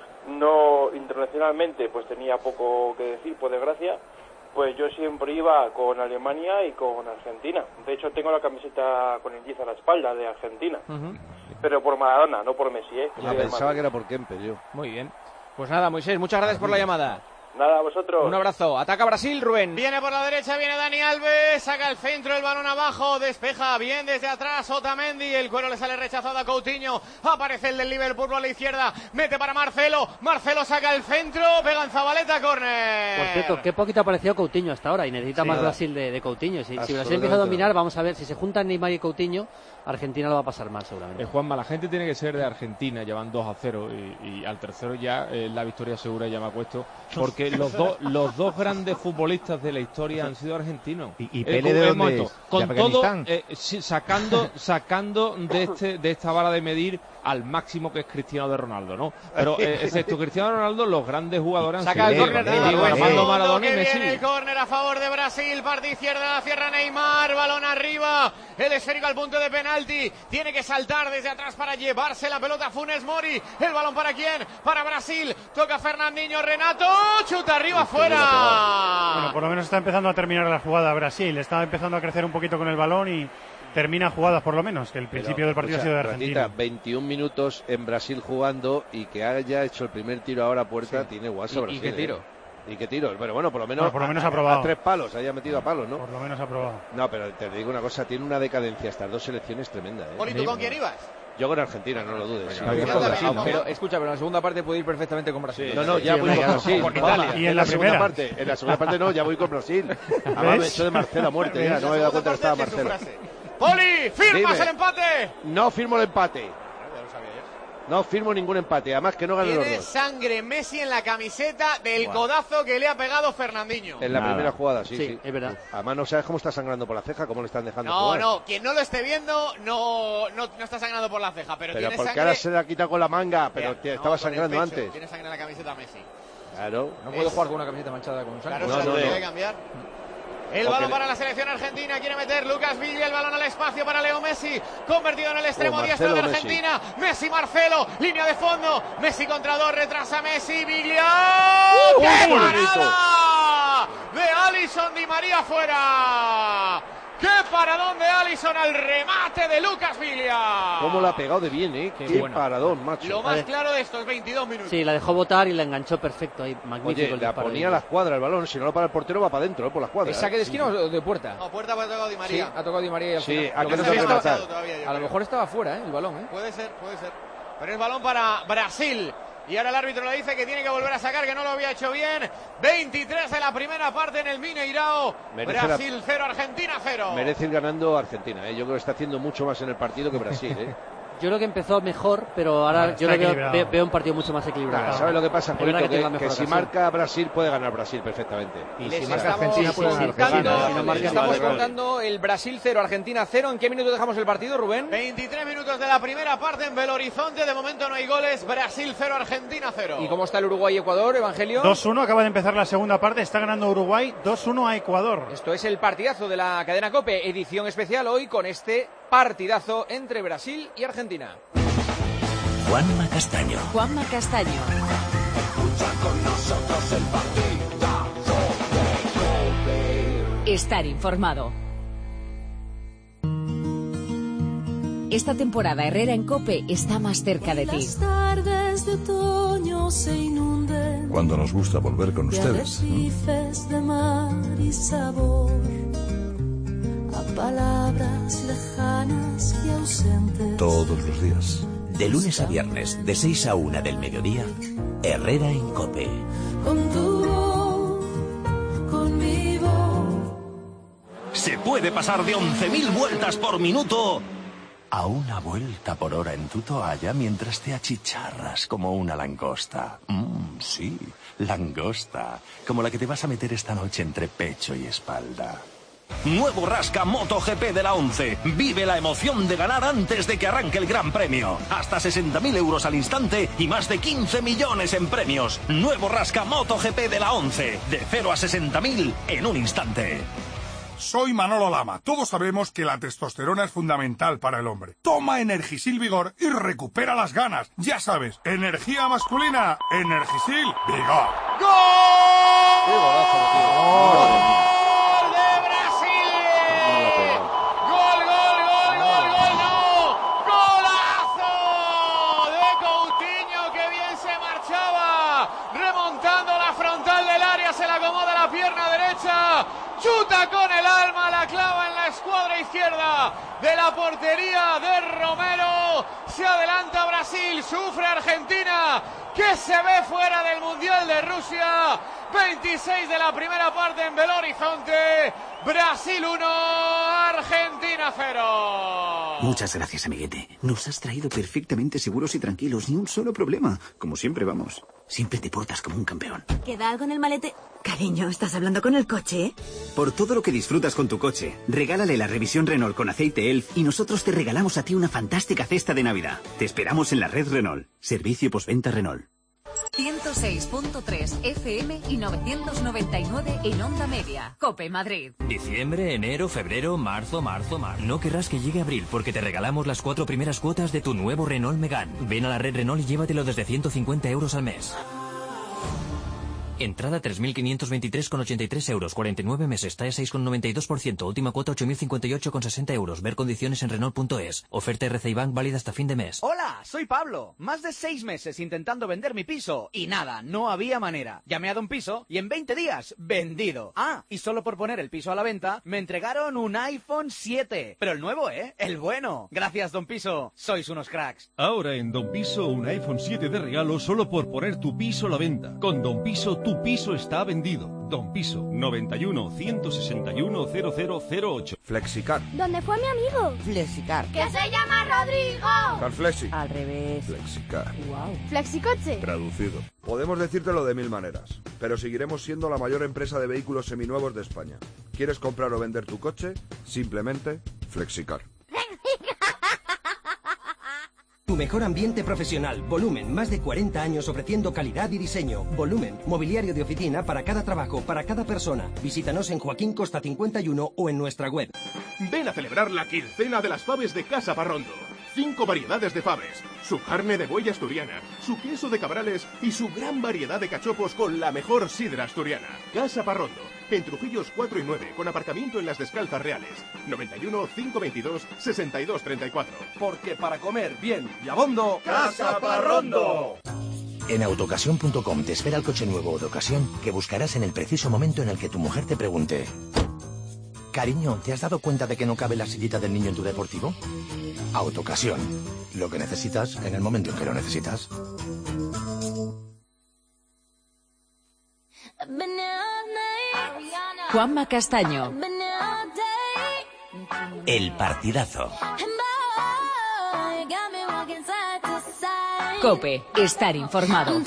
no internacionalmente, pues tenía poco que decir, por desgracia. Pues yo siempre iba con Alemania y con Argentina. De hecho, tengo la camiseta con el 10 a la espalda de Argentina. Pero por Maradona, no por Messi, ¿eh? Pensaba que era por Kempe, yo. Muy bien. Pues nada, Moisés, muchas gracias por la llamada. Nada, a vosotros. Un abrazo. Ataca Brasil, Rubén. Viene por la derecha, viene Dani Alves, saca el centro, el balón abajo, despeja bien desde atrás Otamendi, el cuero le sale rechazado a Coutinho, aparece el del Liverpool por la izquierda, mete para Marcelo saca el centro, pega en Zabaleta, córner. Por cierto, qué poquito ha aparecido Coutinho hasta ahora y necesita más Brasil de Coutinho. Si Brasil empieza a dominar, vamos a ver, si se juntan Neymar y Coutinho, Argentina lo va a pasar mal seguramente. Juanma, la gente tiene que ser de Argentina, llevan 2-0 y al tercero ya la victoria segura, ya me acuesto, porque los dos grandes futbolistas de la historia han sido argentinos. ¿Y Pele de dónde es? Con todo, sacando de esta vara de medir al máximo que es Cristiano Ronaldo, ¿no? Pero excepto Cristiano Ronaldo, los grandes jugadores han sido el córner de Armando Maradona y Messi. El córner a favor de Brasil, parte izquierda, la cierra Neymar, balón arriba, el esférico al punto de penal. penalti. Tiene que saltar desde atrás para llevarse la pelota Funes Mori. ¿El balón para quién? Para Brasil. Toca Fernandinho, Renato. Chuta arriba, fuera. Bueno, por lo menos está empezando a terminar la jugada Brasil. Está empezando a crecer un poquito con el balón y termina jugadas por lo menos, que el principio del partido ha sido de Argentina. 21 minutos en Brasil jugando y que haya hecho el primer tiro ahora a puerta, tiene guasa Brasil. ¿Y qué tiro? ¿Y qué tiro? Bueno, por lo menos ha probado. A 3 palos, haya metido a palos, ¿no? Por lo menos ha probado. No, pero te digo una cosa, tiene una decadencia estas dos selecciones tremenda, ¿eh? Poli, ¿tú con quién ibas? Yo con Argentina, no lo dudes. Pero escucha, pero en la segunda parte puede ir perfectamente con Brasil. No, ya voy con Brasil. Con Italia. Y en la segunda parte. En la segunda parte no, ya voy con Brasil. Además me he hecho de Marcelo a muerte ya, no me he dado cuenta que estaba Marcelo. Poli, ¿firmas el empate? No firmo el empate. No firmo ningún empate, además que no ganen los dos. Tiene sangre Messi en la camiseta del codazo que le ha pegado Fernandinho. En la primera jugada, sí. Es verdad. Además no sabes cómo está sangrando por la ceja, cómo le están dejando jugar. No, quien no lo esté viendo no está sangrando por la ceja, pero tiene porque sangre. Ahora se la quita con la manga, pero estaba sangrando antes. Tiene sangre en la camiseta Messi. Claro. No puede jugar con una camiseta manchada con sangre. Claro, no debe cambiar. El balón para la selección argentina, quiere meter Lucas Villa, el balón al espacio para Leo Messi, convertido en el extremo diestro de Argentina. Messi, Marcelo, línea de fondo, Messi contra dos, retrasa Messi, Villa. ¡Qué parada de Alisson Di María fuera! ¡Qué paradón de Alisson al remate de Lucas Villa! ¿Cómo la ha pegado de bien, eh? Qué paradón, macho. Lo más claro de estos 22 minutos. Sí, la dejó botar y la enganchó perfecto ahí, magnífico. Oye, la ponía a la escuadra el balón, si no lo para el portero va para adentro, por la escuadra. ¿Es saque de esquina o de puerta? No, puerta ha tocado Di María. Sí, ha tocado Di María y al final. A lo mejor estaba fuera, el balón, Puede ser. Pero el balón para Brasil. Y ahora el árbitro le dice que tiene que volver a sacar, que no lo había hecho bien. 23 de la primera parte en el Mineirao. Brasil 0, Argentina 0. Merece ir ganando Argentina, ¿eh? Yo creo que está haciendo mucho más en el partido que Brasil, ¿eh? Yo creo que empezó mejor, pero ahora yo veo un partido mucho más equilibrado. ¿Sabes lo que pasa, Julito? Que si marca Brasil, puede ganar Brasil perfectamente. Y si marca Argentina, puede ganar Argentina. Estamos contando el Brasil 0, Argentina 0. ¿En qué minuto dejamos el partido, Rubén? 23 minutos de la primera parte en Belo Horizonte. De momento no hay goles. Brasil 0, Argentina 0. ¿Y cómo está el Uruguay-Ecuador, Evangelio? 2-1, acaba de empezar la segunda parte. Está ganando Uruguay 2-1 a Ecuador. Esto es el partidazo de la cadena COPE. Edición especial hoy con este partidazo entre Brasil y Argentina. Juanma Castaño. Escucha con nosotros el partidazo de COPE. Estar informado. Esta temporada Herrera en COPE está más cerca de ti. Las tardes de otoño se inunden. Cuando nos gusta volver con ustedes. Arrecifes de mar y sabor. A palabras lejanas y ausentes. Todos los días. De lunes a viernes, de 6 a 1 del mediodía, Herrera en COPE. Con tu voz, con mi voz. Se puede pasar de 11.000 vueltas por minuto a una vuelta por hora en tu toalla mientras te achicharras como una langosta. Sí, langosta, como la que te vas a meter esta noche entre pecho y espalda. Nuevo Rasca MotoGP de la 11. Vive la emoción de ganar antes de que arranque el Gran Premio. Hasta 60.000 euros al instante y más de 15 millones en premios. Nuevo Rasca MotoGP de la 11. De 0 a 60.000 en un instante. Soy Manolo Lama. Todos sabemos que la testosterona es fundamental para el hombre. Toma Energisil Vigor y recupera las ganas. Ya sabes, energía masculina, Energisil Vigor. ¡Gol! ¡Qué golazo, tío! Chuta con el alma, la clava en la escuadra izquierda de la portería de Romero. Se adelanta Brasil, sufre Argentina, que se ve fuera del Mundial de Rusia. 26 de la primera parte en Belo Horizonte. Brasil 1, Argentina 0. Muchas gracias, amiguete. Nos has traído perfectamente seguros y tranquilos, ni un solo problema. Como siempre vamos. Siempre te portas como un campeón. ¿Queda algo en el malete? Cariño, ¿estás hablando con el coche? Por todo lo que disfrutas con tu coche, regálale la revisión Renault con aceite ELF y nosotros te regalamos a ti una fantástica cesta de Navidad. Te esperamos en la red Renault. Servicio postventa Renault. 106.3 FM y 999 en Onda Media. COPE Madrid. Diciembre, enero, febrero, marzo. No querrás que llegue abril porque te regalamos las 4 primeras cuotas de tu nuevo Renault Megane. Ven a la red Renault y llévatelo desde 150 euros al mes. Entrada 3.523,83 euros, 49 meses, TAE 6,92%, última cuota 8.058,60 euros. Ver condiciones en Renault.es. Oferta RCI Bank válida hasta fin de mes. Hola, soy Pablo. Más de 6 meses intentando vender mi piso y nada, no había manera. Llamé a Don Piso y en 20 días, vendido. Ah, y solo por poner el piso a la venta, me entregaron un iPhone 7. Pero el nuevo, ¿eh? El bueno. Gracias, Don Piso. Sois unos cracks. Ahora en Don Piso un iPhone 7 de regalo solo por poner tu piso a la venta. Con Don Piso tu piso está vendido. Don Piso, 91 161 0008. Flexicar. ¿Dónde fue mi amigo? Flexicar. ¡Que se llama Rodrigo! Carflexi. Al revés. Flexicar. Wow. Flexicoche. Traducido. Podemos decírtelo de 1000 maneras, pero seguiremos siendo la mayor empresa de vehículos seminuevos de España. ¿Quieres comprar o vender tu coche? Simplemente Flexicar. Tu mejor ambiente profesional. Volumen, más de 40 años ofreciendo calidad y diseño. Volumen, mobiliario de oficina para cada trabajo, para cada persona. Visítanos en Joaquín Costa 51 o en nuestra web. Ven a celebrar la quincena de las faves de Casa Parrondo. 5 variedades de faves, su carne de buey asturiana, su queso de cabrales y su gran variedad de cachopos con la mejor sidra asturiana. Casa Parrondo, en Trujillos 4 y 9, con aparcamiento en las Descalzas Reales. 91 522 6234. Porque para comer bien y a bondo, Casa Parrondo. En autocasión.com te espera el coche nuevo o de ocasión que buscarás en el preciso momento en el que tu mujer te pregunte: cariño, ¿te has dado cuenta de que no cabe la sillita del niño en tu deportivo? Autocasión. Lo que necesitas en el momento en que lo necesitas. Juanma Castaño. El partidazo. COPE. Estar informado.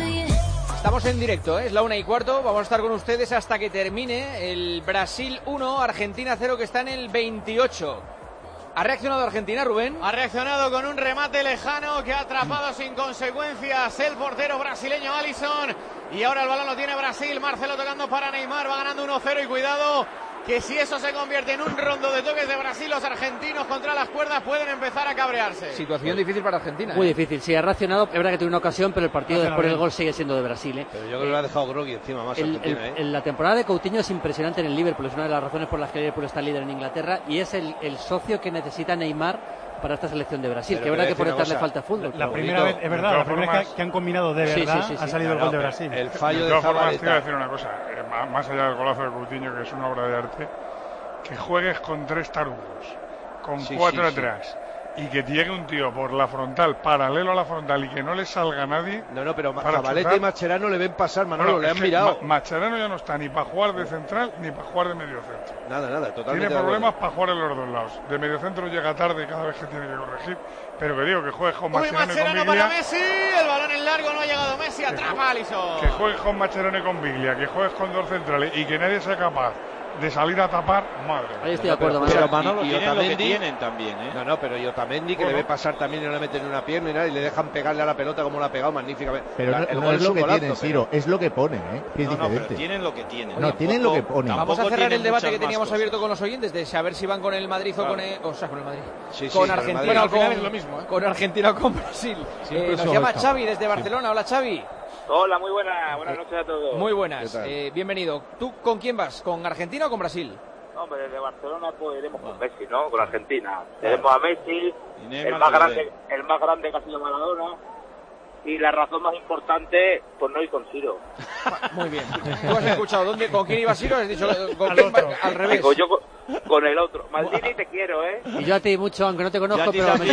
Estamos en directo, ¿eh? Es la 1:15. Vamos a estar con ustedes hasta que termine el Brasil 1, Argentina 0, que está en el 28. ¿Ha reaccionado Argentina, Rubén? Ha reaccionado con un remate lejano que ha atrapado sin consecuencias el portero brasileño Alisson. Y ahora el balón lo tiene Brasil. Marcelo tocando para Neymar. Va ganando 1-0 y cuidado que si eso se convierte en un rondo de toques de Brasil, los argentinos contra las cuerdas pueden empezar a cabrearse. Situación difícil para Argentina. Muy difícil, sí, ha reaccionado. Es verdad que tuvo una ocasión, pero el partido después del gol sigue siendo de Brasil. Pero yo creo que lo ha dejado groggy encima más Argentina. La temporada de Coutinho es impresionante en el Liverpool. Es una de las razones por las que el Liverpool está líder en Inglaterra y es el socio que necesita Neymar para esta selección de Brasil. Pero que es verdad que por estar le falta fútbol. La primera vez, es verdad, la primera vez que han combinado de verdad ha salido el gol de Brasil. El fallo de Zabaleta. Te voy a decir una cosa, más allá del golazo de Coutinho, que es una obra de arte, que juegues con 3 tarugos, con 4 atrás, y que llegue un tío por la frontal, paralelo a la frontal, y que no le salga nadie. No, pero Zabaleta y Mascherano le ven pasar, Manolo, le han mirado. Mascherano ya no está ni para jugar de central ni para jugar de medio centro. Nada, totalmente. Tiene problemas para jugar en los dos lados. De medio centro llega tarde cada vez que tiene que corregir, pero que digo que juegues con Mascherano y con Biglia. Para Messi, el balón en largo, no ha llegado Messi, atrapa a Alisson. Que juegues con Mascherano y con Biglia, que juegues con 2 centrales y que nadie sea capaz de salir a tapar, madre. Ahí estoy de acuerdo, pero Manolo, y tienen lo que tienen también, ¿eh? No, pero Otamendi, que le ve pasar también y no le meten en una pierna y nada, y le dejan pegarle a la pelota como lo ha pegado magníficamente. Pero no es lo que tienen, Ciro, es lo que ponen, ¿eh? Que es diferente. Pero tienen lo que tienen. No, tienen lo que ponen. Vamos a cerrar el debate que teníamos abierto con los oyentes de saber si van con el Madrid o con el... O sea, con el Madrid. Con Argentina. Bueno, al final es lo mismo, ¿eh? Con Argentina o con Brasil. Nos llama Xavi desde Barcelona. Hola, Xavi. Hola, muy buenas noches a todos. Muy buenas. Bienvenido. ¿Tú con quién vas? ¿Con Argentina o con Brasil? Hombre, desde Barcelona pues iremos con Messi, ¿no? Con Argentina. Tenemos a Messi, el más grande que ha sido Maradona, y la razón más importante, pues no ir con Ciro. Muy bien. ¿Tú has escuchado con quién iba Ciro? Has dicho con quién al revés. Digo, yo con el otro. Maldini, te quiero, ¿eh? Y yo a ti mucho, aunque no te conozco, pero me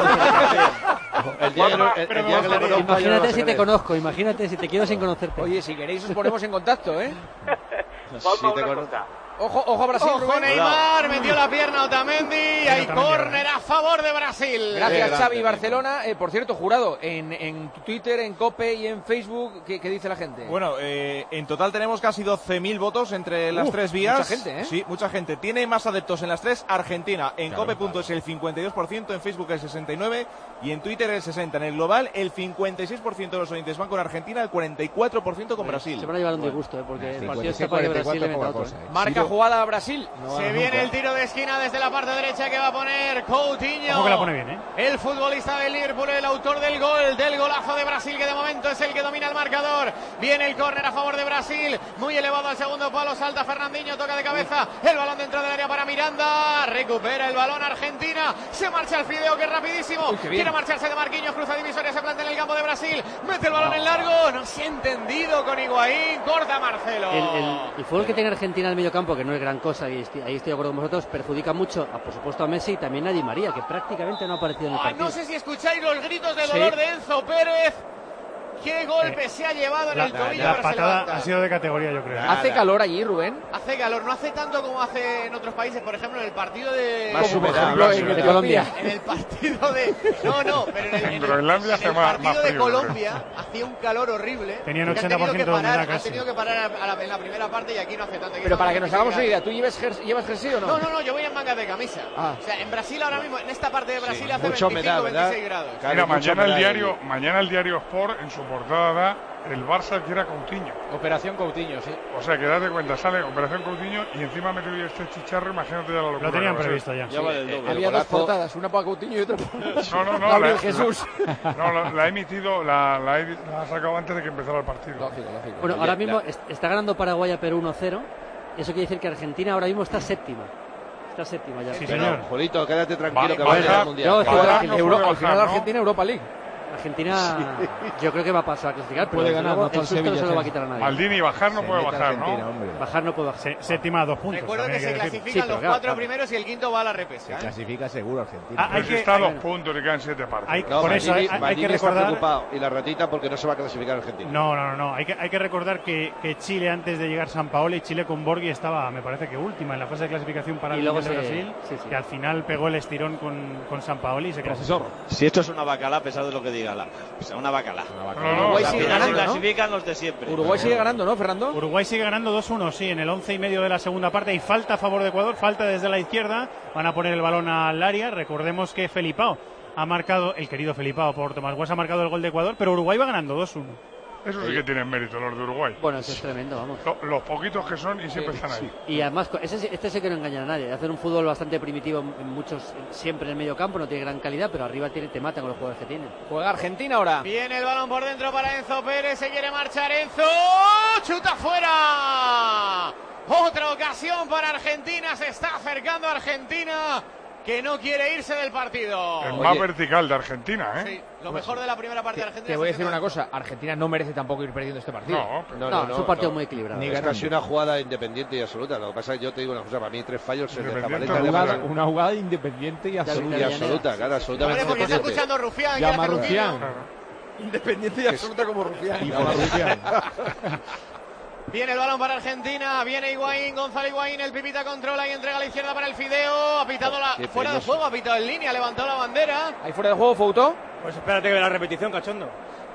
encantaría. Imagínate si te conozco, imagínate si te quiero sin conocerte. Oye, si queréis os ponemos en contacto, ¿eh? Vamos a una cosa. Ojo Brasil. Ojo Neymar, metió la pierna Otamendi. Hay córner a favor de Brasil. Gracias, Xavi. Barcelona, por cierto, jurado, en Twitter, en COPE y en Facebook, ¿qué dice la gente? Bueno, en total tenemos casi 12.000 votos entre las tres vías. Mucha gente, ¿eh? Sí, mucha gente. Tiene más adeptos en las tres Argentina. En COPE.es el 52%, en Facebook el 69% y en Twitter el 60%. En el global, el 56% de los oyentes van con Argentina, el 44% con Brasil. Se van a llevar un disgusto, porque el partido está para que Brasil le meta otro. Marca jugada a Brasil. Se viene el tiro de esquina desde la parte derecha que va a poner Coutinho. Ojo que la pone bien, ¿eh? El futbolista del Liverpool, el autor del golazo de Brasil, que de momento es el que domina el marcador. Viene el córner a favor de Brasil, muy elevado al segundo palo, salta Fernandinho, toca de cabeza, el balón dentro del área para Miranda, recupera el balón Argentina, se marcha el Fideo, que es rapidísimo, quiere marcharse de Marquinhos, cruza divisoria, se planta en el campo de Brasil, mete el balón en largo, no se ha entendido con Higuaín, corta Marcelo. El fútbol que tiene Argentina en el medio campo, que no es gran cosa, y ahí estoy de acuerdo con vosotros, perjudica mucho, por supuesto, a Messi y también a Di María, que prácticamente no ha aparecido en el partido. No sé si escucháis los gritos de dolor de Enzo Pérez. ¿Qué golpe se ha llevado en el tobillo? La patada ha sido de categoría, yo creo. ¿Hace calor allí, Rubén? Hace calor, no hace tanto como hace en otros países, por ejemplo en el partido de... de Colombia. En el partido de... No, pero en el partido de Colombia hacía un calor horrible. Tenían 80% de humedad casi. Han tenido que parar en la primera parte y aquí no hace tanto. Pero para que nos hagamos una idea, ¿tú llevas jersey o no? No, yo voy en mangas de camisa. O sea, en Brasil ahora mismo, en esta parte de Brasil hace 25-26 grados. Mira, mañana el diario Sport en su portada da el Barça quiere a Coutinho. Operación Coutinho, sí. O sea, que date cuenta, sale Operación Coutinho y encima ha metido este chicharro, imagínate ya la locura. Lo tenían previsto ya. Había dos portadas, una para Coutinho y otra para Gabriel Jesús. La ha emitido, la ha sacado antes de que empezara el partido. Lógico. Bueno, ahora mismo está ganando Paraguay a Perú 1-0. Eso quiere decir que Argentina ahora mismo está séptima. Está séptima ya. Sí, señor. Jolito, quédate tranquilo que va a ir al Mundial. Al final Argentina Europa League. Argentina yo creo que va a pasar a clasificar, pero puede ganar, luego el susto no se lo va a quitar a nadie. Maldini, bajar no puede bajar, ¿no? Bajar no puede bajar. Séptima a 2 puntos. Recuerdo que se clasifican los 4 primeros y el quinto va a la repesca. Se clasifica seguro Argentina. Pero si está a 2 puntos y quedan 7 partidos. Por eso hay que recordar... está preocupado y la ratita porque no se va a clasificar Argentina. No. Hay que recordar que Chile, antes de llegar Sampaoli, Chile con Borghi estaba, me parece que última en la fase de clasificación para el Mundial de Brasil, que al final pegó el estirón con Sampaoli y se clasificó. Si esto es una bacala, a pesar de lo que diga la... Una bacala. Uruguay sigue ganando, ¿no? Clasifican los de siempre. Uruguay sigue ganando, ¿no, Fernando? Uruguay sigue ganando 2-1, sí, en el 11:30 de la segunda parte. Hay falta a favor de Ecuador, falta desde la izquierda. Van a poner el balón al área. Recordemos que Felipao ha marcado, el querido Felipao por Tomás Guas ha marcado el gol de Ecuador, pero Uruguay va ganando 2-1. Eso sí que tienen mérito los de Uruguay. Bueno, eso es tremendo, vamos. Los poquitos que son y siempre están ahí. Y además, este sí que no engaña a nadie. Hacer un fútbol bastante primitivo en muchos, siempre en el medio campo, no tiene gran calidad, pero arriba te mata con los jugadores que tiene. Juega Argentina ahora. Viene el balón por dentro para Enzo Pérez, se quiere marchar Enzo, chuta fuera. Otra ocasión para Argentina, se está acercando Argentina, que no quiere irse del partido. El más vertical de Argentina, ¿eh? Sí, lo mejor de la primera parte de Argentina. Te voy a decir una cosa, Argentina no merece tampoco ir perdiendo este partido. No, es un partido muy equilibrado. Es casi una jugada independiente y absoluta. Lo que pasa es que yo te digo una cosa, para mí 3 fallos en Zabaleta. Una jugada independiente y absoluta. Claro, absolutamente. Porque está escuchando Rufián. Llama a Rufián. Independiente y absoluta como Rufián. Viene el balón para Argentina, viene Higuaín, Gonzalo Higuaín, el Pipita controla y entrega a la izquierda para el Fideo, ha pitado fuera de juego, ha pitado en línea, ha levantado la bandera. ¿Ahí fuera de juego, Foutó? Pues espérate que vea la repetición, cachondo.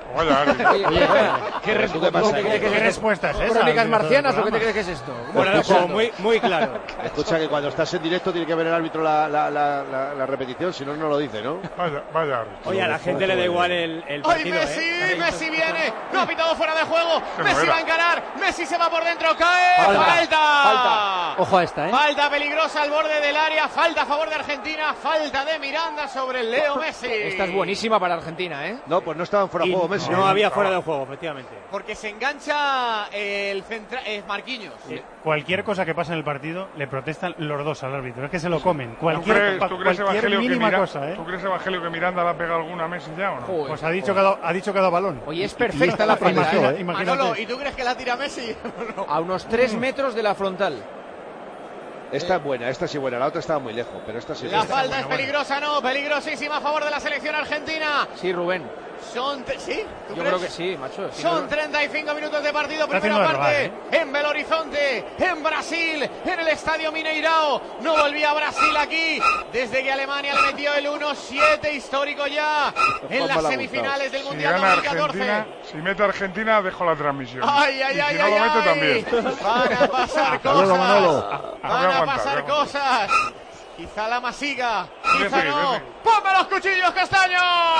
¿Qué respuesta es esa? ¿Crónicas marcianas o qué te crees que es esto? Bueno, muy claro. Escucha que cuando estás en directo tiene que ver el árbitro la repetición, si no, no lo dice, ¿no? Vaya. Oye, a la gente le da igual el partido. ¡Ay, Messi viene! ¡No ha pitado fuera de juego! ¡Messi va a encarar! ¡Messi se va por dentro! ¡Cae! ¡Falta! Ojo a esta, Falta peligrosa al borde del área, falta a favor de Argentina, falta de Miranda sobre el Leo Messi. Esta es buenísima para Argentina, ¿eh? No, pues no estaban fuera de juego Messi. No había fuera de juego, efectivamente. Porque se engancha el Marquinhos. Cualquier cosa que pasa en el partido le protestan los dos al árbitro. Es que se lo comen. ¿Tú crees, mínima cosa, ¿eh? ¿Tú crees, Evangelio, que Miranda le ha pegado alguna a Messi ya o no? Joder, pues ha dicho que ha dado balón. Oye, es perfecta la frontal. Manolo, ¿y tú crees que la tira Messi? A unos 3 metros de la frontal. Esta es buena, esta sí buena, la otra estaba muy lejos, pero esta sí. La falta es peligrosa, no, peligrosísima a favor de la selección argentina. Sí, Rubén. ¿Sí? ¿Tú Yo crees? creo que sí, macho. Son 35 minutos de partido, primera parte en Belo Horizonte, en Brasil, en el Estadio Mineirao. No volvía a Brasil aquí desde que Alemania le metió el 1-7 histórico ya en las semifinales del Mundial 2014. Si mete Argentina, dejo la transmisión. Ay, y si no lo mete, también. Van a pasar cosas. Van a pasar cosas. Quizá la masiga, quizá no. ¡Ponme los cuchillos, Castaño!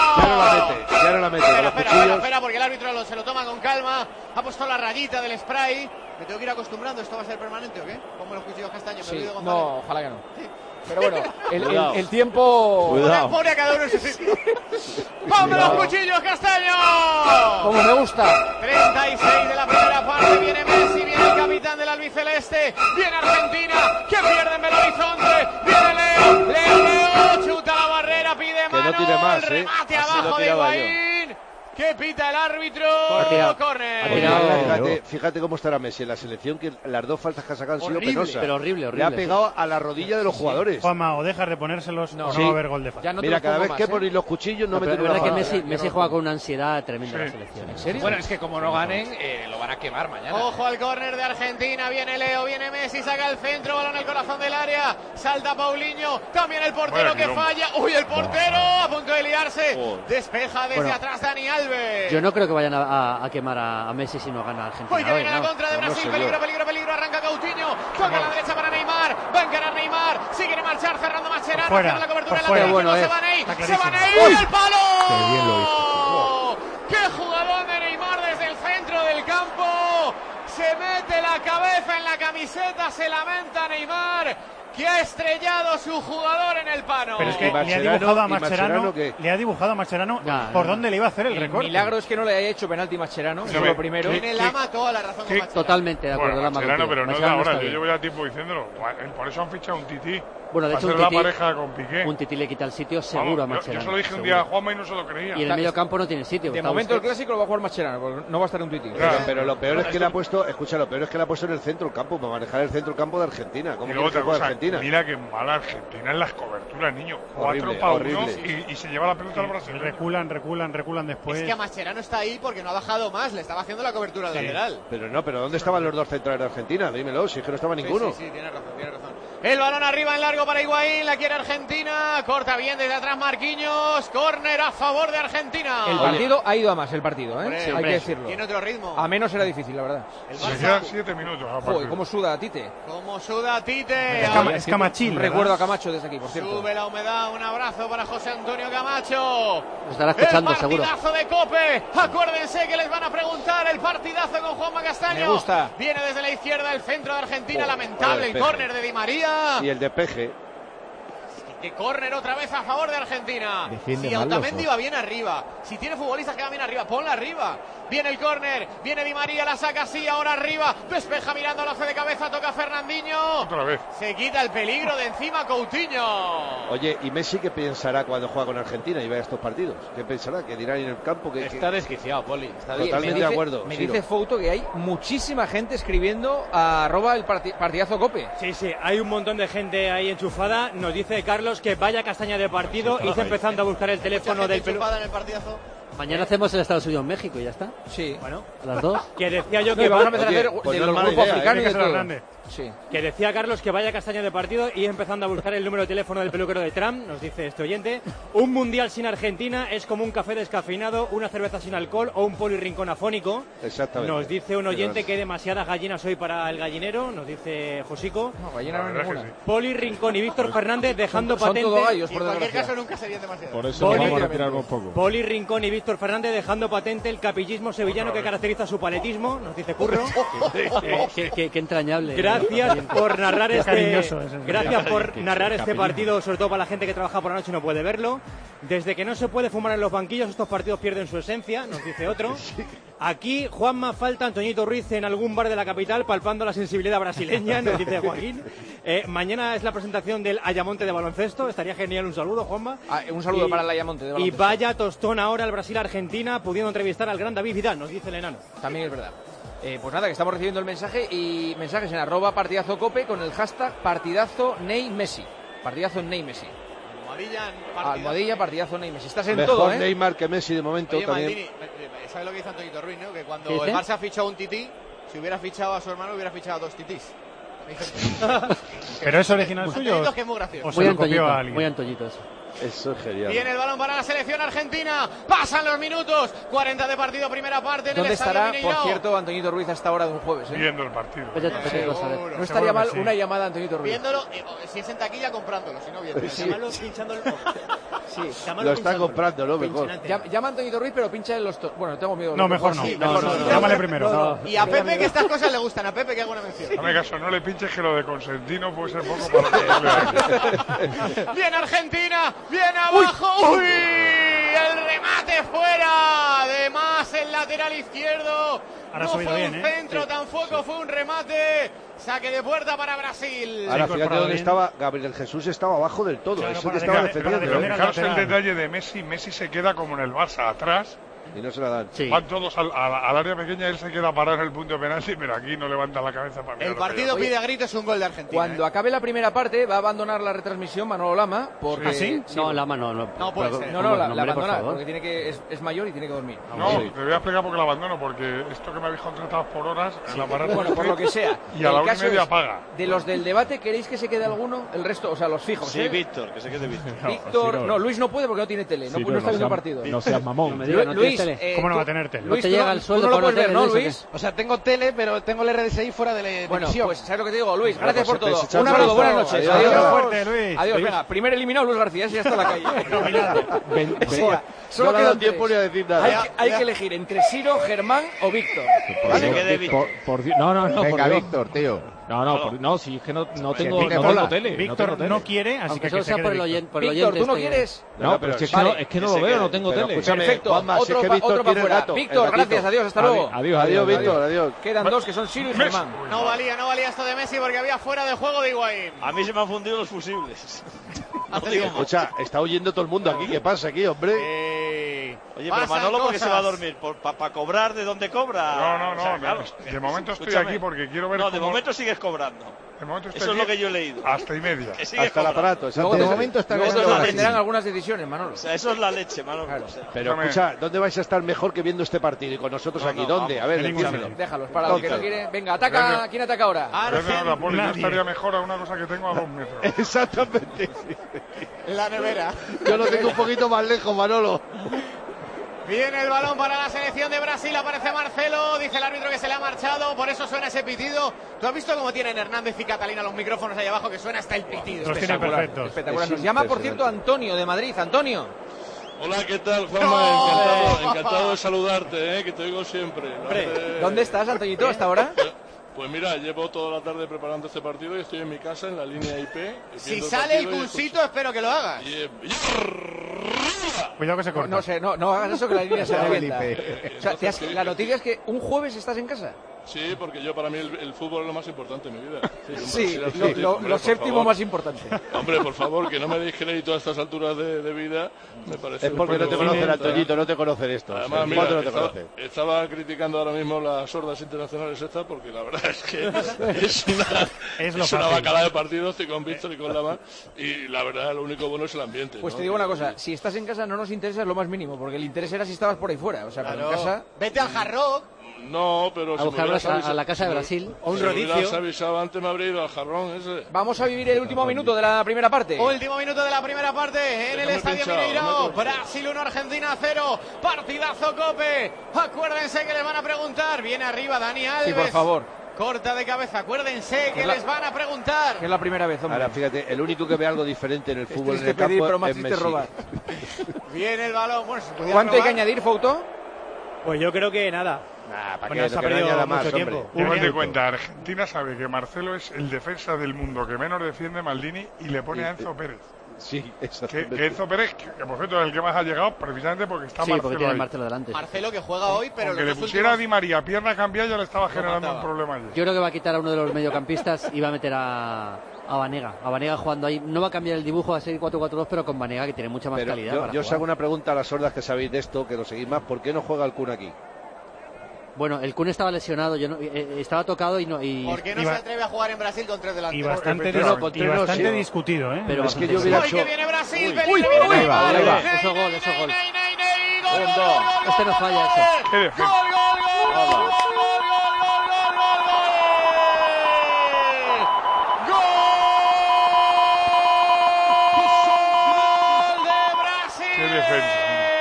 Ya no la mete. Espera, porque el árbitro se lo toma con calma. Ha puesto la rayita del spray. ¿Me tengo que ir acostumbrando? ¿Esto va a ser permanente o qué? Ponme los cuchillos, Castaño. Sí, no, ojalá que no. Sí. Pero bueno, el tiempo... Pone a cada uno en su sitio. ¡Ponme los cuchillos, Castaño! Como me gusta. 36 de la primera parte. Viene Messi, viene el capitán del albiceleste. Viene Argentina, que pierde en Belo Horizonte. Viene Leo, chuta la barrera, pide mano. Que no tire más, remate abajo de Higuaín. ¿Qué pita el árbitro? Córner. Fíjate cómo estará Messi en la selección, que las dos faltas que ha sacado han sido penosas. Pero horrible. Le ha pegado a la rodilla de los jugadores. Juanma, o dejas de ponérselos o no va a haber gol de falta. Mira, cada vez que ponéis los cuchillos no me tengo que... Es verdad que Messi juega con una ansiedad tremenda en la selección. ¿En serio? Bueno, es que como no ganen, lo van a quemar mañana. Ojo al córner de Argentina. Viene Leo, viene Messi, saca el centro, balón en el corazón del área. Salta Paulinho, también el portero que falla. ¡Uy, el portero! A punto de liarse. Despeja desde atrás Dani Alves. Yo no creo que vayan a quemar a Messi si no gana Argentina. Hoy que viene la contra de Brasil, peligro, arranca Coutinho, toca a la derecha para Neymar, va a encarar Neymar, si quiere marchar cerrando Mascherano, haciendo la cobertura en la derecha, se van a ir, el palo. ¡Qué jugador de Neymar desde el centro del campo! Se mete la cabeza en la camiseta, se lamenta Neymar, que ha estrellado su jugador en el pano. Pero es que le ha dibujado a Mascherano por dónde le iba a hacer el recorte. El milagro es que no le haya hecho penalti Mascherano, eso es lo primero. Tiene Lama toda la razón con Mascherano. Totalmente de acuerdo. Bueno, Mascherano, pero no es de ahora, yo llevo ya tiempo diciéndolo. Por eso han fichado un Tití. Bueno, de hecho, la pareja con Piqué. Un Tití le quita el sitio seguro a Mascherano. Yo se lo dije un día a Juanma y no se lo creía. Y en el medio campo no tiene sitio. De momento el clásico lo va a jugar Mascherano, porque no va a estar un Tití. Pero lo peor es que le ha puesto, lo peor es que le ha puesto en el centro del campo, para manejar el centro del campo de Argentina. ¿Cómo que otra cosa, Argentina? Mira que mala Argentina en las coberturas, niño. 4 para 1 y se lleva la pelota al Brasil. Reculan después. Es que Mascherano está ahí porque no ha bajado más, le estaba haciendo la cobertura lateral. Pero ¿dónde estaban los dos centrales de Argentina? Dímelo, si es que no estaba ninguno. Sí, tiene razón. El balón arriba en largo para Higuaín, la quiere Argentina, corta bien desde atrás Marquinhos, córner a favor de Argentina. El partido ha ido a más, ¿eh? Hay que decirlo. Tiene otro ritmo. A menos era difícil, la verdad. Se quedan 7 minutos. Joder, ¿cómo suda Tite? Es Camachín. Recuerdo a Camacho desde aquí, por cierto. Sube la humedad, un abrazo para José Antonio Camacho. Lo estará escuchando, seguro. El partidazo de Cope, acuérdense que les van a preguntar el partidazo con Juanma Castaño. Me gusta. Viene desde la izquierda el centro de Argentina, lamentable el córner de Di María. Y el despeje. Que córner otra vez a favor de Argentina. Defiende si Otamendi va bien arriba, si tiene futbolistas que van bien arriba, ponla arriba. Viene el córner, viene Di María, la saca así, ahora arriba, despeja mirando al ojo de cabeza, toca Fernandinho. Otra vez. Se quita el peligro de encima Coutinho. Oye, ¿y Messi qué pensará cuando juega con Argentina y vea estos partidos? ¿Qué pensará? ¿Que dirán en el campo? Está desquiciado, Poli. Está totalmente de acuerdo. Me dice Fouto que hay muchísima gente escribiendo a @ el partidazo Cope. Sí, hay un montón de gente ahí enchufada. Nos dice Carlos que vaya castaña de partido. Hice empezando a buscar el teléfono del peluquero. En el partidazo. Mañana hacemos el Estados Unidos-México y ya está. Sí. Bueno, a las 2. Que decía yo que vamos a empezar a hacer pues de los grupos africanos y de todo. Sí. Que decía Carlos que vaya castaña de partido y empezando a buscar el número de teléfono del peluquero de Trump, nos dice este oyente. Un mundial sin Argentina es como un café descafeinado, una cerveza sin alcohol o un polirrincón afónico. Exactamente. Nos dice un oyente que demasiadas gallinas hoy para el gallinero, nos dice Josico. No, gallina no hay ninguna. Polirrincón y Víctor Fernández dejando son patente. Todo gallos, por en cualquier caso nunca serían demasiadas. Por eso vamos a tirar un poco. Polirrincón y Víctor Fernández dejando patente el capillismo sevillano que caracteriza su paletismo, nos dice Curro. Qué entrañable. Gracias por narrar narrar este partido, sobre todo para la gente que trabaja por la noche y no puede verlo. Desde que no se puede fumar en los banquillos, estos partidos pierden su esencia, nos dice otro. Aquí, Juanma, falta Antoñito Ruiz en algún bar de la capital palpando la sensibilidad brasileña, nos dice Joaquín. Mañana es la presentación del Ayamonte de baloncesto, estaría genial, un saludo, Juanma. Un saludo para el Ayamonte de baloncesto. Y vaya tostón ahora el Brasil-Argentina, pudiendo entrevistar al gran David Vidal, nos dice el enano. También es verdad. Pues nada, que estamos recibiendo el mensaje y mensajes en @partidazocope con el hashtag partidazo Ney Messi. Partidazo Ney Messi. Almohadilla, partidazo Neymar. Si estás en mejor todo, ¿eh? Neymar que Messi de momento. Oye, también. Maldini, ¿sabes lo que dice Antonito Ruiz, no? Que cuando el Barça fichó a un tití, si hubiera fichado a su hermano, hubiera fichado a 2 titís. ¿Pero es original suyo? Que es muy gracioso. ¿O se lo copió a alguien? Muy Antoñito eso. Eso es genial. Viene el balón para la selección argentina. Pasan los minutos. 40 de partido, primera parte en ¿Dónde el estadio estará, Mineirao? por cierto, Antoñito Ruiz hasta ahora de un jueves? Viendo el partido. No estaría mal una llamada a Antoñito Ruiz. Viéndolo, si es en taquilla, comprándolo. Si no, viéndolo. Sí. Pinchando el Lo está comprando, ¿no? Mejor. Llama a Antoñito Ruiz, pero pincha en los... Bueno, tengo miedo. No, mejor no. Llámale primero. Y a Pepe, que estas cosas le gustan. A Pepe, que hago una mención. Dame caso, no le pinches que lo de Consentino puede ser poco para Viene Argentina, viene abajo. ¡Uy! El remate fuera. Además, el lateral izquierdo. Ahora no fue bien, un centro, tampoco fue un remate. Saque de puerta para Brasil. Ahora fíjate dónde estaba. Gabriel Jesús estaba abajo del todo. Claro, es el que estaba defendiendo. Pero fijaos el detalle de Messi. Messi se queda como en el Barça, atrás. Y no se la dan. Sí. Van todos al área pequeña, él se queda parado en el punto de penalti, pero aquí no levanta la cabeza para mirar. El partido pide a gritos un gol de Argentina. Cuando acabe la primera parte, va a abandonar la retransmisión Manolo Lama. Porque... ¿Ah, sí? No, Lama no. No puede ser. No, la abandona porque tiene que, es mayor y tiene que dormir. No, te voy a explicar por qué la abandono, porque esto que me habéis contratado por horas, el aparato. Bueno, por lo que sea. Y a la 1:30 apaga. De los del debate, ¿queréis que se quede alguno? El resto, o sea, los fijos. Sí, Víctor, que se quede Víctor. Víctor, no, Luis no puede porque no tiene tele. No está viendo el partido. No seas mamón. Luis, ¿cómo no va a tener tele? No te llega el sueldo no lo por puedes ver, ¿no, Luis? O sea, tengo tele, pero tengo el RDSI fuera de la Bueno, televisión. pues ¿sabes lo que te digo, Luis? Gracias por todo. Pues Un abrazo, buenas noches. Adiós. Fuerte, Luis. Adiós, venga. Primer eliminado, Luis García, ese ya está en la calle. O sea, Solo queda tiempo ni a decir nada. Hay que elegir entre Siro, Germán o Víctor. No, venga, Víctor, tío. No, si es que no tengo tele. Víctor no quiere, así que solo sea por el oyente. Víctor, ¿tú no quieres? No, pero es que no lo veo, no tengo tele. Perfecto, otro para afuera. Víctor, gracias, adiós, hasta luego. Adiós, Víctor, adiós. Quedan dos que son Siro y Germán. No valía esto de Messi porque había fuera de juego de Higuaín. A mí se me han fundido los fusibles. Escucha, está oyendo todo el mundo aquí. ¿Qué pasa aquí, hombre? Oye, pero Manolo, ¿por qué se va a dormir? ¿Para cobrar de dónde cobra? No. O sea, claro. De momento estoy aquí porque quiero ver. No, de momento sigues cobrando. Eso es lo que yo he leído. Hasta y media. Hasta el aparato. De momento está ganando. Tendrán algunas decisiones, Manolo. O sea, eso es la leche, Manolo. Claro. Pero escucha, ¿dónde vais a estar mejor que viendo este partido? Y con nosotros aquí, ¿dónde? A ver, decídmelo. Déjalos, para los que no quieren. Venga, ataca. ¿Quién ataca ahora? Yo estaría mejor a una cosa que tengo a 2 metros. Exactamente. La nevera. Yo lo tengo un poquito más lejos, Manolo. Viene el balón para la selección de Brasil, aparece Marcelo, dice el árbitro que se le ha marchado, por eso suena ese pitido. ¿Tú has visto cómo tienen Hernández y Catalina los micrófonos ahí abajo, que suena hasta el pitido? Los tiene perfectos. Espectacular. Nos llama, por cierto, Antonio de Madrid. Antonio. Hola, ¿qué tal, Juanma? Encantado de saludarte, que te oigo siempre. ¿Dónde estás, Antoñito, hasta ahora? Pues mira, llevo toda la tarde preparando este partido y estoy en mi casa, en la línea IP. Si sale el pulsito, espero que lo hagas. Cuidado que se corta. No hagas eso, que la línea se revienta. O sea, la noticia es que un jueves estás en casa. Sí, porque yo para mí el fútbol es lo más importante en mi vida. Sí, lo séptimo más importante. Hombre, por favor, que no me deis crédito a estas alturas de vida, me parece. Es porque no te conocen, Antoñito, no te conocen esto. Además, mira, estaba criticando ahora mismo las hordas internacionales estas, porque la verdad es que es una bacala de partido, estoy con Víctor y con Lama, y la verdad lo único bueno es el ambiente. Pues te digo una cosa, si estás en casa no nos interesa lo más mínimo, porque el interés era si estabas por ahí fuera. O sea, claro. Pero en casa... Vete al Hard Rock. No, pero a la casa de Brasil. O un rodicio. Si me avisado antes me habría ido al jarrón ese. Vamos a vivir el último minuto de la primera parte. Último minuto de la primera parte en el Estadio Mineirao. Brasil 1, Argentina 0. Partidazo Cope. Acuérdense que les van a preguntar. Viene arriba Dani Alves. Sí, por favor. Corta de cabeza. Acuérdense que les van a preguntar. Que es la primera vez, hombre. Ahora, fíjate, el único que ve algo diferente en el fútbol en el campo pedir, pero más es Messi. robar. Viene el balón. Bueno, ¿cuánto hay que añadir, Fouto? Pues yo creo que nada. Para que se ha perdido mucho tiempo. Date cuenta, Argentina sabe que Marcelo es el defensa del mundo que menos defiende Maldini y le pone a Enzo Pérez. Sí, exactamente. Que Enzo Pérez, que por cierto es el que más ha llegado, precisamente porque está Marcelo delante. Marcelo que juega hoy, pero que le pusiera a Di María pierna cambiada ya le estaba generando un problema allí. Yo creo que va a quitar a uno de los mediocampistas y va a meter a Vanega. A Vanega jugando ahí. No va a cambiar el dibujo, va a ser 4-4-2, pero con Vanega, que tiene mucha más calidad. Yo os hago una pregunta a las sordas que sabéis de esto, que lo seguís más. ¿Por qué no juega el Kun aquí? Bueno, el Kun estaba lesionado, estaba tocado y no. ¿Por qué no se atreve a jugar en Brasil con 3 delanteros? Y bastante discutido, ¿eh? Pero es que yo hubiera hecho... ¡Uy, que viene Brasil! ¡Uy! Ahí va. Eso gol. Este no falla, eso. ¡Gol! de Brasil. ¡Qué defensa!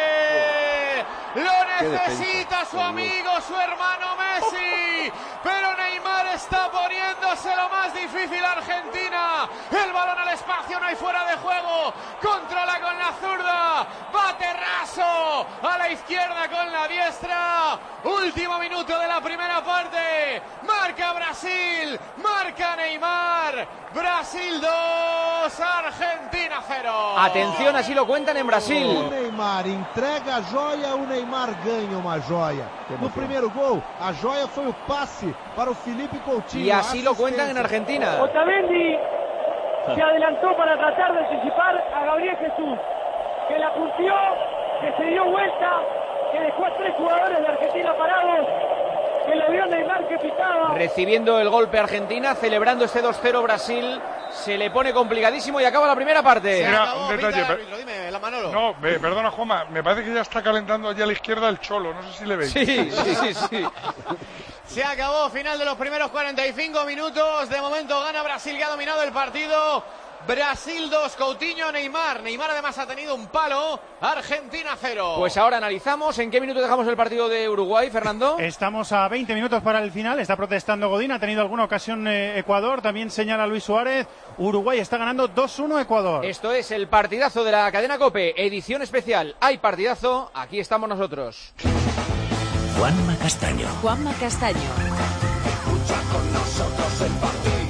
Lo necesita su amigo, su hermano Messi, pero Neymar está poniéndose lo más difícil a Argentina. El balón al espacio, no hay fuera de juego, controla con la zurda, bate raso a la izquierda con la diestra. Último minuto de la primera parte, marca Brasil, marca Neymar. Brasil 2, Argentina 0. Atención, así lo cuentan en Brasil. O Neymar entrega a joia, o Neymar ganha uma joia. No primeiro gol, a joia foi o passe para o Felipe Coutinho. Y así lo cuentan en Argentina. Otamendi se adelantó para tratar de anticipar a Gabriel Jesús, que la puntió, que se dio vuelta, que dejó a 3 jugadores de Argentina parados, que le vio Neymar que pitaba. Recibiendo el golpe Argentina, celebrando este 2-0 Brasil, se le pone complicadísimo y acaba la primera parte. Mira, un detalle. Dime, la Manolo. No, perdona, Juanma, me parece que ya está calentando allí a la izquierda el Cholo, no sé si le veis. Sí. Se acabó, final de los primeros 45 minutos. De momento gana Brasil, que ha dominado el partido. Brasil 2, Coutinho, Neymar. Neymar además ha tenido un palo. Argentina 0. Pues ahora analizamos en qué minuto dejamos el partido de Uruguay, Fernando. Estamos a 20 minutos para el final. Está protestando Godín. Ha tenido alguna ocasión Ecuador. También señala Luis Suárez. Uruguay está ganando 2-1 Ecuador. Esto es el partidazo de la cadena COPE. Edición especial. Hay partidazo. Aquí estamos nosotros. Juanma Castaño. Juanma Castaño. Escucha con nosotros el partidazo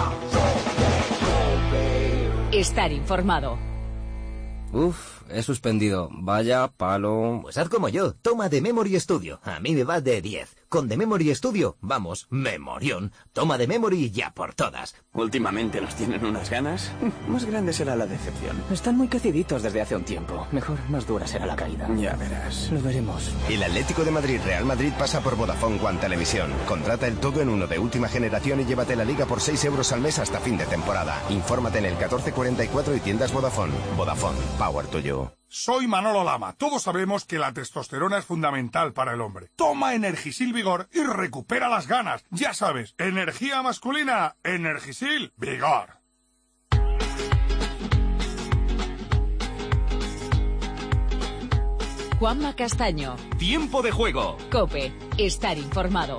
de COPE. Estar informado. Uf, he suspendido. Vaya palo. Pues haz como yo. Toma The Memory Studio. A mí me va de 10. Con The Memory Studio, vamos, memorión. Toma The Memory ya por todas. Últimamente nos tienen unas ganas. Más grande será la decepción. Están muy creciditos desde hace un tiempo. Mejor, más dura será la caída. Ya verás. Lo veremos. El Atlético de Madrid Real Madrid pasa por Vodafone One Televisión. Contrata el todo en uno de última generación y llévate la liga por 6 euros al mes hasta fin de temporada. Infórmate en el 1444 y tiendas Vodafone. Vodafone, power to you. Soy Manolo Lama. Todos sabemos que la testosterona es fundamental para el hombre. Toma Energisil Vigor y recupera las ganas. Ya sabes, energía masculina, Energisil Vigor. Juanma Castaño. Tiempo de juego. COPE. Estar informado.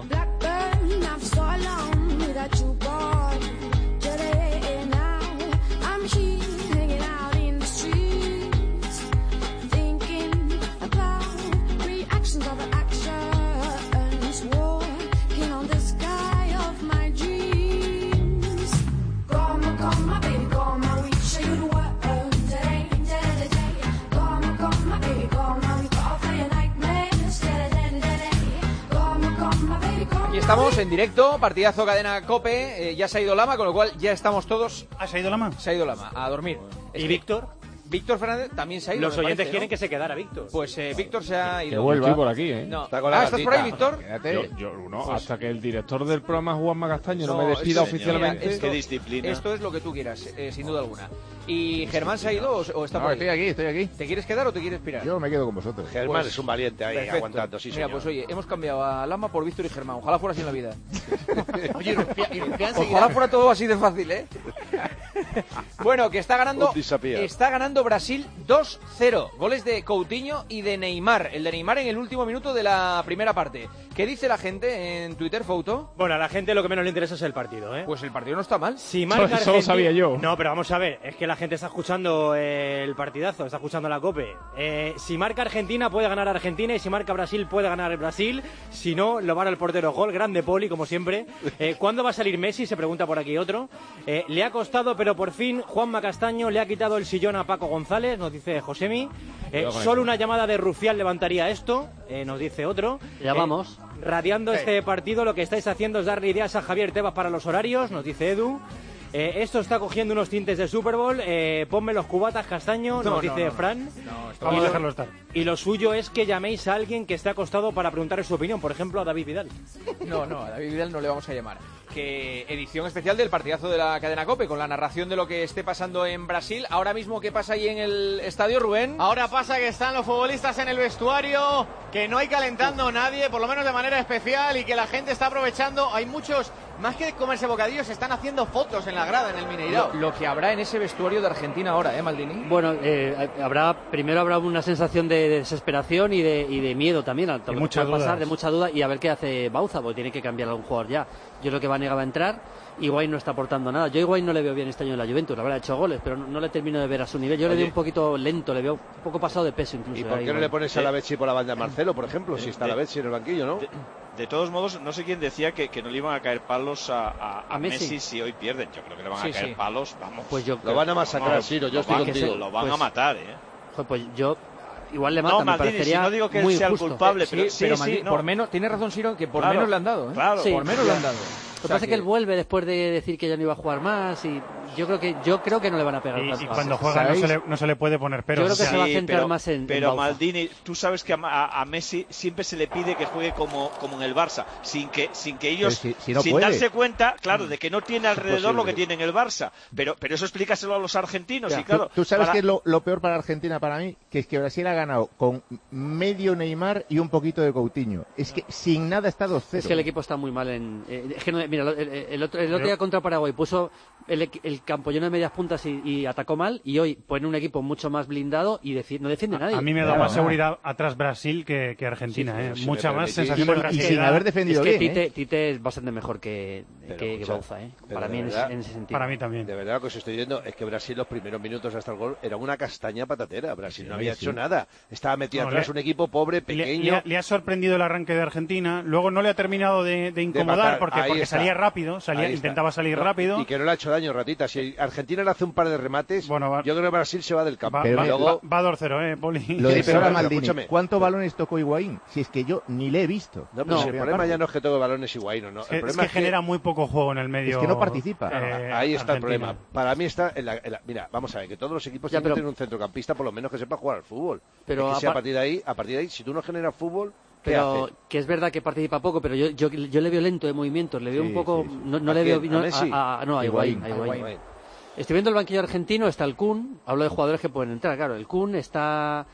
Estamos en directo, partidazo cadena COPE, ya se ha ido Lama, con lo cual ya estamos todos... ¿Ha se ha ido Lama? Se ha ido Lama, a dormir. ¿Y Víctor? Víctor Fernández también se ha ido. Los oyentes parece, quieren ¿no? que se quedara Víctor. Pues Víctor se ha ido. Que vuelva. Estoy por aquí, ¿eh? No. Está con la ¿Estás por ahí, Víctor? No, hasta que el director del programa, Juanma Castaño, no me despida oficialmente. Esto, qué disciplina. Esto es lo que tú quieras, sin duda alguna. ¿Y Germán se ha ido o está por ahí? Estoy aquí. ¿Te quieres quedar o te quieres pirar? Yo me quedo con vosotros. Germán Pues, es un valiente ahí, perfecto. aguantando, sí, Mira, señor. pues oye, hemos cambiado a Lama por Víctor y Germán. Ojalá fuera así en la vida. Oye, Rufián Ojalá fuera todo así de fácil, ¿eh? Bueno, que está ganando Brasil 2-0. Goles de Coutinho y de Neymar. El de Neymar en el último minuto de la primera parte. ¿Qué dice la gente en Twitter, Fouto? Bueno, a la gente lo que menos le interesa es el partido, ¿eh? Pues el partido no está mal. Si marca Eso lo sabía yo. No, pero vamos a ver, es que la gente está escuchando el partidazo, está escuchando la COPE. Si marca Argentina, puede ganar Argentina, y si marca Brasil, puede ganar Brasil. Si no, lo van al portero. Gol, grande Poli, como siempre. ¿Cuándo va a salir Messi? Se pregunta por aquí otro. Le ha costado, pero por fin Juanma Castaño le ha quitado el sillón a Paco González, nos dice Josemi. Solo una llamada de Rufián levantaría esto, nos dice otro. Ya vamos. Radiando este partido, lo que estáis haciendo es darle ideas a Javier Tebas para los horarios, nos dice Edu. Esto está cogiendo unos tintes de Super Bowl. Ponme los cubatas, Castaño, nos dice Fran. Vamos a dejarlo estar. Y lo suyo es que llaméis a alguien que esté acostado para preguntarle su opinión. Por ejemplo, a David Vidal. No, a David Vidal no le vamos a llamar. Que edición especial del partidazo de la cadena COPE, con la narración de lo que esté pasando en Brasil. Ahora mismo, ¿qué pasa ahí en el estadio, Rubén? Ahora pasa que están los futbolistas en el vestuario, que no hay calentando nadie, por lo menos de manera especial, y que la gente está aprovechando. Hay muchos, más que comerse bocadillos, están haciendo fotos en la grada, en el Mineirao. Lo que habrá en ese vestuario de Argentina ahora, Maldini. Bueno, primero habrá una sensación de desesperación y de miedo también, a todo lo que puede pasar, de mucha duda, y a ver qué hace Bauza, porque tiene que cambiar a un jugador ya. Yo creo que Vanega va a entrar. Higuaín no está aportando nada. Yo Higuaín no le veo bien este año en la Juventus, la verdad, ha hecho goles, pero no le termino de ver a su nivel. Yo le veo un poquito lento, le veo un poco pasado de peso incluso. ¿Y por qué no le pones a la Becci por la banda de Marcelo, por ejemplo, si está la Becci en el banquillo, no? De todos modos, no sé quién decía que no le iban a caer palos a Messi si hoy pierden. Yo creo que le van a caer palos, vamos. Pues yo lo van a masacrar, Ciro, yo estoy contigo. Lo van a matar, Pues yo... Igual le mata, me parecería no digo que muy él sea el justo. culpable, pero por menos, tiene razón Ciro, que por menos le han dado, Claro, por menos le han dado. Lo que pasa es que él vuelve después de decir que ya no iba a jugar más, y yo creo que no le van a pegar. Y cuando juega no se le puede poner pero. Yo creo que se va a centrar más en Pero Maldini, tú sabes que a Messi siempre se le pide que juegue como en el Barça, sin que ellos, sin darse cuenta, claro, de que no tiene alrededor lo que tiene en el Barça. Pero eso explícaselo a los argentinos. Ya, y claro, ¿Tú sabes qué es lo peor para Argentina para mí? Que es que Brasil ha ganado con medio Neymar y un poquito de Coutinho. Es que sin nada está 2-0. Es que el equipo está muy mal mira, el otro día contra Paraguay puso el campo lleno de medias puntas y atacó mal, y hoy pone un equipo mucho más blindado y no defiende a nadie. A mí me da más seguridad atrás Brasil que Argentina, mucha más sensación de Brasil. Y sin haber defendido bien. Tite es bastante mejor que Bauza, para mí en ese sentido. Para mí también. De verdad, lo que os estoy diciendo es que Brasil los primeros minutos hasta el gol era una castaña patatera. Brasil no había hecho nada. Estaba metido atrás un equipo pobre, pequeño. Le ha sorprendido el arranque de Argentina. Luego no le ha terminado de incomodar porque salía rápido, intentaba salir rápido. Y que no le ha hecho daño, Ratita. Si Argentina le hace un par de remates, yo creo que Brasil se va del campo. Va 2-0, Poli. Lo de ahora, Maldini, ¿cuántos balones tocó Higuaín? Si es que yo ni le he visto. No, pero el problema ya no es que toque balones Higuaín, ¿no? El problema es que genera muy poco juego en el medio. Es que no participa. Ahí está el problema. Para mí está mira, vamos a ver, que todos los equipos tienen que tener un centrocampista por lo menos que sepa jugar al fútbol. Pero a partir de ahí, si tú no generas fútbol, pero que es verdad que participa poco, pero yo le veo lento de movimientos, le veo un poco, no le veo a Higuaín. Estoy viendo el banquillo argentino, está el Kun, hablo de jugadores que pueden entrar, claro, el Kun, está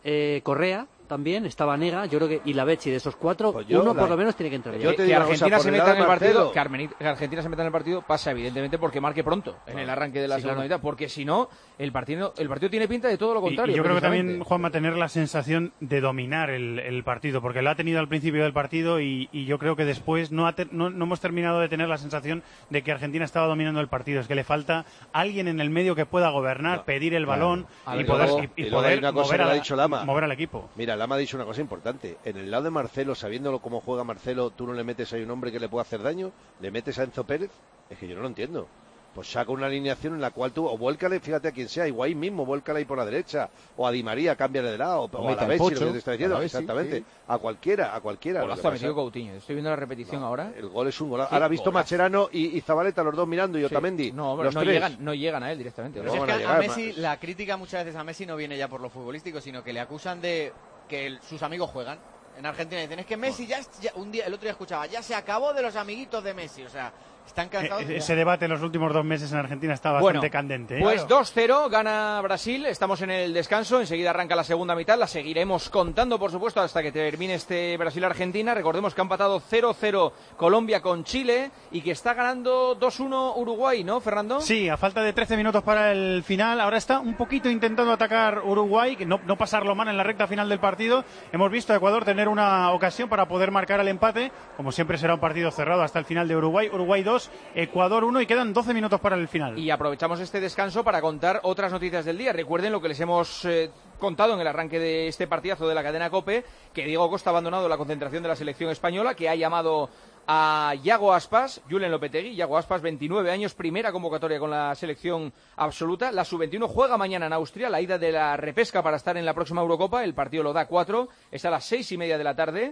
Correa también, está Vanega, yo creo que, y la Becci, de esos cuatro, por lo menos tiene que entrar. Que Argentina se meta en el partido, que Argentina se meta en el partido pasa evidentemente porque marque pronto en el arranque de la segunda mitad, porque si no el partido tiene pinta de todo lo contrario. Y yo creo que también Juanma tener la sensación de dominar el partido, porque lo ha tenido al principio del partido y yo creo que después no hemos terminado de tener la sensación de que Argentina estaba dominando el partido. Es que le falta alguien en el medio que pueda gobernar, pedir el balón y poder mover al equipo. Mira, Lama ha dicho una cosa importante. En el lado de Marcelo, sabiéndolo cómo juega Marcelo, ¿tú no le metes ahí un hombre que le pueda hacer daño? ¿Le metes a Enzo Pérez? Es que yo no lo entiendo. Pues saca una alineación en la cual tú, o vuélcale, fíjate a quien sea, Higuaín mismo, vuélcale ahí por la derecha, o a Di María, cámbiale de lado, o a la Becci, lo que te está diciendo, exactamente, sí. a cualquiera. Golazo ha metido Coutinho, estoy viendo la repetición ahora. El gol es un golazo. Ahora ha visto Mascherano y Zabaleta, los dos mirando, y Otamendi. No llegan a él directamente. Pero es que a Messi, la crítica muchas veces a Messi no viene ya por lo futbolístico, sino que le acusan de que sus amigos juegan. En Argentina dicen, es que Messi el otro día escuchaba, ya se acabó de los amiguitos de Messi, o sea, están cansados. Ese debate en los últimos 2 meses en Argentina está bastante candente. Pues 2-0, gana Brasil, estamos en el descanso, enseguida arranca la segunda mitad, la seguiremos contando, por supuesto, hasta que termine este Brasil-Argentina. Recordemos que ha empatado 0-0 Colombia con Chile y que está ganando 2-1 Uruguay, ¿no, Fernando? Sí, a falta de 13 minutos para el final, ahora está un poquito intentando atacar Uruguay, que no pasarlo mal en la recta final del partido. Hemos visto a Ecuador tener una ocasión para poder marcar el empate, como siempre será un partido cerrado hasta el final de Uruguay 2, Ecuador 1 y quedan 12 minutos para el final. Y aprovechamos este descanso para contar otras noticias del día. Recuerden lo que les hemos contado en el arranque de este partidazo de la cadena COPE, que Diego Costa ha abandonado la concentración de la selección española, que ha llamado a Yago Aspas, Julen Lopetegui. Yago Aspas, 29 años, primera convocatoria con la selección absoluta. La sub-21 juega mañana en Austria, la ida de la repesca para estar en la próxima Eurocopa. El partido lo da 4, es a las 6:30 de la tarde.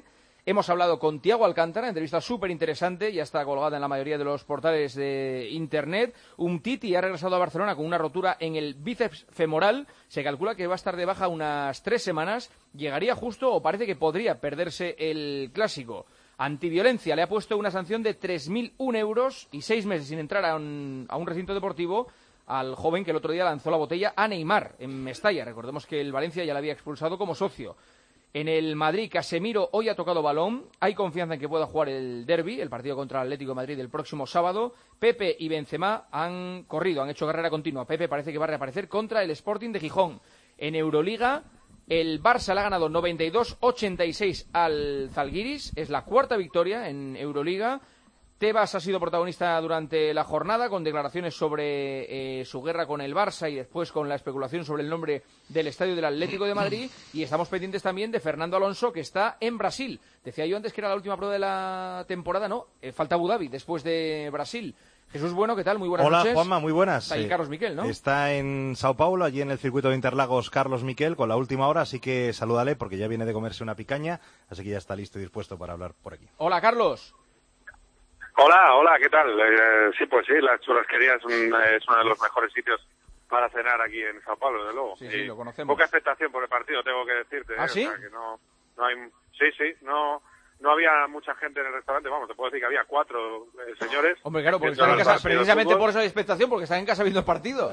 Hemos hablado con Thiago Alcántara, entrevista súper interesante, ya está colgada en la mayoría de los portales de Internet. Umtiti ha regresado a Barcelona con una rotura en el bíceps femoral. Se calcula que va a estar de baja unas 3 semanas. Llegaría justo, o parece que podría perderse el Clásico. Antiviolencia le ha puesto una sanción de 3.001 euros y 6 meses sin entrar a un recinto deportivo al joven que el otro día lanzó la botella a Neymar en Mestalla. Recordemos que el Valencia ya le había expulsado como socio. En el Madrid, Casemiro hoy ha tocado balón. Hay confianza en que pueda jugar el derbi, el partido contra el Atlético de Madrid el próximo sábado. Pepe y Benzema han corrido, han hecho carrera continua. Pepe parece que va a reaparecer contra el Sporting de Gijón. En Euroliga, el Barça le ha ganado 92-86 al Zalgiris. Es la 4ª victoria en Euroliga. Tebas ha sido protagonista durante la jornada con declaraciones sobre su guerra con el Barça y después con la especulación sobre el nombre del estadio del Atlético de Madrid. Y estamos pendientes también de Fernando Alonso, que está en Brasil. Decía yo antes que era la última prueba de la temporada, no, falta Abu Dhabi después de Brasil. Jesús Bueno, ¿qué tal? Muy buenas noches. Hola, Juanma, muy buenas. Está ahí Carlos Miquel, ¿no? Está en Sao Paulo, allí en el circuito de Interlagos, Carlos Miquel, con la última hora, así que salúdale porque ya viene de comerse una picaña, así que ya está listo y dispuesto para hablar por aquí. Hola, Carlos. Hola, ¿qué tal? Sí, pues sí, las churrasquerías es uno de los mejores sitios para cenar aquí en Sao Paulo, desde luego. Sí, lo conocemos. Poca expectación por el partido, tengo que decirte. ¿Ah, sí? O sea, que no hay... No había mucha gente en el restaurante, vamos, te puedo decir que había 4 señores. Hombre, claro, porque están en casa, precisamente por eso hay expectación, porque están en casa viendo el partido.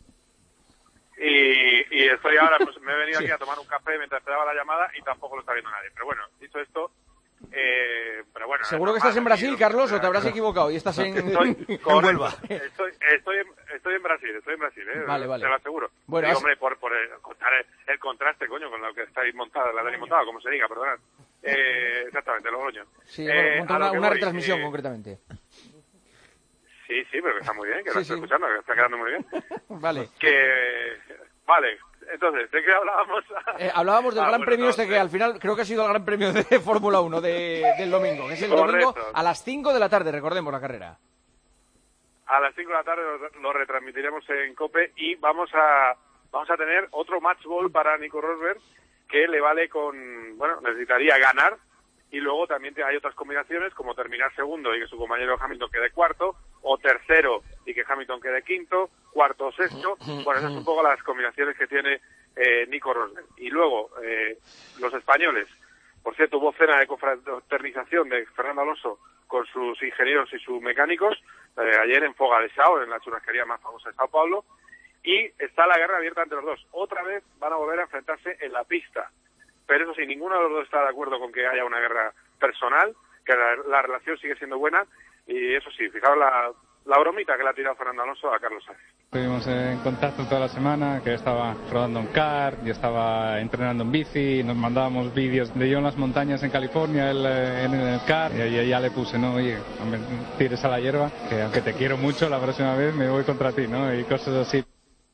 Y estoy ahora, pues me he venido aquí a tomar un café mientras esperaba la llamada y tampoco lo está viendo nadie. Pero bueno, dicho esto... pero bueno, ¿seguro que estás en Brasil, Carlos, o te habrás equivocado y estás en Huelva? Estoy en Brasil, Vale. Te lo aseguro. Bueno, sí, hombre, por el contraste, coño, con lo que estáis montada, la tenéis montada, como se diga, perdonad. Exactamente, Logroño. Sí, una retransmisión concretamente. Sí, pero que está muy bien, que la estoy escuchando, que está quedando muy bien. Vale. Vale. Entonces, ¿de qué hablábamos? Hablábamos del Gran Premio que al final creo que ha sido el Gran Premio de Fórmula 1 del domingo, que es el domingo a las 5 de la tarde, recordemos la carrera. A las 5 de la tarde lo retransmitiremos en COPE y vamos a tener otro match ball para Nico Rosberg que le vale necesitaría ganar y luego también hay otras combinaciones como terminar segundo y que su compañero Hamilton quede cuarto, o tercero y que Hamilton quede quinto, cuarto o sexto. Bueno, esas son un poco las combinaciones que tiene Nico Rosberg. Y luego, los españoles, por cierto, hubo cena de confraternización de Fernando Alonso con sus ingenieros y sus mecánicos ayer en Foga de Sao, en la churrasquería más famosa de Sao Paulo, y está la guerra abierta entre los dos. Otra vez van a volver a enfrentarse en la pista. Pero eso sí, ninguno de los dos está de acuerdo con que haya una guerra personal, que la relación sigue siendo buena, y eso sí, fijaros la bromita que le ha tirado Fernando Alonso a Carlos Sainz. Estuvimos en contacto toda la semana, que estaba rodando en kart, yo estaba entrenando en bici, nos mandábamos vídeos de yo en las montañas en California, él en el kart, y ya le puse, ¿no? Oye, no me tires a la hierba, que aunque te quiero mucho, la próxima vez me voy contra ti, ¿no? Y cosas así.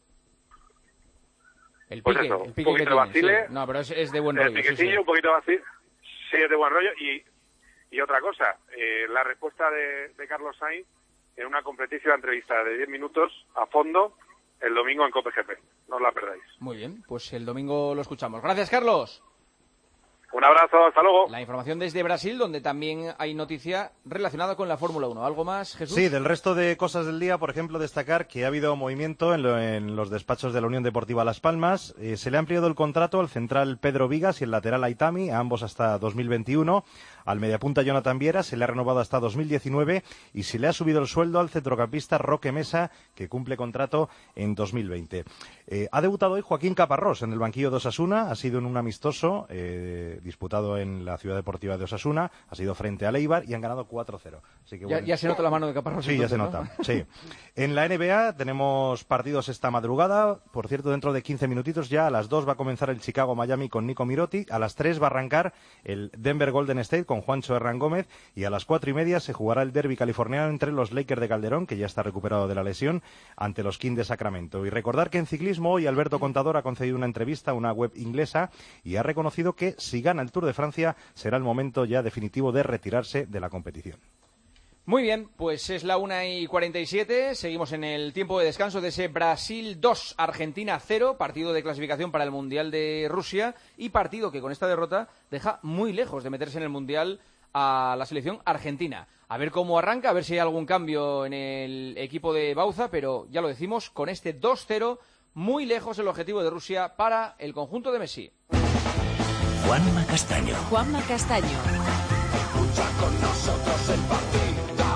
El pique, pues eso, el pique un poquito de vacile, sí. No, pero es de buen rollo. Sí. Un poquito de vacile, sí, es de buen rollo. Y otra cosa, la respuesta de Carlos Sainz en una competitiva entrevista de 10 minutos a fondo el domingo en COPE GP. No os la perdáis. Muy bien, pues el domingo lo escuchamos. Gracias, Carlos. Un abrazo, hasta luego. La información desde Brasil, donde también hay noticia relacionada con la Fórmula 1. ¿Algo más, Jesús? Sí, del resto de cosas del día, por ejemplo, destacar que ha habido movimiento en los despachos de la Unión Deportiva Las Palmas. Se le ha ampliado el contrato al central Pedro Vigas y el lateral Aitami, a ambos hasta 2021. Al mediapunta Jonathan Viera se le ha renovado hasta 2019 y se le ha subido el sueldo al centrocampista Roque Mesa, que cumple contrato en 2020. Ha debutado hoy Joaquín Caparrós en el banquillo de Osasuna. Ha sido en un amistoso disputado en la Ciudad Deportiva de Osasuna. Ha sido frente al Eibar y han ganado 4-0. Así que, bueno, ya se nota la mano de Caparrós. Sí, entonces, ya se nota. ¿No? Sí. En la NBA tenemos partidos esta madrugada. Por cierto, dentro de 15 minutitos ya a las 2 va a comenzar el Chicago-Miami con Nico Mirotti. A las 3 va a arrancar el Denver-Golden State con Juancho Herrán Gómez. Y a las 4:30 se jugará el derbi californiano entre los Lakers de Calderón, que ya está recuperado de la lesión, ante los Kings de Sacramento. Y recordar que en ciclismo hoy Alberto Contador ha concedido una entrevista a una web inglesa y ha reconocido que si gana el Tour de Francia será el momento ya definitivo de retirarse de la competición. Muy bien, pues es la 1:47, seguimos en el tiempo de descanso de ese Brasil 2, Argentina 0, partido de clasificación para el Mundial de Rusia y partido que con esta derrota deja muy lejos de meterse en el Mundial a la selección argentina. A ver cómo arranca, a ver si hay algún cambio en el equipo de Bauza, pero ya lo decimos, con este 2-0, muy lejos el objetivo de Rusia para el conjunto de Messi. Juanma Castaño. Juanma Castaño. Escucha con nosotros el partidazo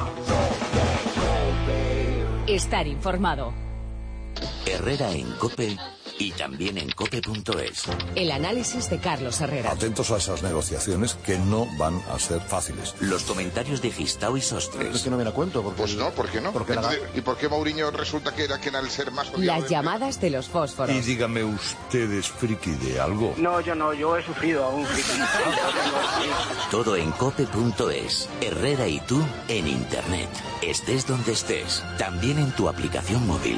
de COPE. Estar informado. Herrera en COPE y también en COPE.es. El análisis de Carlos Herrera. Atentos a esas negociaciones que no van a ser fáciles. Los comentarios de Gistao y Sostres. Es que no me la cuento. Porque... Pues no, ¿por qué no? ¿Y por qué Mourinho resulta que era quien al ser más odiado? Las llamadas de los fósforos. Y dígame usted, ¿es friki de algo? No, yo he sufrido a un friki. Todo en COPE.es. Herrera y tú en Internet. Estés donde estés. También en tu aplicación móvil.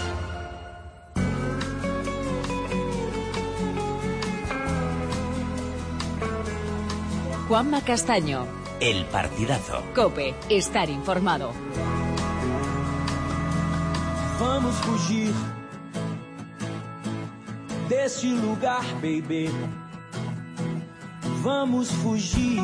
Juanma Castaño. El partidazo. COPE. Estar informado. Vamos fugir desse lugar, baby. Vamos fugir.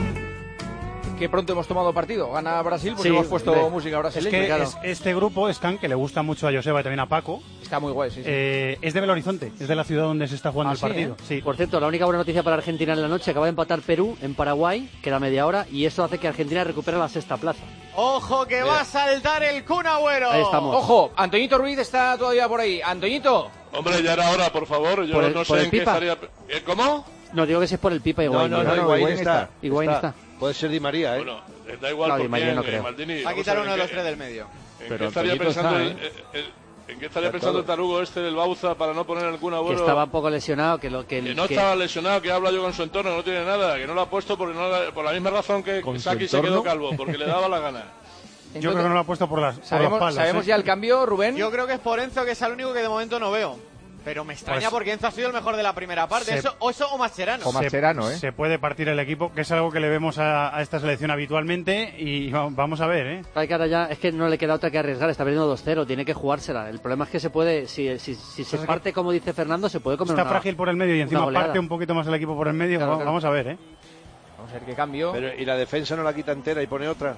Que pronto hemos tomado partido. Gana Brasil porque Sí, hemos puesto música brasileña. Es que claro. este grupo, Scan, que le gusta mucho a Joseba y también a Paco. Está muy guay, sí. Es de Belo Horizonte, es de la ciudad donde se está jugando el partido. Sí. Por cierto, la única buena noticia para Argentina en la noche, acaba de empatar Perú en Paraguay, queda media hora, y eso hace que Argentina recupere la sexta plaza. Ojo que va a saltar el Kun Agüero. Ahí estamos. Ojo, Antoñito Ruiz está todavía por ahí. Antoñito. Hombre, ya era hora, por favor. Yo no sé en qué estaría... ¿Cómo? No, digo que si es por el Pipa Higuaín. No, Higuaín está. Higuaín está. Puede ser Di María, ¿eh? Bueno, da igual No, por Di María quién, no creo. Maldini. Va a quitar uno de los tres del medio. ¿En qué estaría pensando ¿En qué estaría pensando el tarugo este del Bauza para no poner algún Agüero? Que estaba un poco lesionado, que no estaba lesionado, que habla yo con su entorno, no tiene nada, que no lo ha puesto por la misma razón que Saki se quedó calvo, porque le daba la gana. Entonces, yo creo que no lo ha puesto por los palos. ¿Sabemos ya el cambio, Rubén? Yo creo que es por Enzo, que es el único que de momento no veo. Pero me extraña Pues, porque Enzo ha sido el mejor de la primera parte. Eso o Mascherano. O Mascherano, Se puede partir el equipo, que es algo que le vemos a esta selección habitualmente, y vamos a ver, ¿eh? Hay que ahora ya, es que no le queda otra que arriesgar, está perdiendo 2-0, tiene que jugársela. El problema es que se puede, si se parte como dice Fernando, se puede comer Está frágil por el medio y encima parte un poquito más el equipo por el medio. Claro, claro. Vamos a ver, ¿eh? Vamos a ver qué cambio. Pero, ¿y la defensa no la quita entera y pone otra?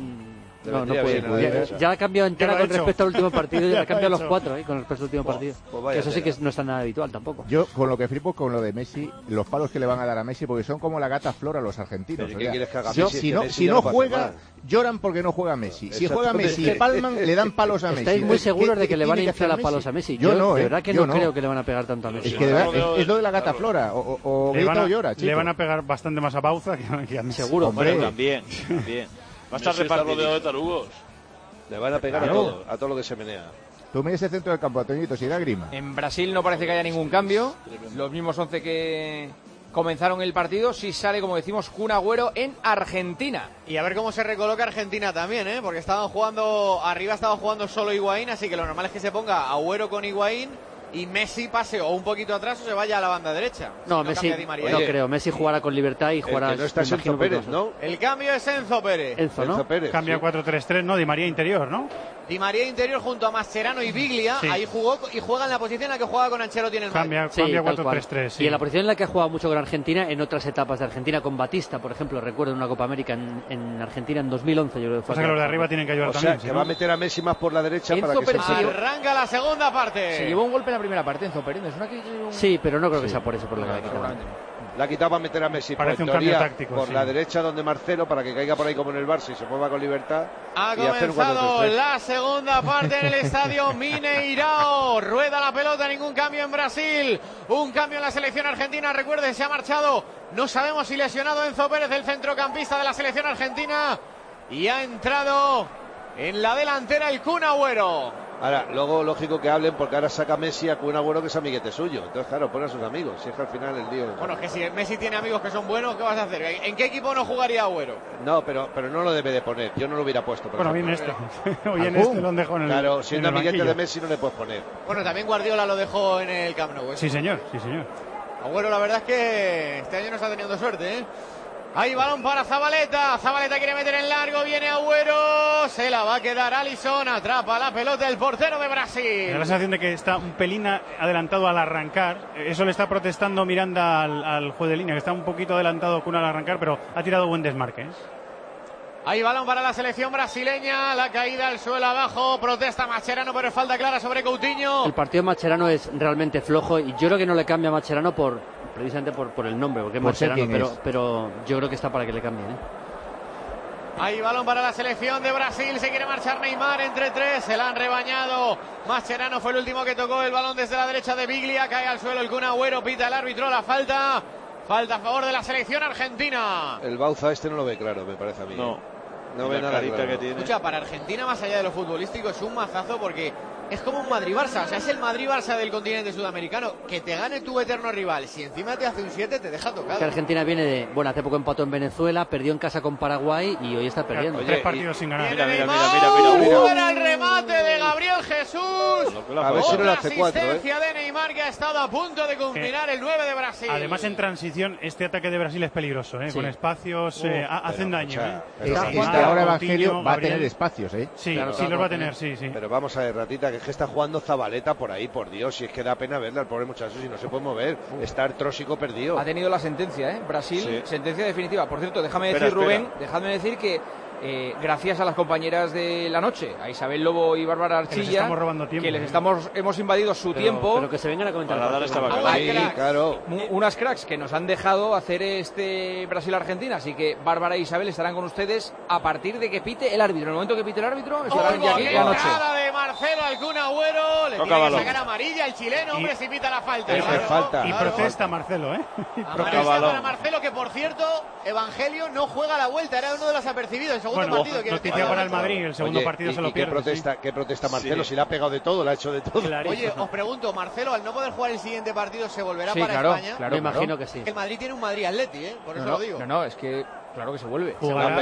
No puede. Ya ha cambiado entera con respecto al último partido, ya ha cambiado los 4 con respecto al último partido. Que eso sí que no está nada habitual tampoco. Yo con lo que flipo con lo de Messi, los palos que le van a dar a Messi, porque son como la gata flora a los argentinos. ¿Pero qué quieres que haga Messi? Si no juega, lloran porque no juega Messi. Si juega Messi y palman, le dan palos a Messi. Estáis muy seguros de que le van a inflar a palos a Messi. Yo no, de verdad que no creo que le van a pegar tanto a Messi. Es que es lo de la gata flora, o grita o llora, chico. Le van a pegar bastante más a Bauza que a Messi. Seguro. También. Va a estar repartido. rodeado de tarugos. Le van a pegar a todo lo que se menea. Tú me dices el centro del campo, Antoñito, si da grima. En Brasil no parece que haya ningún cambio. Los mismos 11 que comenzaron el partido. Sí sale, como decimos, Kun Agüero en Argentina. Y a ver cómo se recoloca Argentina también, ¿eh? Porque estaban jugando, arriba estaba jugando solo Higuaín, así que lo normal es que se ponga Agüero con Higuaín y Messi pase o un poquito atrás o se vaya a la banda derecha. No, Messi, no creo. Messi jugará con libertad y jugará... no está Enzo Pérez, ¿no? El cambio es Enzo Pérez. Enzo Pérez. Cambia 4-3-3, ¿no? Di María interior, ¿no? Di María interior junto a Mascherano y Biglia. Sí. Ahí jugó y juega en la posición en la que juega con Ancelotti en el Cambia 4-3-3, sí. Y en la posición en la que ha jugado mucho con Argentina en otras etapas de Argentina, con Batista, por ejemplo, recuerdo una Copa América en Argentina en 2011, yo creo que fue. O sea que los de arriba tienen que ayudar también. O sea, que va a meter a Messi más por la derecha Enzo para que Pérez se... Arranca la segunda parte. Se llevó un golpe en la primera parte, Enzo Pérez. Sí, pero no creo que sea por eso por lo que la quitado. La quitaba a meter a Messi Parece por, un cambio táctico, por la derecha donde Marcelo, para que caiga por ahí como en el Barça y se mueva con libertad. Ha y hacer un comenzado 4-3-3. la segunda parte en el estadio Mineirao. Rueda la pelota, ningún cambio en Brasil. Un cambio en la selección argentina. Recuerden, se ha marchado. No sabemos si lesionado Enzo Pérez, el centrocampista de la selección argentina. Y ha entrado en la delantera el Kun Agüero. Ahora, luego lógico que hablen porque ahora saca Messi a Kun Agüero, que es amiguete suyo. Entonces, claro, pone a sus amigos. Si es que al final el lío... Bueno, es que si Messi tiene amigos que son buenos, ¿qué vas a hacer? ¿En qué equipo no jugaría Agüero? No, pero no lo debe de poner. Yo no lo hubiera puesto. Bueno, bien este. Hoy en este lo han dejado en el Claro, siendo en el amiguete banquillo. de Messi no le puedes poner. Bueno, también Guardiola lo dejó en el Camp Nou. Sí, señor, sí, señor. Agüero, la verdad es que este año no está teniendo suerte, ¿eh? Hay balón para Zabaleta. Zabaleta quiere meter en largo. Viene Agüero. Se la va a quedar Alisson. Atrapa la pelota el portero de Brasil. Me da la sensación de que está un pelín adelantado al arrancar. Eso le está protestando Miranda al juez de línea, que está un poquito adelantado Kun al arrancar, pero ha tirado buen desmarque. Hay balón para la selección brasileña. La caída al suelo abajo. Protesta Mascherano, pero falta clara sobre Coutinho. El partido de Mascherano es realmente flojo y yo creo que no le cambia a Mascherano precisamente por el nombre, porque es Mascherano, pero yo creo que está para que le cambien. Hay balón para la selección de Brasil. Se quiere marchar Neymar entre tres. Se la han rebañado. Mascherano fue el último que tocó el balón desde la derecha de Biglia. Cae al suelo el Kun Agüero. Pita el árbitro la falta. Falta a favor de la selección argentina. El Bauza no lo ve claro, me parece a mí. No ve nada claro. Que tiene. Escucha, para Argentina, más allá de lo futbolístico, es un mazazo porque es como un Madrid-Barça. O sea, es el Madrid-Barça del continente sudamericano. Que te gane tu eterno rival. Si encima te hace un 7, te deja tocado. Que Argentina viene de... Bueno, hace poco empató en Venezuela, perdió en casa con Paraguay y hoy está perdiendo. 3 partidos sin ganar. Mira. Fuera el remate de Gabriel Jesús. A ver si no le hace 4. Asistencia de Neymar, que ha estado a punto de culminar el 9 de Brasil. Además, en transición, este ataque de Brasil es peligroso. Sí. Con espacios hacen daño. Ahora Evangelio va a tener espacios. Sí, claro, sí los va a tener, sí. Pero vamos a ver, ratita, que es que está jugando Zabaleta por ahí, por Dios, si es que da pena verle al pobre muchacho, si no se puede mover, está artrósico perdido. Ha tenido la sentencia, Brasil, sentencia definitiva. Por cierto, déjame decir, Rubén, dejadme decir que gracias a las compañeras de la noche, a Isabel Lobo y Bárbara Archilla, que les hemos invadido su tiempo. Pero que se vengan a comentar. Claro. Unas cracks que nos han dejado hacer este Brasil-Argentina, así que Bárbara e Isabel estarán con ustedes a partir de que pite el árbitro. En el momento que pite el árbitro, estarán ya aquí la noche. De Marcelo al Kun Agüero, le tiene que sacar amarilla el chileno, hombre, si pita la falta. Y protesta Marcelo, Amarilla para Marcelo, que por cierto, Evangelio no juega la vuelta, era uno de los apercibidos. Noticia para el Madrid, el segundo partido se lo pierde. ¿Qué protesta Marcelo? Si le ha pegado de todo, le ha hecho de todo. Oye, os pregunto, Marcelo, al no poder jugar el siguiente partido, ¿se volverá para España? Claro, me imagino que sí. El Madrid tiene un Madrid-Atleti, por eso lo digo. No, es que claro que se vuelve.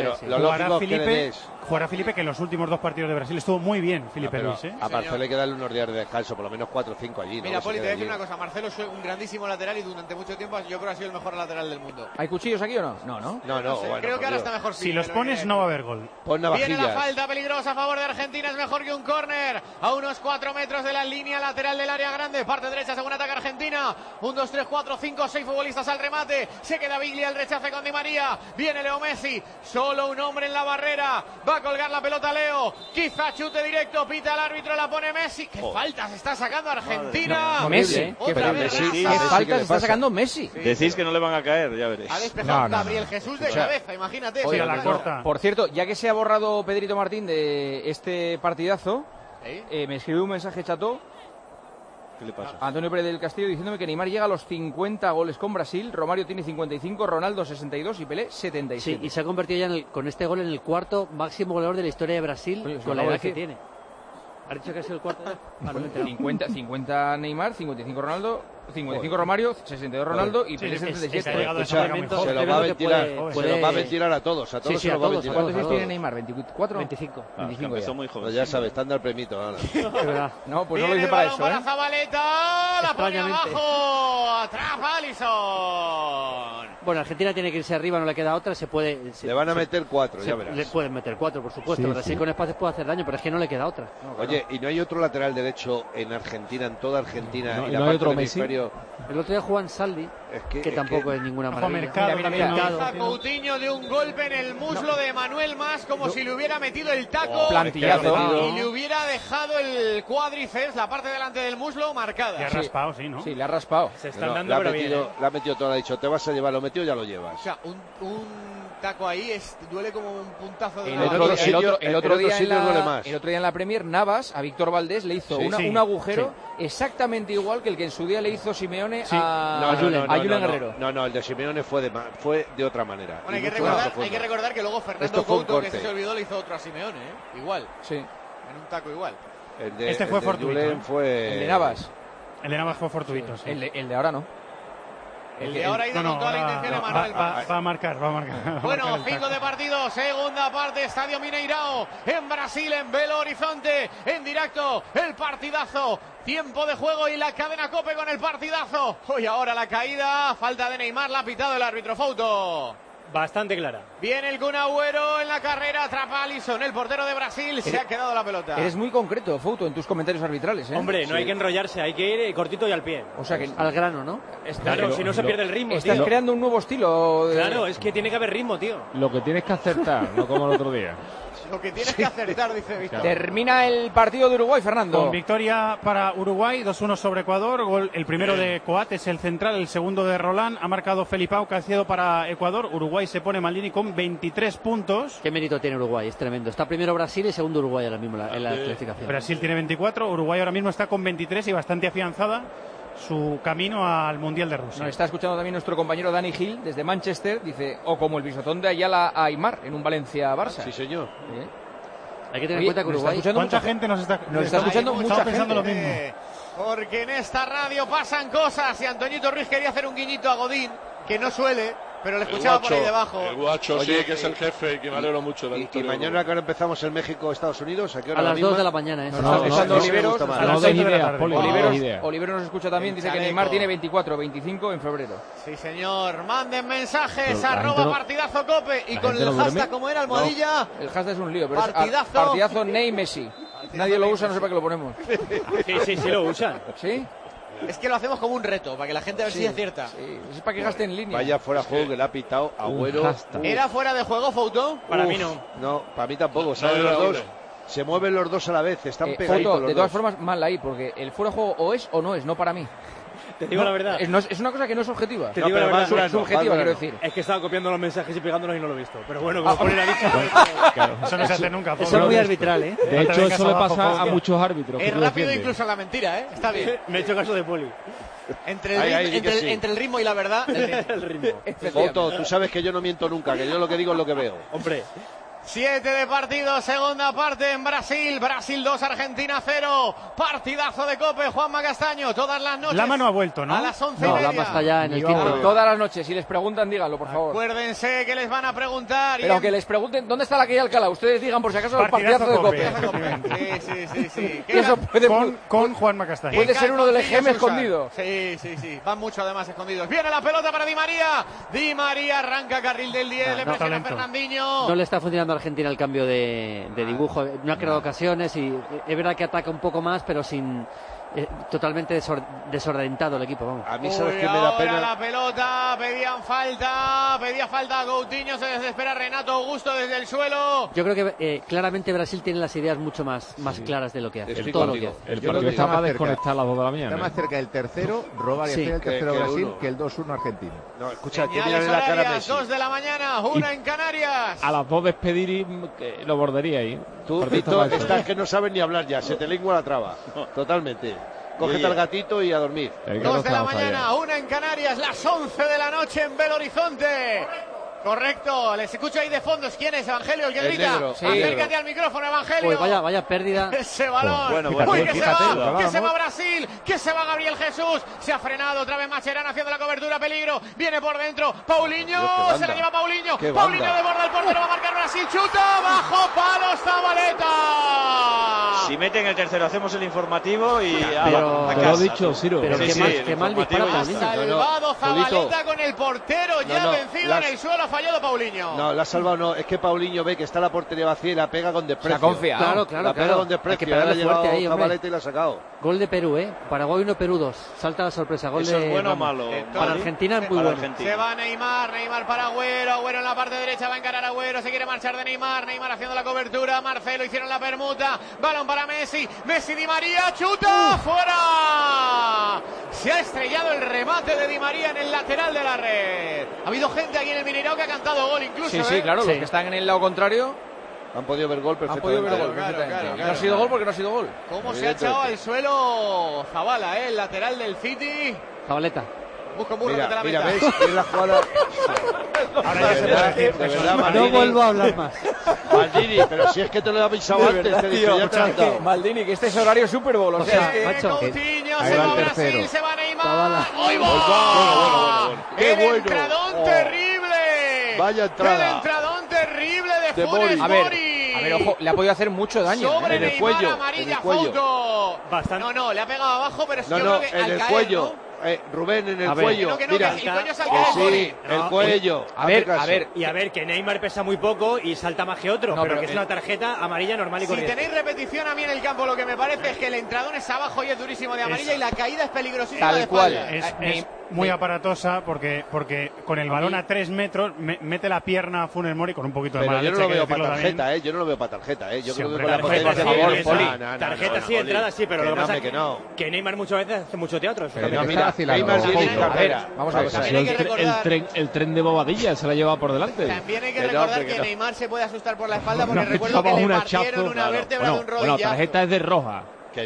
Jugará Felipe, que en los últimos 2 partidos de Brasil estuvo muy bien, Felipe Luis. A Marcelo hay que darle unos días de descanso, por lo menos 4 o 5 allí. Mira, Poli, te voy a decir una cosa. Marcelo es un grandísimo lateral y durante mucho tiempo yo creo que ha sido el mejor lateral del mundo. ¿Hay cuchillos aquí o no? No. Bueno, creo que ahora está mejor. Si los pones no va a haber gol. Viene la falta peligrosa a favor de Argentina, es mejor que un córner. A unos 4 metros de la línea lateral del área grande. Parte derecha, según ataca Argentina. 1, 2, 3, 4, 5, 6 futbolistas al remate. Se queda Biglia, el rechace con Di María. Viene Leo Messi. Solo un hombre en la barrera. Va a colgar la pelota Leo. Quizá chute directo. Pita el árbitro, la pone Messi. ¡Qué falta se está sacando Argentina! Messi. ¿Qué falta se está sacando Messi? Decís que no le van a caer, ya veréis. Ha despejado Gabriel Jesús de cabeza, imagínate. Oye, a la corta. Por cierto, ya que se ha borrado Pedrito Martín de este partidazo, me escribió un mensaje Chato. ¿Qué le pasa? Antonio Pérez del Castillo diciéndome que Neymar llega a los 50 goles con Brasil, Romario tiene 55, Ronaldo 62 y Pelé 77. Sí, y se ha convertido ya con este gol en el 4º máximo goleador de la historia de Brasil, con la edad que tiene. ¿Ha dicho que ha sido el 4º? 50 Neymar, 55 Ronaldo, 55 Romario, 62 Ronaldo y Pelé 77. Se lo va a ventilar a todos. A todos se lo va a ventilar. ¿Cuántos años tiene Neymar? ¿24? 25. 25 ya. Muy joven. Ya sabes, están del premito ahora. No, pues no lo hice para eso. Para Zabaleta, la pone abajo, atrapa Alisson. Bueno, Argentina tiene que irse arriba, no le queda otra. Le van a meter 4, ya verás. Le pueden meter 4, por supuesto. Brasil con espacios puede hacer daño, pero es que no le queda otra. Oye, ¿y no hay otro lateral derecho en Argentina, en toda Argentina? ¿Y no hay otro Messi? El otro día Juan Salvi, que tampoco es ninguna maravilla. Mira. Coutinho de un golpe en el muslo de Manuel Mas, como si le hubiera metido el taco plantillazo y le hubiera dejado el cuádriceps, la parte delante del muslo, marcada. Le ha raspado, sí, ¿no? Sí, le ha raspado. Se están dando, pero bien. Le ha metido todo, le ha dicho, te vas a llevar, lo metido, ya lo llevas. O sea, un taco ahí duele como un puntazo de el otro día en la Premier, Navas a Víctor Valdés le hizo un agujero exactamente igual que el que en su día le hizo Simeone a Julen Guerrero. No, el de Simeone fue de otra manera. Bueno, hay que recordar que luego Fernando Couto, que se olvidó, le hizo otro a Simeone, igual. Sí. En un taco igual. Este fue fortuito. El de Navas. El de Navas fue fortuito, sí. El de ahora no. El de ahora ha ido con toda la intención de Manuel. Va a marcar. Bueno, 5 de partido, segunda parte, Estadio Mineirao, en Brasil, en Belo Horizonte, en directo, el partidazo, tiempo de juego y la cadena COPE con el partidazo. Hoy ahora la caída, falta de Neymar, la ha pitado el árbitro Fouto. bastante clara. Viene el Kun Agüero en la carrera, atrapa a Alisson, el portero de Brasil, se ha quedado la pelota. Eres muy concreto, Fouto, en tus comentarios arbitrales, ¿eh? Hombre, no hay que enrollarse, hay que ir cortito y al pie. O sea que al grano, ¿no? Claro, si no se pierde el ritmo, Estás tío. creando un nuevo estilo. Claro, es que tiene que haber ritmo, tío. Lo que tienes que acertar, no como el otro día. Lo que tienes que acertar, dice Víctor. Termina el partido de Uruguay, Fernando. Con victoria para Uruguay, 2-1 sobre Ecuador. Gol, el primero de Coates, el central, el segundo de Roland. Ha marcado Felipao Caicedo para Ecuador. Uruguay se pone Maldini con 23 puntos. Qué mérito tiene Uruguay, es tremendo. Está primero Brasil y segundo Uruguay ahora mismo en la clasificación. Brasil tiene 24, Uruguay ahora mismo está con 23 y bastante afianzada su camino al Mundial de Rusia. Nos está escuchando también nuestro compañero Dani Gil desde Manchester. Dice, o como el bisotón de Ayala a Aimar en un Valencia-Barça. Sí, señor. Hay que tener en cuenta que Uruguay... ¿Cuánta gente nos está escuchando? Mucha pensando gente. lo mismo. Porque en esta radio pasan cosas y Antoñito Ruiz quería hacer un guiñito a Godín, que no suele, pero le escuchaba por ahí debajo. El guacho, sí, que es el jefe y que me alegro mucho de la victoria. ¿Y mañana que ahora empezamos en México-Estados Unidos? ¿A qué hora? A las 2 de la mañana, ¿eh? Oliveros, a las 6 de la tarde. Oliveros nos escucha también, dice que Neymar tiene 24, 25 en febrero. Sí, señor. Manden mensajes, Pero @, partidazo cope. Y con el hashtag, como era, almohadilla. No, el hashtag es un lío, pero partidazo. es partidazo Ney Messi. Nadie lo usa, no sé para qué lo ponemos. Sí lo usan. ¿Sí? Es que lo hacemos como un reto, para que la gente a ver si acierta. Sí, es para que gaste en línea. Vaya fuera de juego que le ha pitado Agüero. ¿Era fuera de juego, Fouto? Para mí no. No, para mí tampoco. ¿Saben los dos? Se mueven los dos a la vez, están pegaditos Fouto, los de todas dos. formas, mal ahí, porque el fuera de juego o es o no es, no para mí. Te digo la verdad. Es una cosa que no es objetiva. Te digo la verdad, es subjetiva, quiero decir. Es que estaba copiando los mensajes y pegándolos y no lo he visto. Pero bueno, como poner a dicho. Eso no se hace nunca. Eso es muy arbitral, ¿eh? De hecho, eso le pasa a muchos árbitros. Es rápido incluso a la mentira, ¿eh? Está bien. Me he hecho caso de Poli. Entre el ritmo y la verdad. El ritmo. Foto, tú sabes que yo no miento nunca, que yo lo que digo es lo que veo. Hombre. 7 de partido, segunda parte en Brasil. Brasil 2, Argentina 0. Partidazo de cope, Juanma Castaño, todas las noches. Lama no ha vuelto, ¿no? A las 11:30. No, Lama está ya en el quinto. Todas las noches, si les preguntan, díganlo, por favor. Acuérdense que les van a preguntar. Pero aunque les pregunten, ¿dónde está la que hay Alcalá? Ustedes digan, por si acaso, el partidazo de cope. Sí. Eso puede, con Juanma Castaño. Puede ser uno del EGM escondido. Sí. Van mucho además escondidos. Viene la pelota para Di María. Di María arranca carril del 10. Le presiona Fernandinho. No le está funcionando a Argentina el cambio de dibujo. No ha creado ocasiones y es verdad que ataca un poco más, pero sin... totalmente desorientado el equipo, vamos. A mí sabes que me da pena. La pelota, pedía falta a Coutinho, se desespera Renato Augusto desde el suelo. Yo creo que claramente Brasil tiene las ideas mucho más claras de lo que hace. Todo lo que hace. El partido está más desconectado a las 2 de la mañana. Está más cerca el tercero, robar y hacer el tercero Brasil que el 2-1 Argentina. No, escucha, que Señales miran en la cara a horarias, Messi. 2 de la mañana, 1 en Canarias. A las 2 despedir y lo bordería ahí. Tú, Víctor, estás que no sabes ni hablar ya, se te lengua la traba. Totalmente. Cógete al gatito y a dormir. 2 de la mañana, 1 en Canarias, las 11 de la noche en Belo Horizonte. Correcto, les escucho ahí de fondo. ¿Quién es? Evangelio, el que grita. Negro, sí. Acércate al micrófono, Evangelio. Pues vaya pérdida. Ese balón. Uy, que se va Brasil, que se va Gabriel Jesús. Se ha frenado otra vez Mascherano haciendo la cobertura, peligro. Viene por dentro, Paulinho, se la lleva Paulinho. Paulinho desborda el portero, va a marcar Brasil, chuta, bajo palos, Zabaleta. Si meten el tercero, hacemos el informativo y pero te lo he dicho, Ciro. Pero qué mal dispara Paulinho. Salvado Zabaleta con el portero ya vencido en el suelo. Ha fallado Paulinho. No, la ha salvado, no. Es que Paulinho ve que está la portería vacía y la pega con desprecio. Se ha confiado. Claro. La pega con desprecio. Hay que pegarle fuerte ahí, Zabaleta y la ha sacado. Gol de Perú, Paraguay 1, Perú 2. Salta la sorpresa. Gol ¿Eso de es bueno o malo? Para Argentina es muy bueno. Se va Neymar para Agüero. Agüero en la parte derecha va a encarar Agüero. Se quiere marchar de Neymar. Neymar haciendo la cobertura. Marcelo hicieron la permuta. Balón para Messi. Messi, Di María. ¡Chuta! ¡Fuera! Se ha estrellado el remate de Di María en el lateral de la red. Ha habido gente aquí en el Mineirao que ha cantado gol incluso. Sí, claro. Los que están en el lado contrario han podido ver gol perfectamente. Claro. No ha sido gol porque no ha sido gol. ¿Cómo se ha echado al suelo Zabala, el lateral del City? Zabaleta. Busca un burro que te la mira, meta. ¿ves la jugada? Ahora ya se puede decir. De verdad, No Maldini. vuelvo a hablar más. Maldini, pero si es que te lo he avisado antes, te he dicho, ya te lo he dado. Maldini, que este es horario Super Bowl. O sea, macho. Coutinho, Ahí se va va el Brasil, tercero. se va Neymar. Zabala. ¡Hoy va! Bueno. ¡Qué bueno! entradón terrible! Vaya entrada. ¡Qué entradón terrible de De Funes Mori. a ver, Mori! ojo, le ha podido hacer mucho daño. Sobre En el Neymar, cuello, amarilla, en el cuello. Fouto. Bastante. No, le ha pegado abajo, pero No, yo no, creo que en al el caer, cuello. ¿no? Rubén, en el cuello. Mira, el cuello. A ver, que Neymar pesa muy poco y salta más que otro, pero que es una tarjeta amarilla normal y corriente. Si tenéis repetición, a mí en el campo lo que me parece es que el entradón es abajo y es durísimo de amarilla y la caída es peligrosísima de espalda. Es muy aparatosa porque con el balón a 3 metros mete la pierna a Funes Mori con un poquito de mala leche. Yo no lo veo para tarjeta, yo no lo veo para tarjeta, Yo creo que con la potencia tarjeta sí, entrada sí, pero lo que pasa es que Neymar muchas veces hace mucho teatro. Neymar viene en carrera. Vamos a ver, el tren de Bobadilla se la lleva por delante. También hay que recordar que Neymar se puede asustar por la espalda porque recuerdo que le partieron una vértebra de un rodillazo. Bueno, tarjeta es de roja.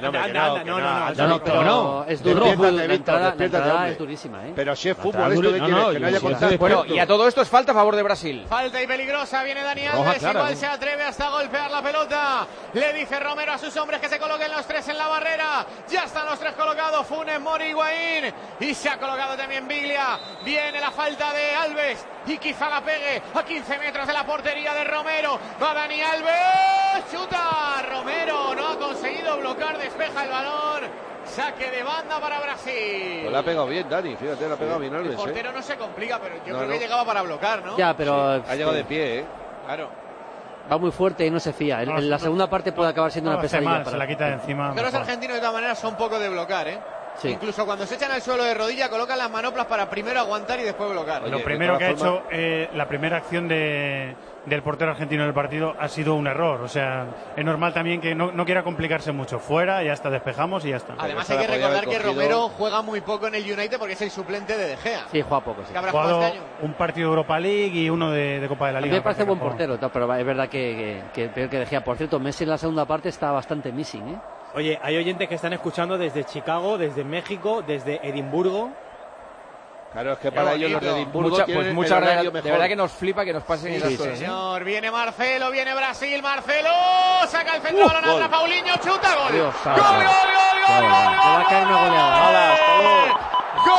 No, es duro. La entrada es durísima, Pero si es fútbol, esto de que no haya contacto. Bueno, y a todo esto es falta a favor de Brasil. Falta y peligrosa, viene Dani Alves, igual se atreve hasta golpear la pelota. Le dice Romero a sus hombres que se coloquen los 3 en la barrera. Ya están los 3 colocados, Funes, Mori, Higuaín. Y se ha colocado también Biglia. Viene la falta de Alves y quizá la pegue a 15 metros de la portería de Romero. Va Dani Alves, chuta. Romero no ha conseguido bloquear, despeja el balón. Saque de banda para Brasil. Pues la ha pegado bien, Dani, fíjate, la ha pegado bien Alves. El portero no se complica, pero yo creo que llegaba para bloquear, ¿no? Ya, pero... Sí, ha llegado de pie, Claro. Va muy fuerte y no se fía. En la segunda parte puede acabar siendo una pesadilla. Se la quita de encima. Pero los argentinos de todas maneras son poco de bloquear, Sí. Incluso cuando se echan al suelo de rodilla colocan las manoplas para primero aguantar y después bloquear. Lo primero que ha hecho, la primera acción del portero argentino del partido ha sido un error. O sea, es normal también que no quiera complicarse mucho. Fuera, ya está, despejamos y ya está. Además hay que recordar que Romero juega muy poco en el United porque es el suplente de De Gea. Sí, juega poco. Sí. ¿Qué habrá jugado este año? Un partido de Europa League y uno de Copa de la Liga. A mí me parece buen portero, pero es verdad que peor que De Gea. Por cierto, Messi en la segunda parte está bastante missing, Oye, hay oyentes que están escuchando desde Chicago, desde México, desde Edimburgo. Claro, es que para ellos los de Edimburgo mucha gracia. De verdad que nos flipa que nos pasen esas cosas. Señor, viene Marcelo, viene Brasil, Marcelo saca el centro, balón atrás, Paulinho, chuta, gol. Dios, ¡Gol! Va a caer una goleada. ¡Gol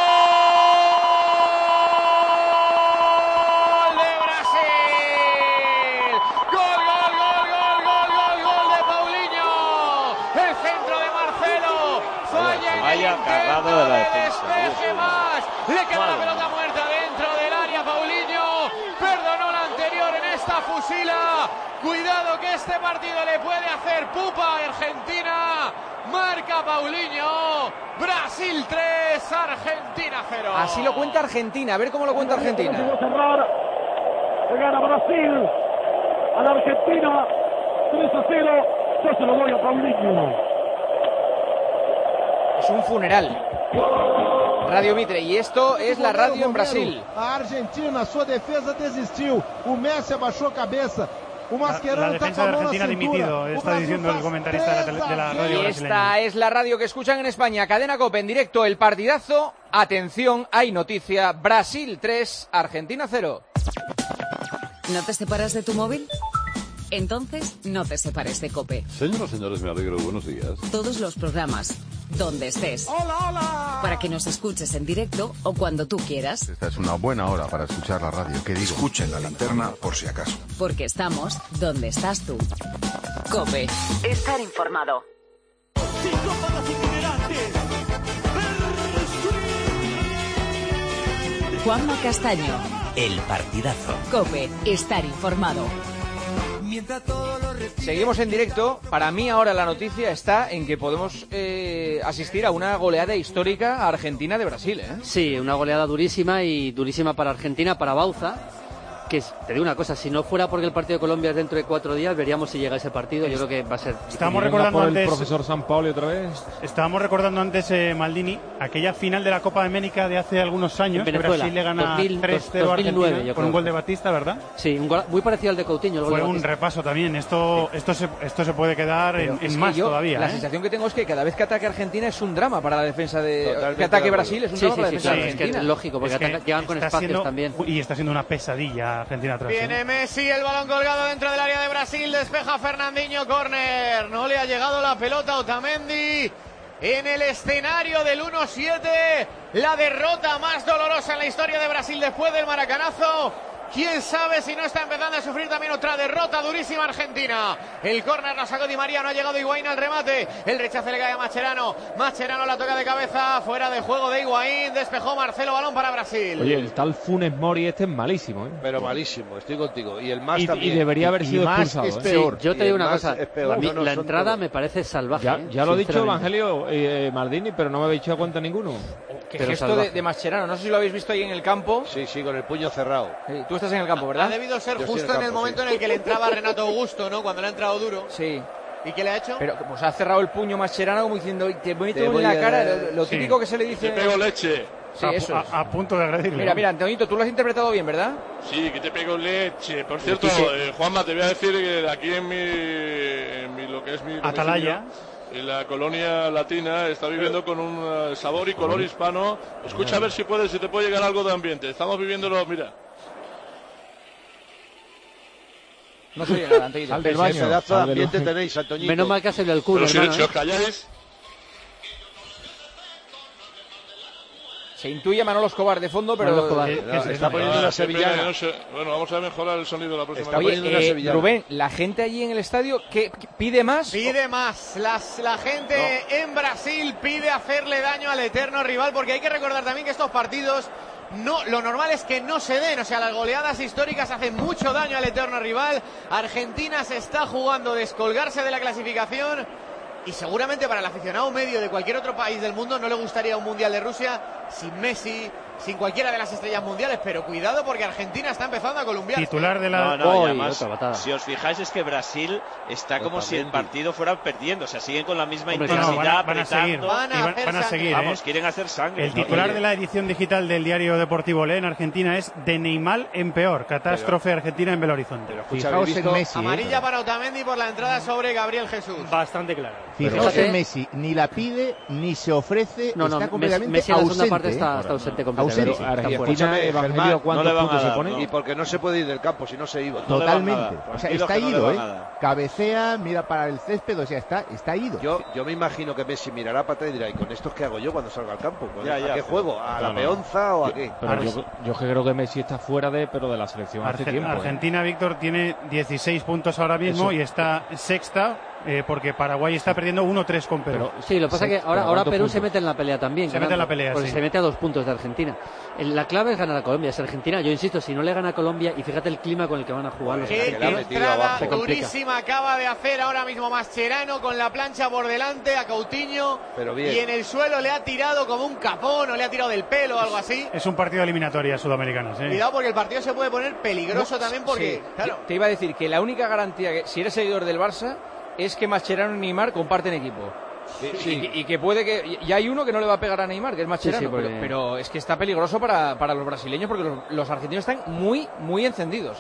de Brasil! ¡Gol de Paulinho! El centro de Marcelo, falla en el intento de despeje más. Le queda la pelota muerta dentro del área, Paulinho. Perdonó la anterior en esta fusila. Cuidado que este partido le puede hacer pupa a Argentina. Marca Paulinho. Brasil 3, Argentina 0. Así lo cuenta Argentina. A ver cómo lo cuenta Argentina. Le gana Brasil a la Argentina 3-0. Yo se lo doy a Paulinho. Es un funeral. Radio Mitre, y esto es la radio en Brasil. A Argentina, su defensa desistiu. O Messi abaixou a cabeça. La defensa de Argentina ha dimitido, está diciendo el comentarista de la radio brasileña. Esta es la radio que escuchan en España. Cadena COPE en directo, el partidazo. Atención, hay noticia. Brasil 3, Argentina 0. ¿No te separas de tu móvil? Entonces, no te separes de COPE. Señoras y señores, me alegro. Buenos días. Todos los programas, donde estés. ¡Hola, hola! Para que nos escuches en directo o cuando tú quieras. Esta es una buena hora para escuchar la radio. ¿Qué digo? Escuchen la linterna por si acaso. Porque estamos donde estás tú. COPE. Estar informado. Juanma Castaño. El partidazo. COPE. Estar informado. Seguimos en directo. Para mí ahora la noticia está en que podemos asistir a una goleada histórica a Argentina de Brasil, Sí, una goleada durísima y durísima para Argentina, para Bauza. Que te digo una cosa, si no fuera porque el partido de Colombia es dentro de 4 días, veríamos si llega ese partido. Yo creo que va a ser... Estábamos recordando antes... el profesor Sampaoli otra vez. Estábamos recordando antes, Maldini, aquella final de la Copa de América de hace algunos años, que Brasil le gana 3-0 a Argentina con un gol de Batista, ¿verdad? Sí, un gol muy parecido al de Coutinho. Fue un repaso también. Esto se puede quedar en más todavía. La sensación que tengo es que cada vez que ataque Argentina es un drama para la defensa de... Que ataque Brasil es un drama para la defensa de Argentina. Es lógico, porque llegan con espacios también. Y está siendo una pesadilla Argentina atrás. Messi, el balón colgado dentro del área de Brasil, despeja Fernandinho, córner, no le ha llegado la pelota a Otamendi. En el escenario del 1-7, la derrota más dolorosa en la historia de Brasil después del maracanazo. Quién sabe si no está empezando a sufrir también otra derrota durísima Argentina. El córner la sacó Di María, no ha llegado Higuaín al remate. El rechace le cae a Mascherano. Mascherano la toca de cabeza, fuera de juego de Higuaín. Despejó Marcelo, balón para Brasil. Oye, el tal Funes Mori este es malísimo, ¿eh? Pero malísimo, estoy contigo. Y el más también. Y debería haber sido expulsado. Es peor. Sí, yo te digo una cosa, la entrada me parece salvaje. Ya lo ha dicho Evangelio Maldini, pero no me habéis hecho cuenta ninguno. Qué gesto de Mascherano, no sé si lo habéis visto ahí en el campo. Sí, con el puño cerrado. Tú estás en el campo, ¿verdad? Ha debido ser justo en el momento en el que le entraba Renato Augusto, ¿no? Cuando le ha entrado duro. Sí. ¿Y qué le ha hecho? Pero pues ha cerrado el puño Mascherano como diciendo, te meto en la cara, lo típico que se le dice. Te pego leche. Sí, eso es. A punto de agredirle. Mira, Antonito, tú lo has interpretado bien, ¿verdad? Sí, que te pego leche. Por cierto, Juanma, te voy a decir que aquí en mi lo que es mi Atalaya, en la colonia latina, está viviendo con un sabor y color hispano. Escucha a ver si te puede llegar algo de ambiente. Estamos viviéndolo, mira. No se oye nada, Antonito. Al del baño. Pedazo de ambiente tenéis, Antoñito. Menos mal que hace el culo, pero si os calláis. Se intuye Manolo Escobar de fondo, pero se está poniendo una sevillana. Bueno, vamos a mejorar el sonido la próxima vez. Oye, Rubén, la gente allí en el estadio, ¿qué pide más? Pide más. La gente en Brasil pide hacerle daño al eterno rival, porque hay que recordar también que estos partidos lo normal es que no se den, o sea, las goleadas históricas hacen mucho daño al eterno rival. Argentina se está jugando descolgarse de la clasificación. Y seguramente para el aficionado medio de cualquier otro país del mundo no le gustaría un Mundial de Rusia sin Messi, sin cualquiera de las estrellas mundiales, pero cuidado porque Argentina está empezando a columbiar. Titular de la... además, si os fijáis es que Brasil está como si el partido fuera perdiendo, o sea, siguen con la misma intensidad, van a seguir. Vamos, quieren hacer sangre. El titular de la edición digital del diario Deportivo Le en Argentina es de Neymar en peor, catástrofe Argentina en Belo Horizonte. Fijaos en Messi. Amarilla para Otamendi por la entrada sobre Gabriel Jesús. Bastante claro. Fijaos en Messi, ni la pide, ni se ofrece, está completamente Messi ausente. En la segunda parte está ausente completamente. No le van a dar, ¿no? Y porque no se puede ir del campo, si no se iba. Totalmente. O sea, está ido, cabecea, mira para el césped, o sea, está ido. Yo me imagino que Messi mirará para atrás y dirá, ¿y con esto qué hago yo cuando salga al campo? ¿A qué juego? ¿A la peonza o a qué? Pero yo creo que Messi está fuera de la selección hace tiempo. Argentina, Víctor, tiene 16 puntos ahora mismo y está sexta. Porque Paraguay está perdiendo 1-3 con Perú. Sí, lo que pasa es que ahora Perú se mete en la pelea también. Se mete en la pelea, porque se mete a 2 puntos de Argentina. La clave es ganar a Colombia. Es Argentina, yo insisto, si no le gana a Colombia, y fíjate el clima con el que van a jugar los argentinos. Qué entrada durísima acaba de hacer ahora mismo Mascherano con la plancha por delante a Coutinho. Y en el suelo le ha tirado como un capón o le ha tirado del pelo o algo así. Es un partido de eliminatoria sudamericana. Cuidado porque el partido se puede poner peligroso también porque... Claro. Te iba a decir que la única garantía, que si eres seguidor del Barça, es que Mascherano y Neymar comparten equipo. Y que puede que... Ya hay uno que no le va a pegar a Neymar, que es Mascherano, pero es que está peligroso para los brasileños porque los argentinos están muy, muy encendidos,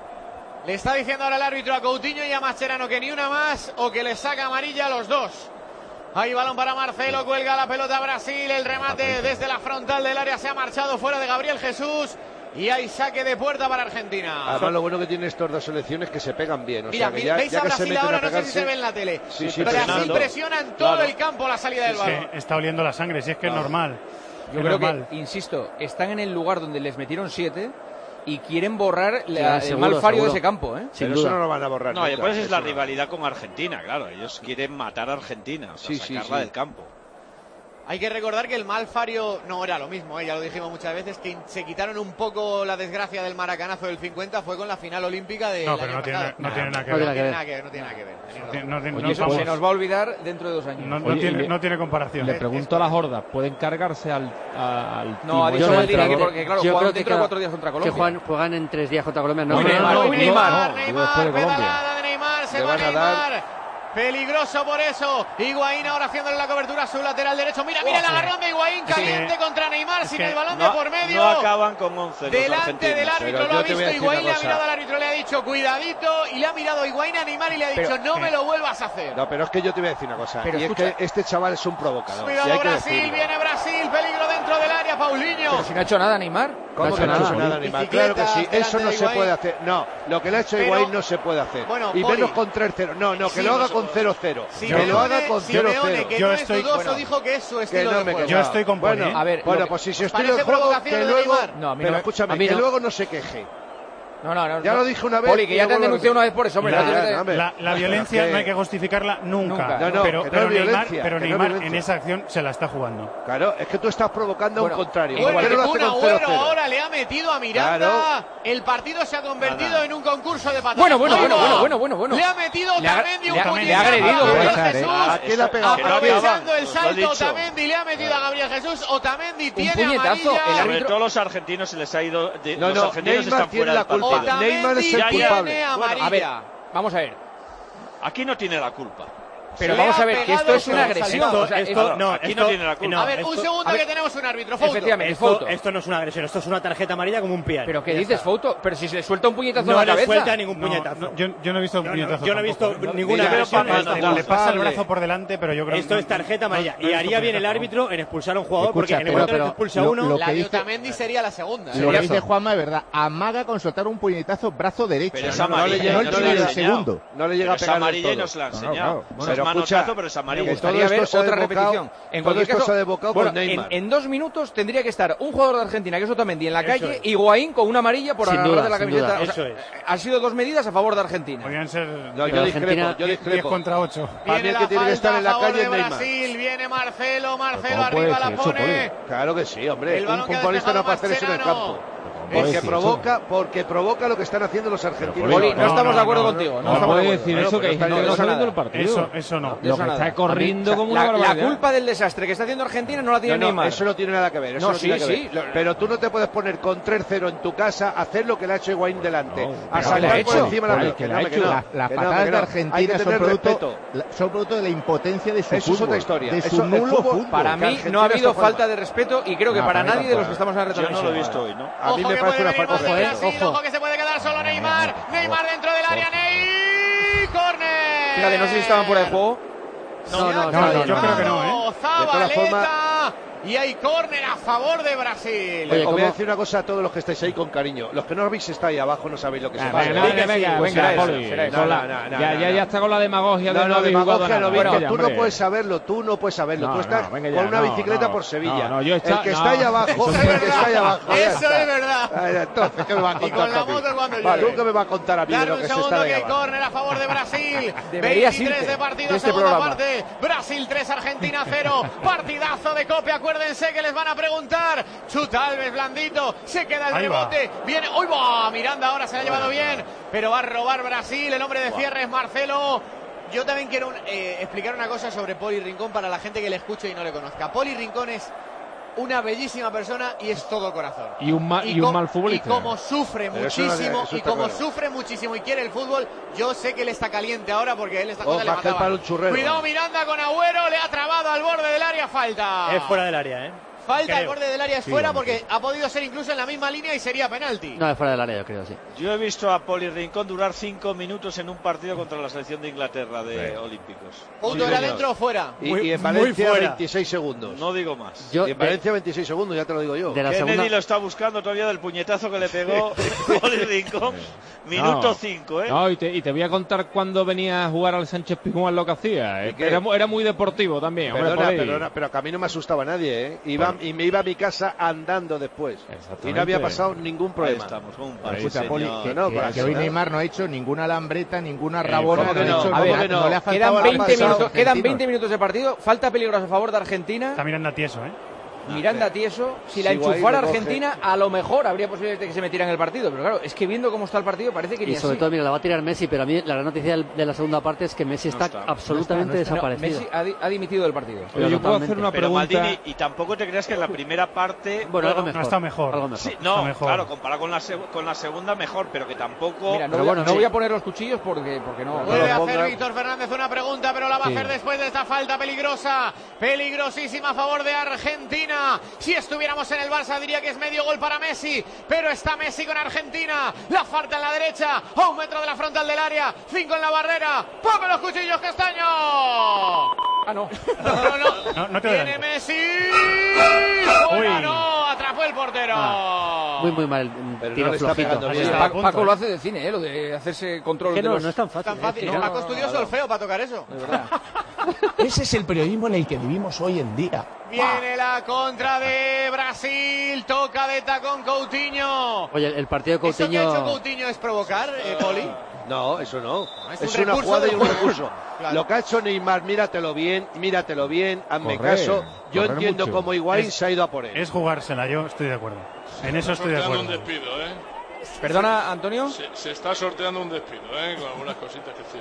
Le está diciendo ahora el árbitro a Coutinho y a Mascherano que ni una más o que le saca amarilla a los dos. Hay balón para Marcelo, cuelga la pelota Brasil, el remate desde la frontal del área se ha marchado fuera de Gabriel Jesús. Y hay saque de puerta para Argentina. Además, lo bueno que tienen estas dos selecciones es que se pegan bien. Mira, veis a Brasil ahora, no sé si se ve en la tele. Brasil presiona en todo el campo la salida del balón. Está oliendo la sangre, si es que es normal. Yo creo que, insisto, están en el lugar donde les metieron 7 y quieren borrar el mal fario de ese campo. Pero eso no lo van a borrar. No, y después es la rivalidad con Argentina, claro. Ellos quieren matar a Argentina, sacarla del campo. Hay que recordar que el mal fario no era lo mismo, ya lo dijimos muchas veces, que se quitaron un poco la desgracia del maracanazo del 50, fue con la final olímpica de... No, pero no tiene nada que ver. No tiene nada que ver. Oye, eso se nos va a olvidar dentro de 2 años. No tiene comparación. Le pregunto a las hordas, ¿pueden cargarse al no, ha dicho Maldini porque claro, juegan dentro de 4 días contra Colombia. Que juegan en 3 días contra Colombia. Neymar, pedalada de Neymar, se va Neymar. Peligroso por eso. Higuaín ahora haciéndole la cobertura a su lateral derecho. Mira el agarrón de Higuaín caliente contra Neymar sin el balón de por medio. No acaban con 11. Delante del árbitro lo ha visto Higuaín, le ha mirado al árbitro, le ha dicho cuidadito y le ha mirado Higuaín a Neymar y le ha dicho no me lo vuelvas a hacer. No, pero es que yo te voy a decir una cosa. Pero y es que este chaval es un provocador. Cuidado Brasil, viene Brasil, peligro dentro del área, Paulinho. Pero si no ha hecho nada Neymar. ¿Cómo que no ha hecho nada Neymar? Claro que sí, eso no se puede hacer. No, lo que le ha hecho Higuaín no se puede hacer. Y menos con 3-0. No, que lo haga con 0-0. Que lo haga con 0-0. Que no es dudoso, dijo que es su estilo de juego. Yo estoy con Poli. Bueno, pues si su estilo de juego, que luego... Pero escúchame, que luego no se queje. No. Ya lo dije una vez. Poli, que ya te han denunciado una vez por eso, hombre. La violencia no hay que justificarla nunca. Pero Neymar en esa acción se la está jugando. Claro, es que tú estás provocando a un contrario. Bueno, un Agüero ahora le ha metido a Miranda. Claro. El partido se ha convertido en un concurso de patadas. Bueno. Le ha metido Otamendi un puñetazo. Le ha agredido. Aprovechando el salto Otamendi, le ha metido a Gabriel Jesús. Otamendi tiene amarilla. Sobre todo los argentinos se les ha ido. Los argentinos están fuera del partido. Neymar es el culpable. A ver, vamos a ver. Aquí no tiene la culpa. Pero vamos a ver, que esto es una agresión. Aquí no tiene la culpa. A ver, un segundo que tenemos un árbitro. Efectivamente, esto no es una agresión, esto es una tarjeta amarilla como un piano. ¿Pero qué dices, Fouto? Pero si se le suelta un puñetazo en la cabeza. No le suelta ningún puñetazo. Yo no he visto un puñetazo. Yo no he visto ninguna agresión. Le pasa el brazo por delante, pero yo creo que esto es tarjeta amarilla. Y haría bien el árbitro en expulsar a un jugador, porque en el momento que expulsa a uno. La de Otamendi sería la segunda. Lo que dice Juanma es verdad. Amaga con soltar un puñetazo brazo derecho. Pero esa amarilla no le el segundo. No le llega a pegar. Esa amarilla y no se la ha enseñado. Es manotazo, pero es amarilla. Me gustaría ver otra repetición. En cualquier caso, en 2 minutos tendría que estar un jugador de Argentina, que es Otamendi, en la calle, y Higuaín con una amarilla por agarrar de la camiseta. Han sido 2 medidas a favor de Argentina. Podrían ser. Yo discrepo. 10 contra 8. Para mí el que tiene que estar en la calle es Neymar. Brasil, viene Marcelo arriba la pone. Claro que sí, hombre. Un futbolista no puede hacer eso en el campo. Porque provoca lo que están haciendo los argentinos. Poli, no estamos de acuerdo contigo. No puede decir eso, que no está saliendo el partido. Eso no. Lo que está corriendo como una barbaridad. La culpa del desastre que está haciendo Argentina no la tiene Neymar. Eso no tiene nada que ver. Pero tú no te puedes poner con 3-0 en tu casa a hacer lo que le ha hecho Higuaín delante. A saltar por encima de la Las patadas de Argentina son producto de la impotencia de su fútbol. Eso es otra historia. De su nulo fútbol. Para mí no ha habido falta de respeto y creo que para nadie de los que estamos en la retransmisión. Yo no lo he visto hoy, ¿no? A mí me parece una falta de respeto. Ojo que se puede quedar solo Neymar dentro del área, córner. Fíjate, no sé si estaban fuera de juego. No, yo creo que no, Zabaleta. Y hay córner a favor de Brasil. Oye, os voy a decir una cosa a todos los que estáis ahí con cariño. Los que no habéis estado ahí abajo no sabéis lo que se pasa. Venga, Poli. Ya está con la demagogia de no haber jugado nada. Tú no puedes saberlo. Tú estás con una bicicleta por Sevilla. El que está ahí abajo, Eso es verdad. Entonces, ¿qué me va a contar? Y con la moto cuando llegue. ¿Tú qué me va a contar a mí de lo que se está ahí abajo? Córner a favor de Brasil. 23 de partido, segunda parte. Brasil 3, Argentina 0. Partidazo de Cope. Acuérdense que les van a preguntar. Chuta Alves, blandito. Se queda el rebote. Viene. ¡Uy, va! Miranda ahora se la ha llevado bien. Pero va a robar Brasil. El hombre de cierre es Marcelo. Yo también quiero explicar una cosa sobre Poli Rincón para la gente que le escuche y no le conozca. Poli Rincón es una bellísima persona y es todo corazón. Y un mal futbolista. Y como sufre muchísimo y quiere el fútbol, yo sé que él está caliente ahora porque él está jugando le mataba. Cuidado Miranda con Agüero, le ha trabado al borde del área, falta. Es fuera del área, Falta al borde del área, es fuera porque ha podido ser incluso en la misma línea y sería penalti. No, es fuera del área, yo creo, sí. Yo he visto a Poli Rincón durar 5 minutos en un partido contra la selección de Inglaterra de Olímpicos. ¿Punto era dentro o fuera? Y en Valencia 26 segundos. No digo más. Y en Valencia 26 segundos, ya te lo digo yo. Kennedy lo está buscando todavía del puñetazo que le pegó Poli Rincón. Minuto 5, No, y te voy a contar cuando venía a jugar al Sánchez Pizjuán lo que hacía. Era muy deportivo también. Perdona, pero que a mí no me asustaba nadie, Y me iba a mi casa andando después. Y no había pasado ningún problema. Estamos con un Escucha, Poli, que hoy Neymar no ha hecho ninguna lambreta, ninguna rabona. No le ha faltado quedan 20 minutos de partido. Falta peligrosa a favor de Argentina. Está Miranda tieso, Miranda tieso, si la enchufara Argentina, a lo mejor habría posibilidad de que se metiera en el partido, pero claro, es que viendo cómo está el partido parece que ni así. Y sobre todo, mira, la va a tirar Messi, pero a mí la gran noticia de la segunda parte es que Messi está absolutamente desaparecido. Messi ha dimitido del partido. Pero yo puedo hacer una pregunta. Maldini, y tampoco te creas que en la primera parte... Bueno, algo mejor. No está mejor. Algo mejor. Sí, no, mejor. Claro, comparado con la segunda, mejor, pero que tampoco... Mira, no voy a poner los cuchillos porque no. Puede hacer Víctor Fernández una pregunta, pero la va a hacer después de esta falta peligrosa. Peligrosísima a favor de Argentina. Si estuviéramos en el Barça diría que es medio gol para Messi, pero está Messi con Argentina. La falta en la derecha, a 1 metro de la frontal del área, 5 en la barrera. ¡Ponme los cuchillos, Castaño! No te viene Messi. ¡Fuera! No, atrapó el portero. Muy mal el tiro flojito. Paco lo hace de cine, lo de hacerse control. Que no es tan fácil. Paco estudió solfeo para tocar eso. De verdad. Ese es el periodismo en el que vivimos hoy en día. Viene la contra de Brasil, toca de tacón Coutinho. Oye, el partido de Coutinho... ¿Eso que ha hecho Coutinho es provocar, Poli? No, eso no. Es una jugada y un recurso. Claro. Lo que ha hecho Neymar, míratelo bien, hazme caso. Yo entiendo mucho. Cómo Higuaín se ha ido a por él. Es jugársela, yo estoy de acuerdo. En eso estoy de acuerdo. Un despido, Perdona, Antonio. Se está sorteando un despido, con algunas cositas que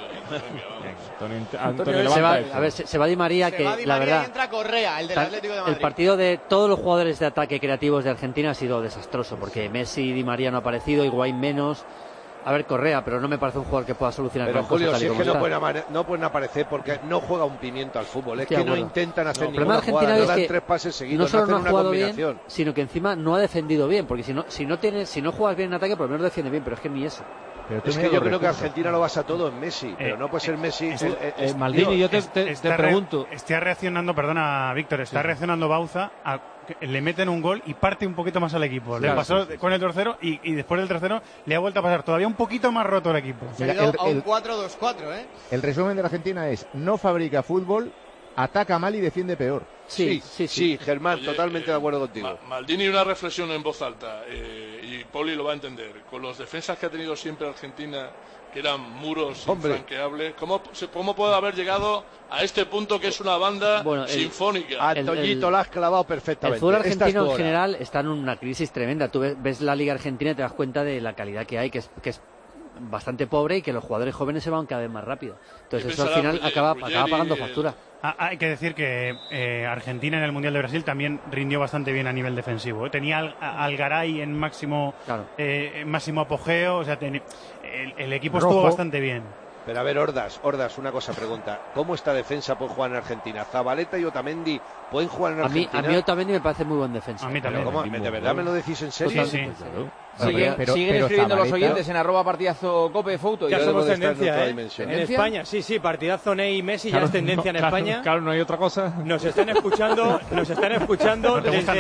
estoy Antonio, se va Di María, que la verdad... Y entra Correa, el del Atlético de Madrid. El partido de todos los jugadores de ataque creativos de Argentina ha sido desastroso, porque Messi y Di María no ha aparecido, Higuaín menos... A ver, Correa, pero no me parece un jugador que pueda solucionar. Pero Julio, si es que no pueden aparecer porque no juega un pimiento al fútbol. Es que no intentan hacer ninguna jugada, no dan 3 pases seguidos, no hacen una combinación. Bien, sino que encima no ha defendido bien, porque si no juegas bien en ataque, por lo menos defiende bien, pero es que ni eso. Es que yo creo que Argentina lo basa todo en Messi, pero no puede ser Messi. Maldini, yo te pregunto. Está reaccionando, perdona, Víctor, está reaccionando Bauza a le meten un gol y parte un poquito más al equipo. Le pasó con el tercero y después del tercero le ha vuelto a pasar todavía un poquito más roto el equipo. Se ha ido a un 4-2-4, El resumen de la Argentina es: no fabrica fútbol, ataca mal y defiende peor. Sí, Germán, oye, totalmente de acuerdo contigo. Maldini, una reflexión en voz alta, y Poli lo va a entender. Con los defensas que ha tenido siempre Argentina, que eran muros infranqueables, ¿cómo puede haber llegado a este punto que es una banda sinfónica? A Toñito la has clavado perfectamente. El fútbol argentino en general está en una crisis tremenda. Tú ves la Liga Argentina y te das cuenta de la calidad que hay, que es bastante pobre y que los jugadores jóvenes se van cada vez más rápido. Entonces eso al final acaba pagando factura. Hay que decir que Argentina en el Mundial de Brasil también rindió bastante bien a nivel defensivo. Tenía al Garay en máximo apogeo, o sea, el equipo estuvo bastante bien. Pero a ver, Ordas, una cosa pregunta. ¿Cómo esta defensa puede jugar en Argentina? ¿Zabaleta y Otamendi pueden jugar en Argentina? A mí Otamendi me parece muy buen defensa. A mí también. ¿De verdad me lo decís en serio? Sí. Siguen escribiendo los oyentes en @partidazo Cope Foto. Ya somos tendencia, en España, sí, partidazo Ney y Messi, ya es tendencia en España. Claro, no hay otra cosa. Nos están escuchando desde...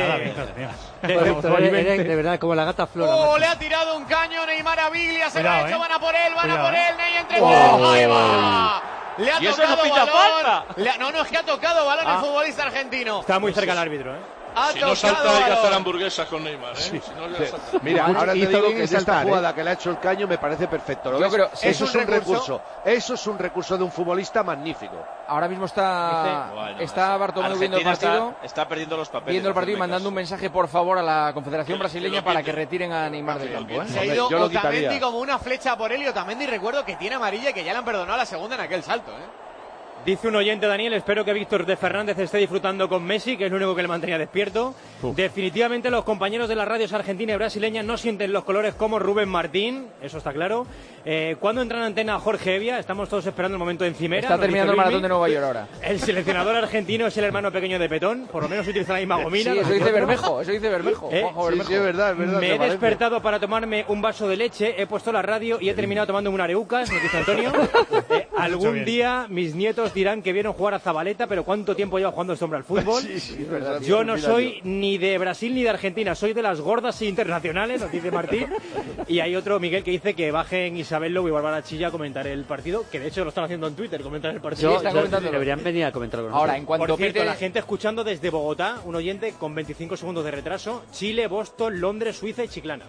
De verdad, como la gata Flora. Le ha tirado un caño Neymar a Biglia, se lo ha hecho, van a por él, Ney entre todos. ¡Ahí va! Le ha tocado balón. No, es que ha tocado balón el futbolista argentino. Está muy cerca el árbitro, Si no salta hay que hacer hamburguesas con Neymar, Si no le salta. Mira, ahora te digo que esta jugada que le ha hecho el caño me parece perfecto. Eso es un recurso. Eso es un recurso de un futbolista magnífico. Ahora mismo está Bartomeu viendo el partido. Está perdiendo los papeles. Viendo el partido y mandando un mensaje, por favor, a la Confederación Brasileña para que retiren a Neymar del campo. Se ha ido Otamendi como una flecha por él, y Otamendi recuerdo que tiene amarilla y que ya le han perdonado la segunda en aquel salto. Dice un oyente, Daniel, espero que Víctor de Fernández esté disfrutando con Messi, que es lo único que le mantenía despierto. Definitivamente los compañeros de las radios argentina y brasileña no sienten los colores como Rubén Martín, eso está claro. ¿Cuándo entra en antena Jorge Evia? Estamos todos esperando el momento de encimera. Está terminando el maratón de Nueva York ahora. El seleccionador argentino es el hermano pequeño de Petón, por lo menos utiliza la misma gomina. Sí, eso dice Bermejo. Sí, es verdad. Me he despertado para tomarme un vaso de leche, he puesto la radio y he terminado tomando un areucas, nos dice Antonio. Algún día mis nietos dirán que vieron jugar a Zabaleta, pero ¿cuánto tiempo lleva jugando este hombre al fútbol? Sí, es verdad. Yo no soy ni de Brasil ni de Argentina, soy de las gordas internacionales, nos dice Martín. Y hay otro, Miguel, que dice que bajen Isabel Lobo y Bárbara Chilla a comentar el partido, que de hecho lo están haciendo en Twitter, comentar el partido. Deberían venir a comentar con nosotros. Ahora, en cuanto por cierto, la gente escuchando desde Bogotá, un oyente con 25 segundos de retraso, Chile, Boston, Londres, Suiza y Chiclana.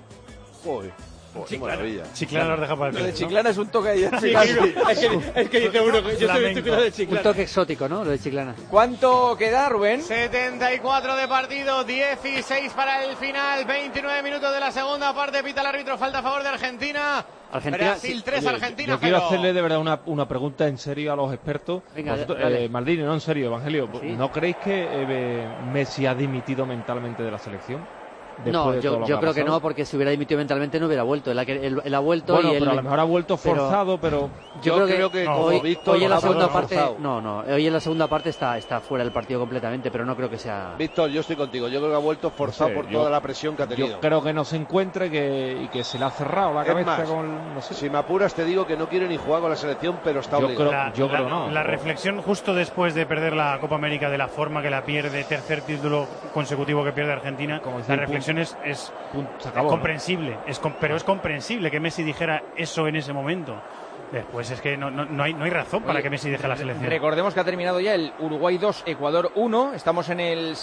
Chiclana los deja para el Lo de Chiclana es un toque ahí. Es que dice uno, yo estoy cuidado de Chiclana. Un toque exótico, ¿no? Lo de Chiclana. ¿Cuánto queda, Rubén? 74 de partido, 16 para el final, 29 minutos de la segunda parte, pita el árbitro, falta a favor de Argentina. Brasil 3, Argentina 0. Yo quiero hacerle de verdad una pregunta en serio a los expertos. Venga, Maldini, no en serio, Evangelio. ¿Sí? ¿No creéis que Messi ha dimitido mentalmente de la selección? No, yo creo que no, porque si hubiera dimitido mentalmente no hubiera vuelto. Él ha vuelto bueno, pero a lo mejor ha vuelto forzado, pero yo creo que hoy en la segunda parte hoy en la segunda parte está fuera del partido completamente, pero no creo que sea. Víctor, yo estoy contigo. Yo creo que ha vuelto forzado por toda la presión que ha tenido. Yo creo que no se encuentre y que se le ha cerrado la cabeza con. No sé. Si me apuras te digo que no quiere ni jugar con la selección, pero está obligado. Yo creo no. La reflexión justo después de perder la Copa América de la forma que la pierde, tercer título consecutivo que pierde Argentina, la reflexión conexión es comprensible, pero es comprensible que Messi dijera eso en ese momento. Después es que no hay razón para que Messi deje la selección. Recordemos que ha terminado ya el Uruguay 2, Ecuador 1. Estamos en el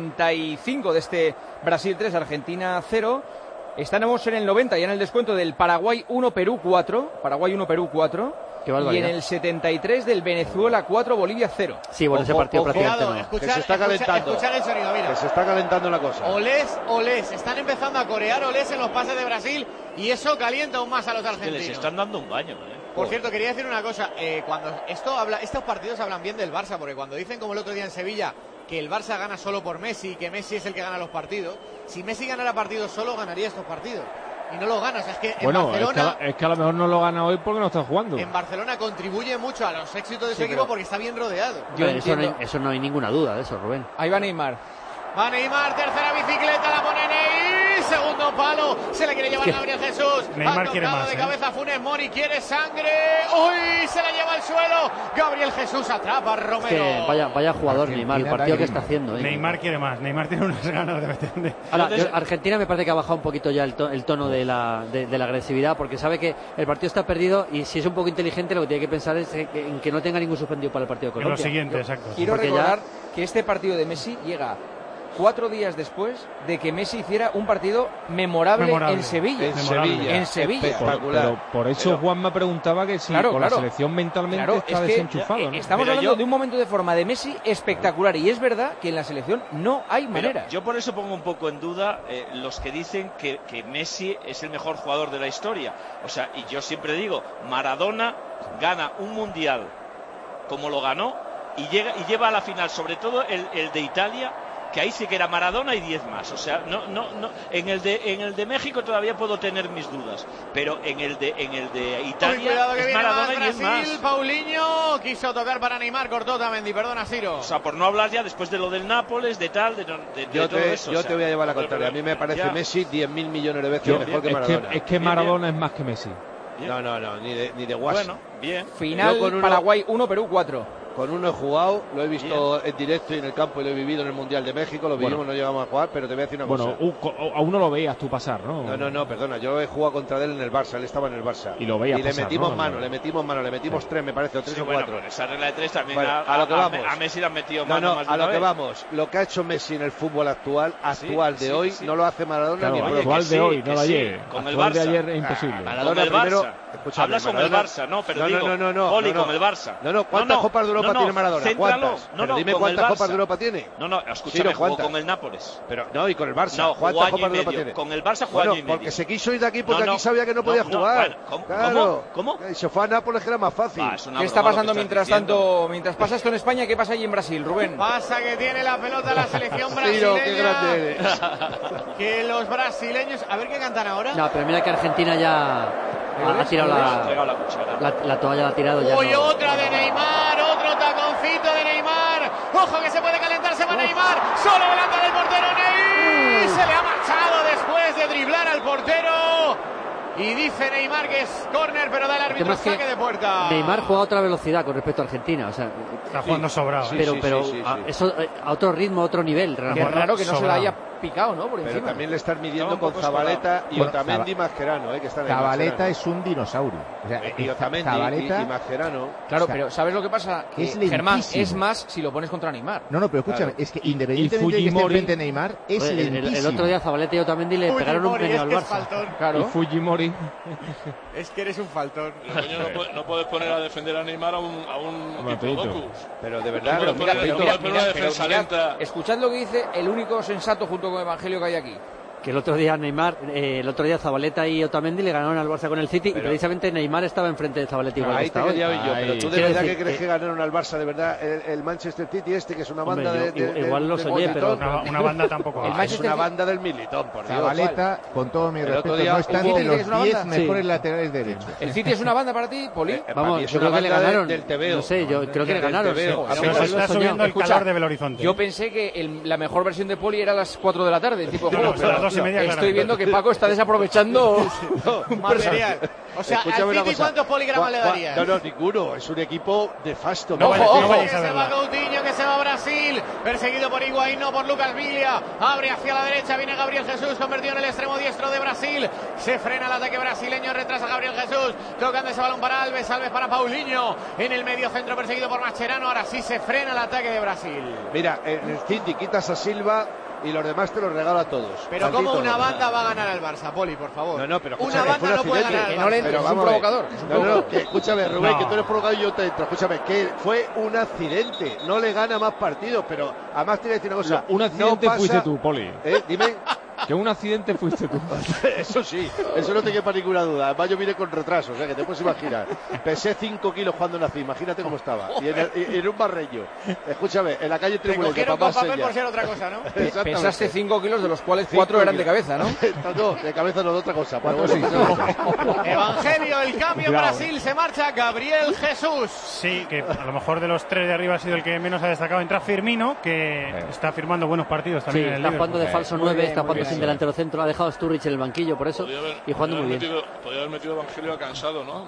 75 de este Brasil 3, Argentina 0. Estamos en el 90 ya en el descuento del Paraguay 1, Perú 4. Paraguay 1, Perú 4. Y en el 73 del Venezuela 4, Bolivia 0. Sí, bueno, ese partido prácticamente no. Que se está calentando. Escuchad el sonido, mira. Que se está calentando la cosa. Olés. Están empezando a corear olés en los pases de Brasil y eso calienta aún más a los argentinos. Que les están dando un baño, Por cierto, quería decir una cosa. Cuando estos partidos hablan bien del Barça, porque cuando dicen como el otro día en Sevilla que el Barça gana solo por Messi, que Messi es el que gana los partidos, si Messi ganara partidos solo, ganaría estos partidos. Y no lo gana, o sea, es que en Barcelona... es que a lo mejor no lo gana hoy porque no está jugando. En Barcelona contribuye mucho a los éxitos de su equipo porque está bien rodeado. Eso no hay ninguna duda de eso, Rubén. Ahí va Neymar. Va Neymar, tercera bicicleta, la pone Ney, segundo palo, se la quiere llevar Gabriel Jesús. Neymar quiere más, de cabeza Funes Mori, quiere sangre. ¡Uy! Se la lleva al suelo. Gabriel Jesús atrapa a Romero. Es que vaya jugador Neymar, el partido que está haciendo. Neymar quiere más, Neymar tiene unas ganas de meterle. Ahora, Argentina me parece que ha bajado un poquito ya el tono de la agresividad, porque sabe que el partido está perdido y si es un poco inteligente lo que tiene que pensar es en que no tenga ningún suspendido para el partido con Colombia. Lo siguiente, exacto. Quiero recordar que este partido de Messi llega 4 días después de que Messi hiciera un partido memorable. En Sevilla. En Sevilla. Espectacular. Pero por eso Juan me preguntaba que si con la selección mentalmente está desenchufado, ¿no? Estamos hablando de un momento de forma de Messi espectacular y es verdad que en la selección no hay manera. Yo por eso pongo un poco en duda los que dicen que Messi es el mejor jugador de la historia. O sea, y yo siempre digo, Maradona gana un mundial como lo ganó y lleva a la final, sobre todo el de Italia, que ahí sí que era Maradona y 10 más. O sea, no, en el de México todavía puedo tener mis dudas, pero en el de Italia es Maradona y 10 más. Paulinho quiso tocar para Neymar, cortó Otamendi, perdona Ciro. O sea, por no hablar ya después de lo del Nápoles, de todo eso. Yo te voy a llevar la contraria. A mí me parece Messi 10.000 millones de veces mejor que Maradona. Es que Maradona es más que Messi. No, ni de guas. Bueno, bien. Final Paraguay 1, Perú 4. Con uno he jugado, lo he visto en directo y en el campo y lo he vivido en el Mundial de México, lo vivimos, no llegamos a jugar, pero te voy a decir una cosa. A uno lo veías tú pasar, ¿no? No, perdona, yo he jugado contra él en el Barça, él estaba en el Barça. Y lo veías y pasar, le metimos 3, me parece, o 3 o 4. Bueno, esa regla de 3 también a lo que vamos. A Messi le han metido más. A lo que vamos. Lo que ha hecho Messi en el fútbol actual de hoy, no lo hace Maradona ni el actual de hoy, no de ayer. Con el Barça. de ayer es imposible. Maradona primero. Hablas con el Barça, no, pero digo, Poli con el Barça. ¿Cuántas Copas de Europa tiene Maradona? ¿Cuántas? Dime cuántas Copas de Europa tiene. Escúchame, jugó con el Nápoles. Pero y con el Barça. ¿Cuántas Copas de Europa tiene? Con el Barça jugó año y medio. Porque se quiso ir de aquí porque aquí sabía que no podía jugar. ¿Cómo? Se fue a Nápoles, que era más fácil. ¿Qué está pasando mientras pasa esto en España? ¿Qué pasa allí en Brasil, Rubén? Pasa que tiene la pelota la selección brasileña. Qué grande eres. Que los brasileños, a ver qué cantan ahora. No, pero mira que Argentina ya ha tirado la toalla, la ha tirado ya. Uy, otra de Neymar, otro taconcito de Neymar. Ojo que se puede calentar, se va Neymar. Solo delante del portero Ney. Se le ha marchado después de driblar al portero. Y dice Neymar que es córner, pero da el árbitro saque de puerta. Neymar juega a otra velocidad con respecto a Argentina. O sea, está jugando sobrado. Pero eso a otro ritmo, a otro nivel. Qué raro que no se la haya picado, ¿no? Por pero encima. también le están midiendo con Zabaleta y Otamendi y Mascherano, que están en Zabaleta es un dinosaurio. O sea, y Otamendi y Mascherano. Claro, pero ¿sabes lo que pasa? Que Germán es más si lo pones contra Neymar. No, pero escúchame, es que independientemente de que esté frente a Neymar, es lentísimo. El otro día Zabaleta y Otamendi le pegaron un medio al Barça. Claro. Y Fujimori. Es que eres un faltón. No puedes poner a defender a Neymar a un Diplodocus. Pero de verdad, escuchad lo que dice el único sensato junto con Evangelio que hay aquí. Que el otro día Zabaleta y Otamendi le ganaron al Barça con el City y precisamente Neymar estaba enfrente de Zabaleta igual ahí que está hoy. Pero tú de verdad que crees que ganaron al Barça de verdad el Manchester City que es una banda igual lo soñé, pero una banda tampoco es una banda del Militón, por Dios. Zabaleta, con todo mi respeto, no está entre los 10 mejores laterales derechos. ¿El City es una banda para ti, Poli? Vamos, yo creo que le ganaron del TVO. No sé, yo creo que le ganaron. Está subiendo el calor de Belo Horizonte. Yo pensé que la mejor versión de Poli era a las 4 de la tarde, tipo juego. 2:30. Estoy viendo que Paco está desaprovechando material. O sea, al City, ¿cuántos poligramas le darías? No, ninguno. Es un equipo nefasto. Ojo, que se va Coutinho, que se va a Brasil. Perseguido por Higuaín, no por Lucas Villa. Abre hacia la derecha, viene Gabriel Jesús, convertido en el extremo diestro de Brasil. Se frena el ataque brasileño, retrasa Gabriel Jesús. Tocando ese balón para Alves, Alves para Paulinho. En el medio centro, perseguido por Mascherano. Ahora sí se frena el ataque de Brasil. Mira, en el City quitas a Silva y los demás te los regalo a todos. Pero ¿cómo una banda va a ganar al Barça, Poli, por favor? No, pero una banda no puede ganar al Barça. Pero es un provocador. Escúchame, Rubén, que tú eres provocador y yo te entro. Escúchame, que fue un accidente. No le gana más partidos, pero además te voy a decir una cosa. Un accidente fuiste tú, Poli. Dime. Que un accidente fuiste tú. Eso sí, eso no te quepa ninguna duda. Además yo vine con retraso, o sea que te puedes imaginar. Pesé 5 kilos cuando nací, imagínate cómo estaba. Y en un barreño. Escúchame, en la calle Tribunal. Te cogieron con papel por ser otra cosa, ¿no? Pesaste 5 kilos, de los cuales 4 eran de cabeza, ¿no? No, de cabeza no, de otra cosa. Evangelio, el cambio en Brasil, se marcha Gabriel Jesús. Sí, que a lo mejor de los 3 de arriba ha sido el que menos ha destacado. Entra Firmino, que está firmando buenos partidos también en el Liverpool. Está jugando de falso 9, está jugando sin delantero centro, ha dejado a Sturridge en el banquillo por eso y jugando muy bien. Podría haber metido Evangelio cansado, ¿no?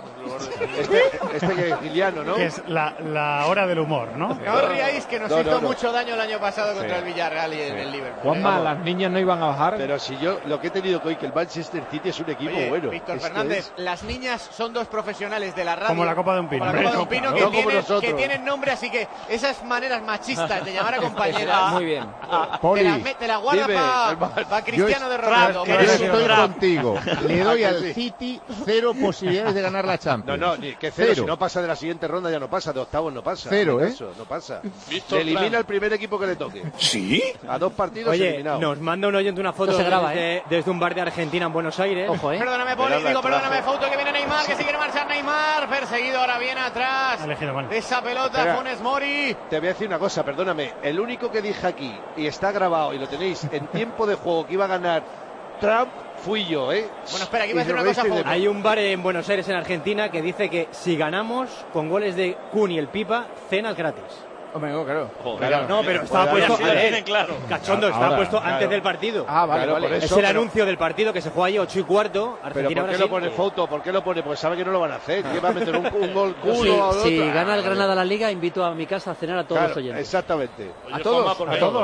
Este que es Giliano, ¿no? Que es la hora del humor, ¿no? No os riáis, que nos hizo mucho daño el año pasado contra el Villarreal y en el Liverpool. Juanma, las niñas no iban a bajar. Pero si yo lo que he tenido que hoy, que el Manchester City es un equipo bueno. Víctor Fernández, las niñas son 2 profesionales de la radio. Como la Copa de un Pino. Como la Copa de un Pino, que tienen nombre, así que esas maneras machistas de llamar a compañeras. Muy bien. Te la guarda para Cristiano de Ronaldo. Estoy contigo. Le doy al City 0 posibilidades de ganar la Champions. No, que 0. Si no pasa de la siguiente ronda ya no pasa, de octavos no pasa. 0, Eso, no pasa. Le elimina el primer equipo que le toque. ¿Sí? A 2 partidos eliminado. Nos manda un oyente una foto desde un bar de Argentina en Buenos Aires. Ojo, Perdóname, Poli, perdóname, foto que viene Neymar, que si quiere marchar Neymar. Perseguido ahora bien atrás. Esa pelota, Funes Mori. Te voy a decir una cosa, perdóname. El único que dije aquí, y está grabado, y lo tenéis en tiempo de juego, que iba a ganar Trump, fui yo, Bueno, espera, aquí voy a decir una cosa. Hay un bar en Buenos Aires, en Argentina, que dice que si ganamos con goles de Kun y el Pipa, cenas gratis. Hombre, no, claro. No, pero estaba puesto cachondo, estaba puesto antes del partido. Vale. Es el anuncio del partido que se juega ahí 8:15. Pero ¿por qué lo pone foto? ¿Por qué lo pone? Porque sabe que no lo van a hacer. ¿Qué va a meter un gol culo o si gana el Granada la Liga, invito a mi casa a cenar a todos los oyentes. Exactamente. Oye, a todos.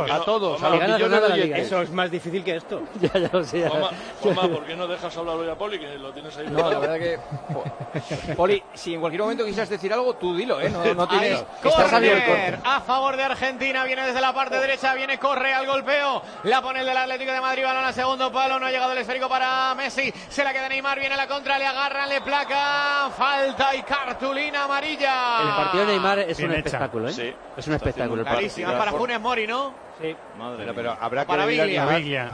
A los millones de oyentes. Eso es más difícil que esto. Ya lo sé. Juanma, ¿por qué no dejas hablar hoy a Poli? Que lo tienes ahí. No, la verdad que... Poli, si en cualquier momento quisieras decir algo, tú dilo, No tienes... Estás abierto. A favor de Argentina, viene desde la parte derecha, corre al golpeo, la pone el del Atlético de Madrid, balón al segundo palo, no ha llegado el esférico para Messi, se la queda Neymar, viene la contra, le agarran, le placan, falta y cartulina amarilla. El partido de Neymar es un espectáculo, Sí, es un espectáculo. Clarísima para Funes Mori, ¿no? Sí. Madre pero habrá que para Biglia.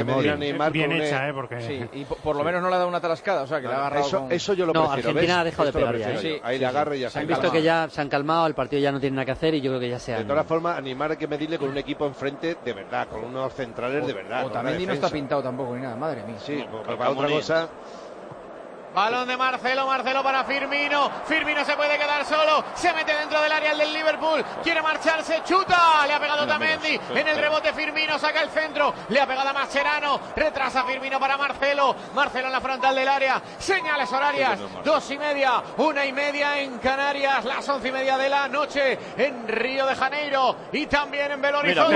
Bien hecha, porque... Sí, y por lo menos no le ha dado una tarascada, o sea, que le ha agarrado eso yo lo prefiero. Argentina ha dejado de pegar ya. Ahí le agarra y ya se han visto que ya se han calmado, el partido ya no tiene nada que hacer y yo creo que ya se han... De todas formas, animar hay que medirle con un equipo enfrente de verdad, con unos centrales de verdad. O también no está pintado tampoco ni nada, madre mía. Sí, porque para otra cosa... Balón de Marcelo para Firmino. Firmino se puede quedar solo. Se mete dentro del área el del Liverpool. Quiere marcharse, chuta. Le ha pegado Otamendi. En el rebote Firmino saca el centro. Le ha pegado a Mascherano. Retrasa Firmino para Marcelo. Marcelo en la frontal del área. Señales horarias. 2:30, 1:30 en Canarias. Las 11:30 de la noche en Río de Janeiro. Y también en Belo Horizonte.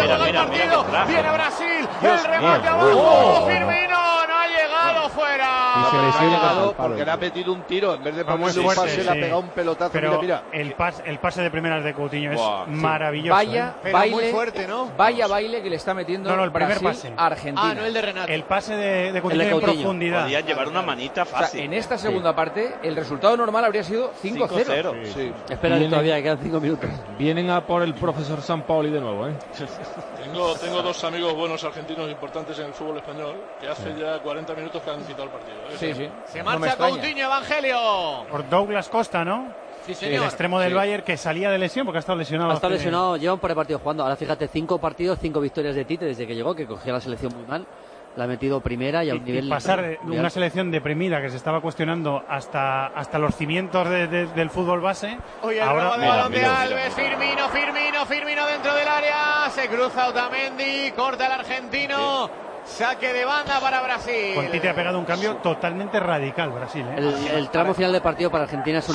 Viene Brasil. El remate abajo. Firmino no ha llegado fuera. Porque le ha metido un tiro, en vez de ponerle un pase, le ha pegado un pelotazo. Pero mira. El pase de primeras de Coutinho es maravilloso. Vaya baile, muy fuerte, ¿no? Vaya baile que le está metiendo el primer Brasil a Argentina. No el de Renato. El pase de Coutinho en profundidad. Podían llevar una manita fácil. O sea, en esta segunda parte, el resultado normal habría sido 5-0. Sí. Espera, todavía quedan 5 minutos. Vienen a por el profesor Sampaoli de nuevo, Tengo 2 amigos buenos argentinos importantes en el fútbol español que hace ya 40 minutos que han quitado el partido. Sí. Se marcha Coutinho, Evangelio. Por Douglas Costa, ¿no? Sí, señor. El extremo del Bayern que salía de lesión porque ha estado lesionado. Ha estado lesionado, lleva un par de partidos jugando. Ahora fíjate, 5 partidos, 5 victorias de Tite desde que llegó, que cogió la selección muy mal. La ha metido primera y a un nivel... Y pasar de una selección deprimida que se estaba cuestionando hasta los cimientos del fútbol base. Oye, el balón de Alves, Firmino dentro del área. Se cruza Otamendi, corta el argentino. Saque de banda para Brasil. Con Tite ha pegado un cambio totalmente radical Brasil. El tramo final de partido para Argentina es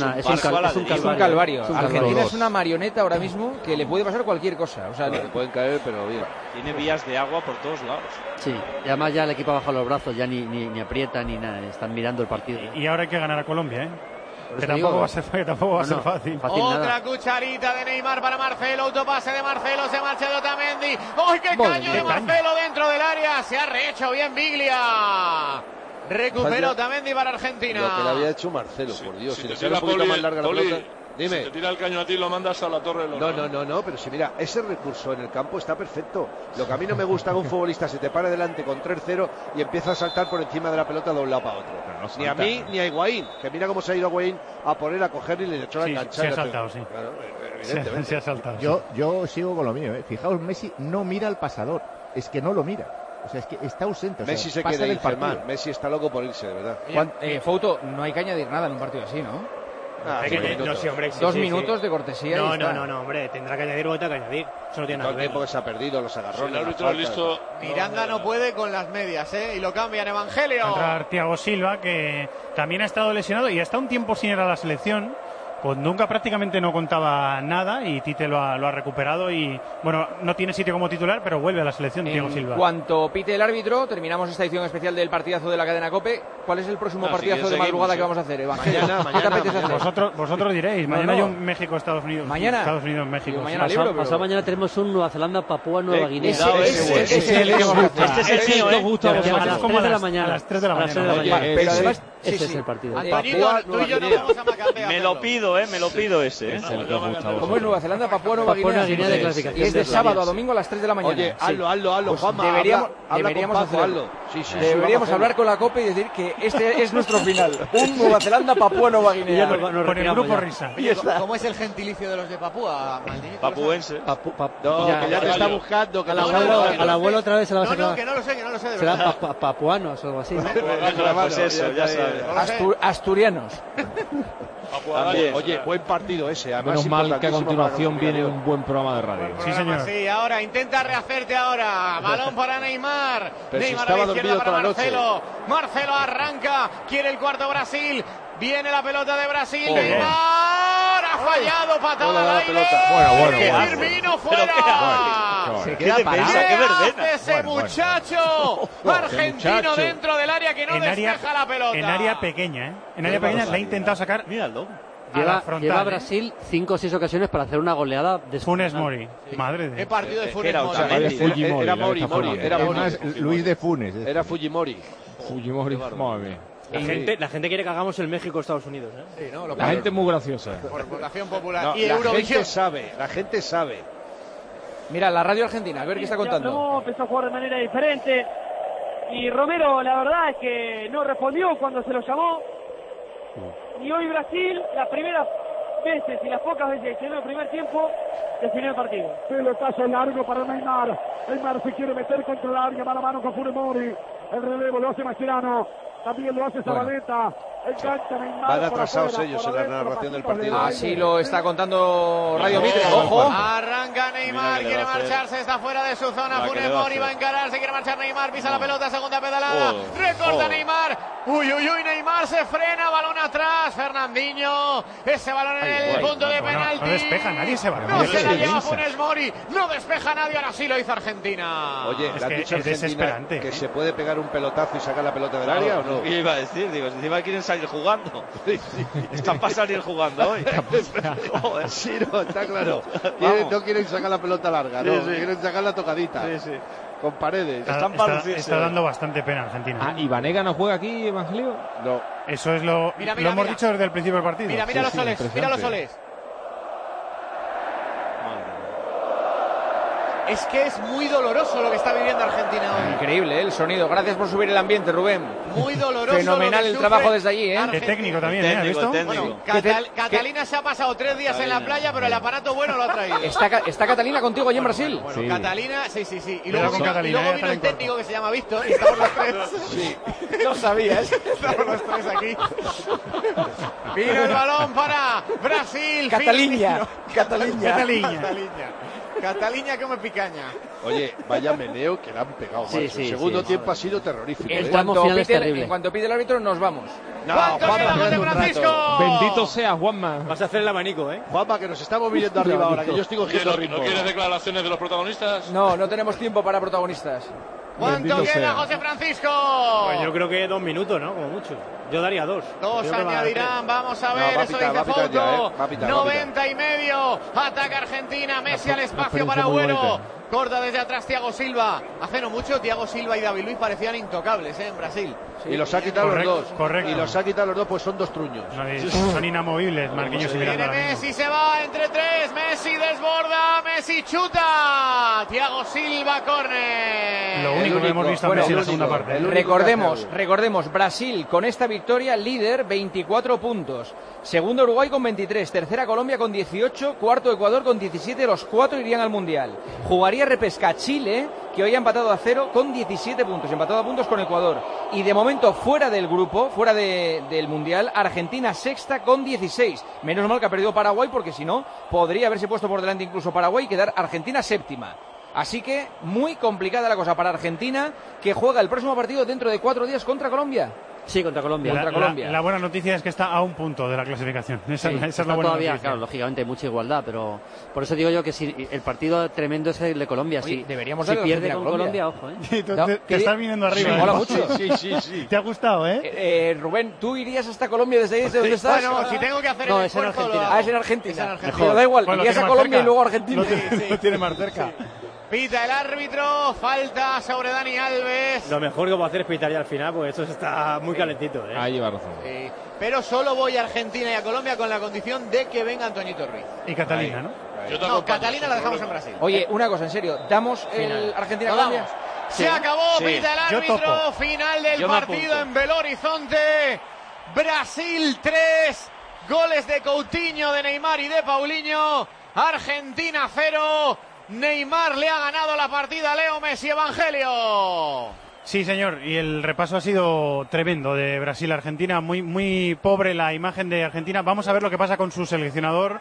un calvario. Argentina es una marioneta ahora mismo que le puede pasar cualquier cosa. O sea, le pueden caer, pero bien. Tiene vías de agua por todos lados. Sí, y además ya el equipo ha bajado los brazos, ya ni aprieta ni nada, están mirando el partido. Y ahora hay que ganar a Colombia, que tampoco va a ser fácil. Otra nada. cucharita de Neymar para Marcelo, autopase de Marcelo, se marcha de Otamendi. ¡Ay, qué caño de Marcelo dentro del área! Se ha rehecho bien Biglia. Recupera Otamendi para Argentina. Lo que le había hecho Marcelo, por Dios. Si le sale un poquito más larga la pelota. Dime. Si te tira el caño a ti, lo mandas a la torre de los No, pero si mira, ese recurso en el campo está perfecto. Lo que a mí no me gusta es que un futbolista se te pare delante con 3-0 y empieza a saltar por encima de la pelota de un lado para otro. Ni a mí ni a Higuaín, que mira cómo se ha ido Higuaín a poner a coger y le echó la enganchada. Se ha saltado, sí. Claro, evidentemente. Se ha saltado. Yo sigo con lo mío. Fijaos, Messi no mira al pasador, es que no lo mira. O sea, es que está ausente. Messi se quiere ir, Germán. Messi está loco por irse, de verdad. Fouto, no hay que añadir nada en un partido así, ¿no? Hombre, 2 minutos de cortesía. No, hombre, tendrá que añadir o que añadir. Eso no tiene nada que ver. El tiempo que se ha perdido, los agarrones. El árbitro listo. Miranda no puede con las medias, y lo cambian. Evangelio. Entrar Thiago Silva, que también ha estado lesionado y ha estado un tiempo sin ir a la selección. Pues nunca prácticamente no contaba nada y Tite lo ha recuperado y bueno, no tiene sitio como titular, pero vuelve a la selección Thiago Silva. En cuanto pite el árbitro, terminamos esta edición especial del partidazo de la cadena COPE. ¿Cuál es el próximo partidazo de madrugada que vamos a hacer, Evangelio? Mañana. Vosotros diréis. Mañana hay un México-Estados Unidos. Mañana. Estados Unidos-México. Pasado mañana tenemos un Nueva Zelanda-Papúa-Nueva Guinea. Este es el mío, a las 3 de la mañana. A las 3 de la mañana. Pero además, ese es el partido. Tú y yo no vamos a Macapea. Me lo pido ese. ¿Cómo es Nueva Zelanda, Papúa Nueva Guinea? De clasificación. Y es de sábado a domingo a las 3 de la mañana. Oye, hazlo, Pues Juanma. Deberíamos hacerlo. Deberíamos hablar con la COPE y decir que este es nuestro final. Un Nueva Zelanda, Papúa Nueva Guinea. Con el grupo Risa. ¿Cómo es el gentilicio de los de Papúa, Maldini? Papuense. Que ya te está buscando. Al abuelo otra vez se la vas a No, que no lo sé, de será verdad. papuanos o algo así, ¿no? Pues eso, ya sabes. Asturianos. Oye, buen partido ese. Menos mal que a continuación viene un buen programa de radio. Sí, señor. Sí, ahora intenta rehacerte ahora. Balón para Neymar. Neymar a la izquierda para Marcelo. Marcelo arranca. Quiere el cuarto Brasil. Viene la pelota de Brasil. Neymar ha fallado. Patada al aire. Bueno. Firmino fuera. Se queda parado. ¿Qué hace ese muchacho? Argentino dentro del área que no despeja la pelota. En área pequeña, En área pequeña la ha intentado sacar. Míralo. Lleva Brasil 5 o 6 ocasiones para hacer una goleada de Funes Mori. Madre de Qué partido de Funes Mori. Era Mori. Luis de Funes. Era Fujimori. Madre mía. La gente quiere que hagamos el México-Estados Unidos. Sí, ¿no? La gente es muy graciosa. Por votación popular. No, y Eurovisión. La gente sabe. Mira, la radio argentina, a ver qué está contando. Empezó a jugar de manera diferente. Y Romero, la verdad es que no respondió cuando se lo llamó. Y hoy Brasil, las primeras veces y las pocas veces que en el primer tiempo, definió el partido. Pelotazo largo para Neymar. Neymar se quiere meter contra el área, mano a mano con Funes Mori. El relevo lo hace Mascherano. También lo hace Zabaleta. Engancha Neymar. Van atrasados ellos en la narración del partido. Así lo está contando Radio Mitre. Ojo. Arranca Neymar, quiere marcharse, está fuera de su zona. Funes Mori va a encararse, quiere marchar Neymar, pisa la pelota, segunda pedalada. Recorta Neymar. Uy, Neymar se frena, balón atrás. Fernandinho, ese balón en el punto de penalti. No despeja nadie ese balón. No se la lleva Funes Mori, no despeja nadie, ahora sí lo hizo Argentina. Oye, es que es desesperante. ¿Que se puede pegar un pelotazo y sacar la pelota del área o no? ¿Qué iba a decir? Digo, si encima quieren salir jugando. Están para salir jugando hoy. Sí, no, está claro. No quieren sacar la pelota larga, no. Quieren sacar la tocadita. Con Paredes. Está dando bastante pena Argentina. ¿Y Vanega no juega aquí, Evangelio? No. Eso es lo hemos dicho desde el principio del partido. Mira los soles, mira los soles. Es que es muy doloroso lo que está viviendo Argentina hoy. Increíble, el sonido. Gracias por subir el ambiente, Rubén. Muy doloroso. Fenomenal el trabajo desde allí, De técnico también, ¿has visto? Bueno, Catalina se ha pasado 3 días en la playa, pero el aparato bueno lo ha traído. ¿Está Catalina contigo allí en Brasil? Bueno, sí. Catalina, sí. Y luego vino el técnico que se llama Víctor y estamos los 3. Sí. No sabías. Estamos los 3 aquí. Vino el balón para Brasil. Catalina. Cataluña come picaña. Oye, vaya meneo que le han pegado. Sí, El segundo tiempo ha sido terrorífico. En cuanto pide el árbitro, nos vamos. No, Juanma, de Francisco. Bendito sea, Juanma. Vas a hacer el abanico, ¿eh? Juanma, que nos estamos viniendo arriba ahora, que yo estoy cogiendo ritmo. ¿No quieres declaraciones de los protagonistas? No, no tenemos tiempo para protagonistas. ¿Cuánto queda, José Francisco? Pues yo creo que 2 minutos, ¿no? Como mucho. Yo daría 2. 2 añadirán, vamos a ver, eso dice Fouto. 90 y medio, ataca Argentina, Messi al espacio para Agüero. Corta desde atrás Thiago Silva. Hace no mucho Thiago Silva y David Luiz parecían intocables en Brasil. Sí, y los ha quitado los dos. Correcto. Y los ha quitado los dos, pues son 2 truños. Son inamovibles, Marquinhos y Miranda. Messi se va entre 3, Messi desborda, Messi chuta. Thiago Silva, córner. Lo único que hemos visto en la segunda parte. Recordemos, Brasil con esta victoria, líder, 24 puntos. Segundo Uruguay con 23, tercera Colombia con 18, cuarto Ecuador con 17, los 4 irían al Mundial. Jugaría repesca Chile, que hoy ha empatado a 0 con 17 puntos, empatado a puntos con Ecuador. Y de momento fuera del grupo, fuera del Mundial, Argentina sexta con 16. Menos mal que ha perdido Paraguay, porque si no, podría haberse puesto por delante incluso Paraguay y quedar Argentina séptima. Así que muy complicada la cosa para Argentina, que juega el próximo partido dentro de 4 días contra Colombia. Sí, contra Colombia. La buena noticia es que está a un punto de la clasificación. Esa es la buena todavía, noticia. claro, lógicamente hay mucha igualdad, pero por eso digo yo que si el partido tremendo es el de Colombia. Oye, deberíamos si pierde con Colombia, ojo, te estás viniendo arriba. Me mola mucho. Sí. ¿Te ha gustado, Rubén, ¿tú irías hasta Colombia desde ahí, desde donde estás? Bueno, si tengo que hacer no, el es en Argentina. Es en Argentina. Mejor. Pero da igual, irías a Colombia y luego a Argentina. Lo tiene más cerca. Pita el árbitro, falta sobre Dani Alves. Lo mejor que puedo hacer es pitar ya al final, porque esto está muy calentito. Ahí lleva razón. Pero solo voy a Argentina y a Colombia con la condición de que venga Antoñito Ruiz. Y Catalina, ¿no? No, Catalina la dejamos en Brasil. Oye, una cosa, en serio, ¿damos el Argentina-Colombia? Se acabó, pita el árbitro, final del partido en Belo Horizonte. Brasil 3, goles de Coutinho, de Neymar y de Paulinho. Argentina 0. Neymar le ha ganado la partida a Leo Messi. Evangelio. Sí, señor, y el repaso ha sido tremendo de Brasil-Argentina, muy pobre la imagen de Argentina. Vamos a ver lo que pasa con su seleccionador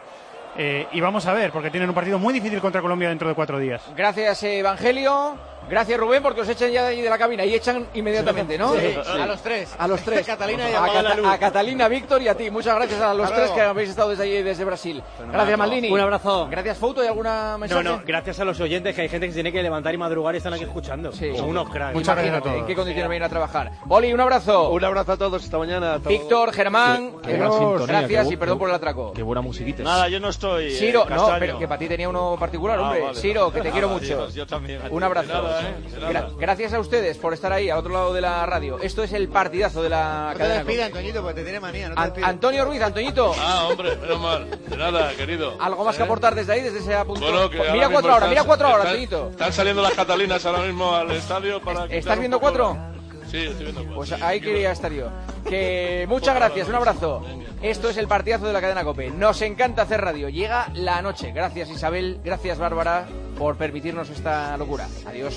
y vamos a ver, porque tienen un partido muy difícil contra Colombia dentro de 4 días. Gracias, Evangelio. Gracias, Rubén, porque os echan ya de ahí de la cabina y echan inmediatamente, ¿no? Sí. A los 3. A los 3. Catalina y a Catalina, Víctor y a ti. Muchas gracias a los 3 que habéis estado desde allí, desde Brasil. Gracias, Maldini. Un abrazo. Gracias, Fouto. ¿Hay alguna mensaje? No, gracias a los oyentes, que hay gente que se tiene que levantar y madrugar y están aquí escuchando. Sí. Son unos cracks. Muchas gracias a todos. ¿En qué condiciones vienen a trabajar? Boli, un abrazo. Un abrazo a todos, esta mañana. Víctor, Germán, gracias y perdón por el atraco. Qué buena musiquita. Nada, yo no estoy. Siro, no, pero que para ti tenía uno particular, hombre. Vale. Siro, que te quiero mucho. Yo también. Un abrazo. Gracias a ustedes por estar ahí, al otro lado de la radio. Esto es el partidazo de la cadena. No te despidas, Antoñito, porque te tiene manía. No te Antonio Ruiz, Antoñito. Hombre, menos mal. De nada, querido. ¿Algo más que aportar desde ahí, desde ese punto? Bueno, que mira 4 horas, Antoñito. Están saliendo las Catalinas ahora mismo al estadio para... ¿Estás viendo 4? Sí, estoy viendo 4. Pues ahí quería estar yo. Que muchas gracias, un abrazo. Esto es el partidazo de la cadena COPE. Nos encanta hacer radio. Llega la noche. Gracias, Isabel. Gracias, Bárbara, por permitirnos esta locura. Adiós.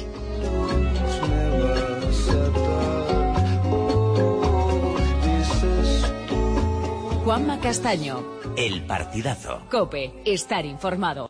Juanma Castaño. El partidazo. COPE. Estar informado.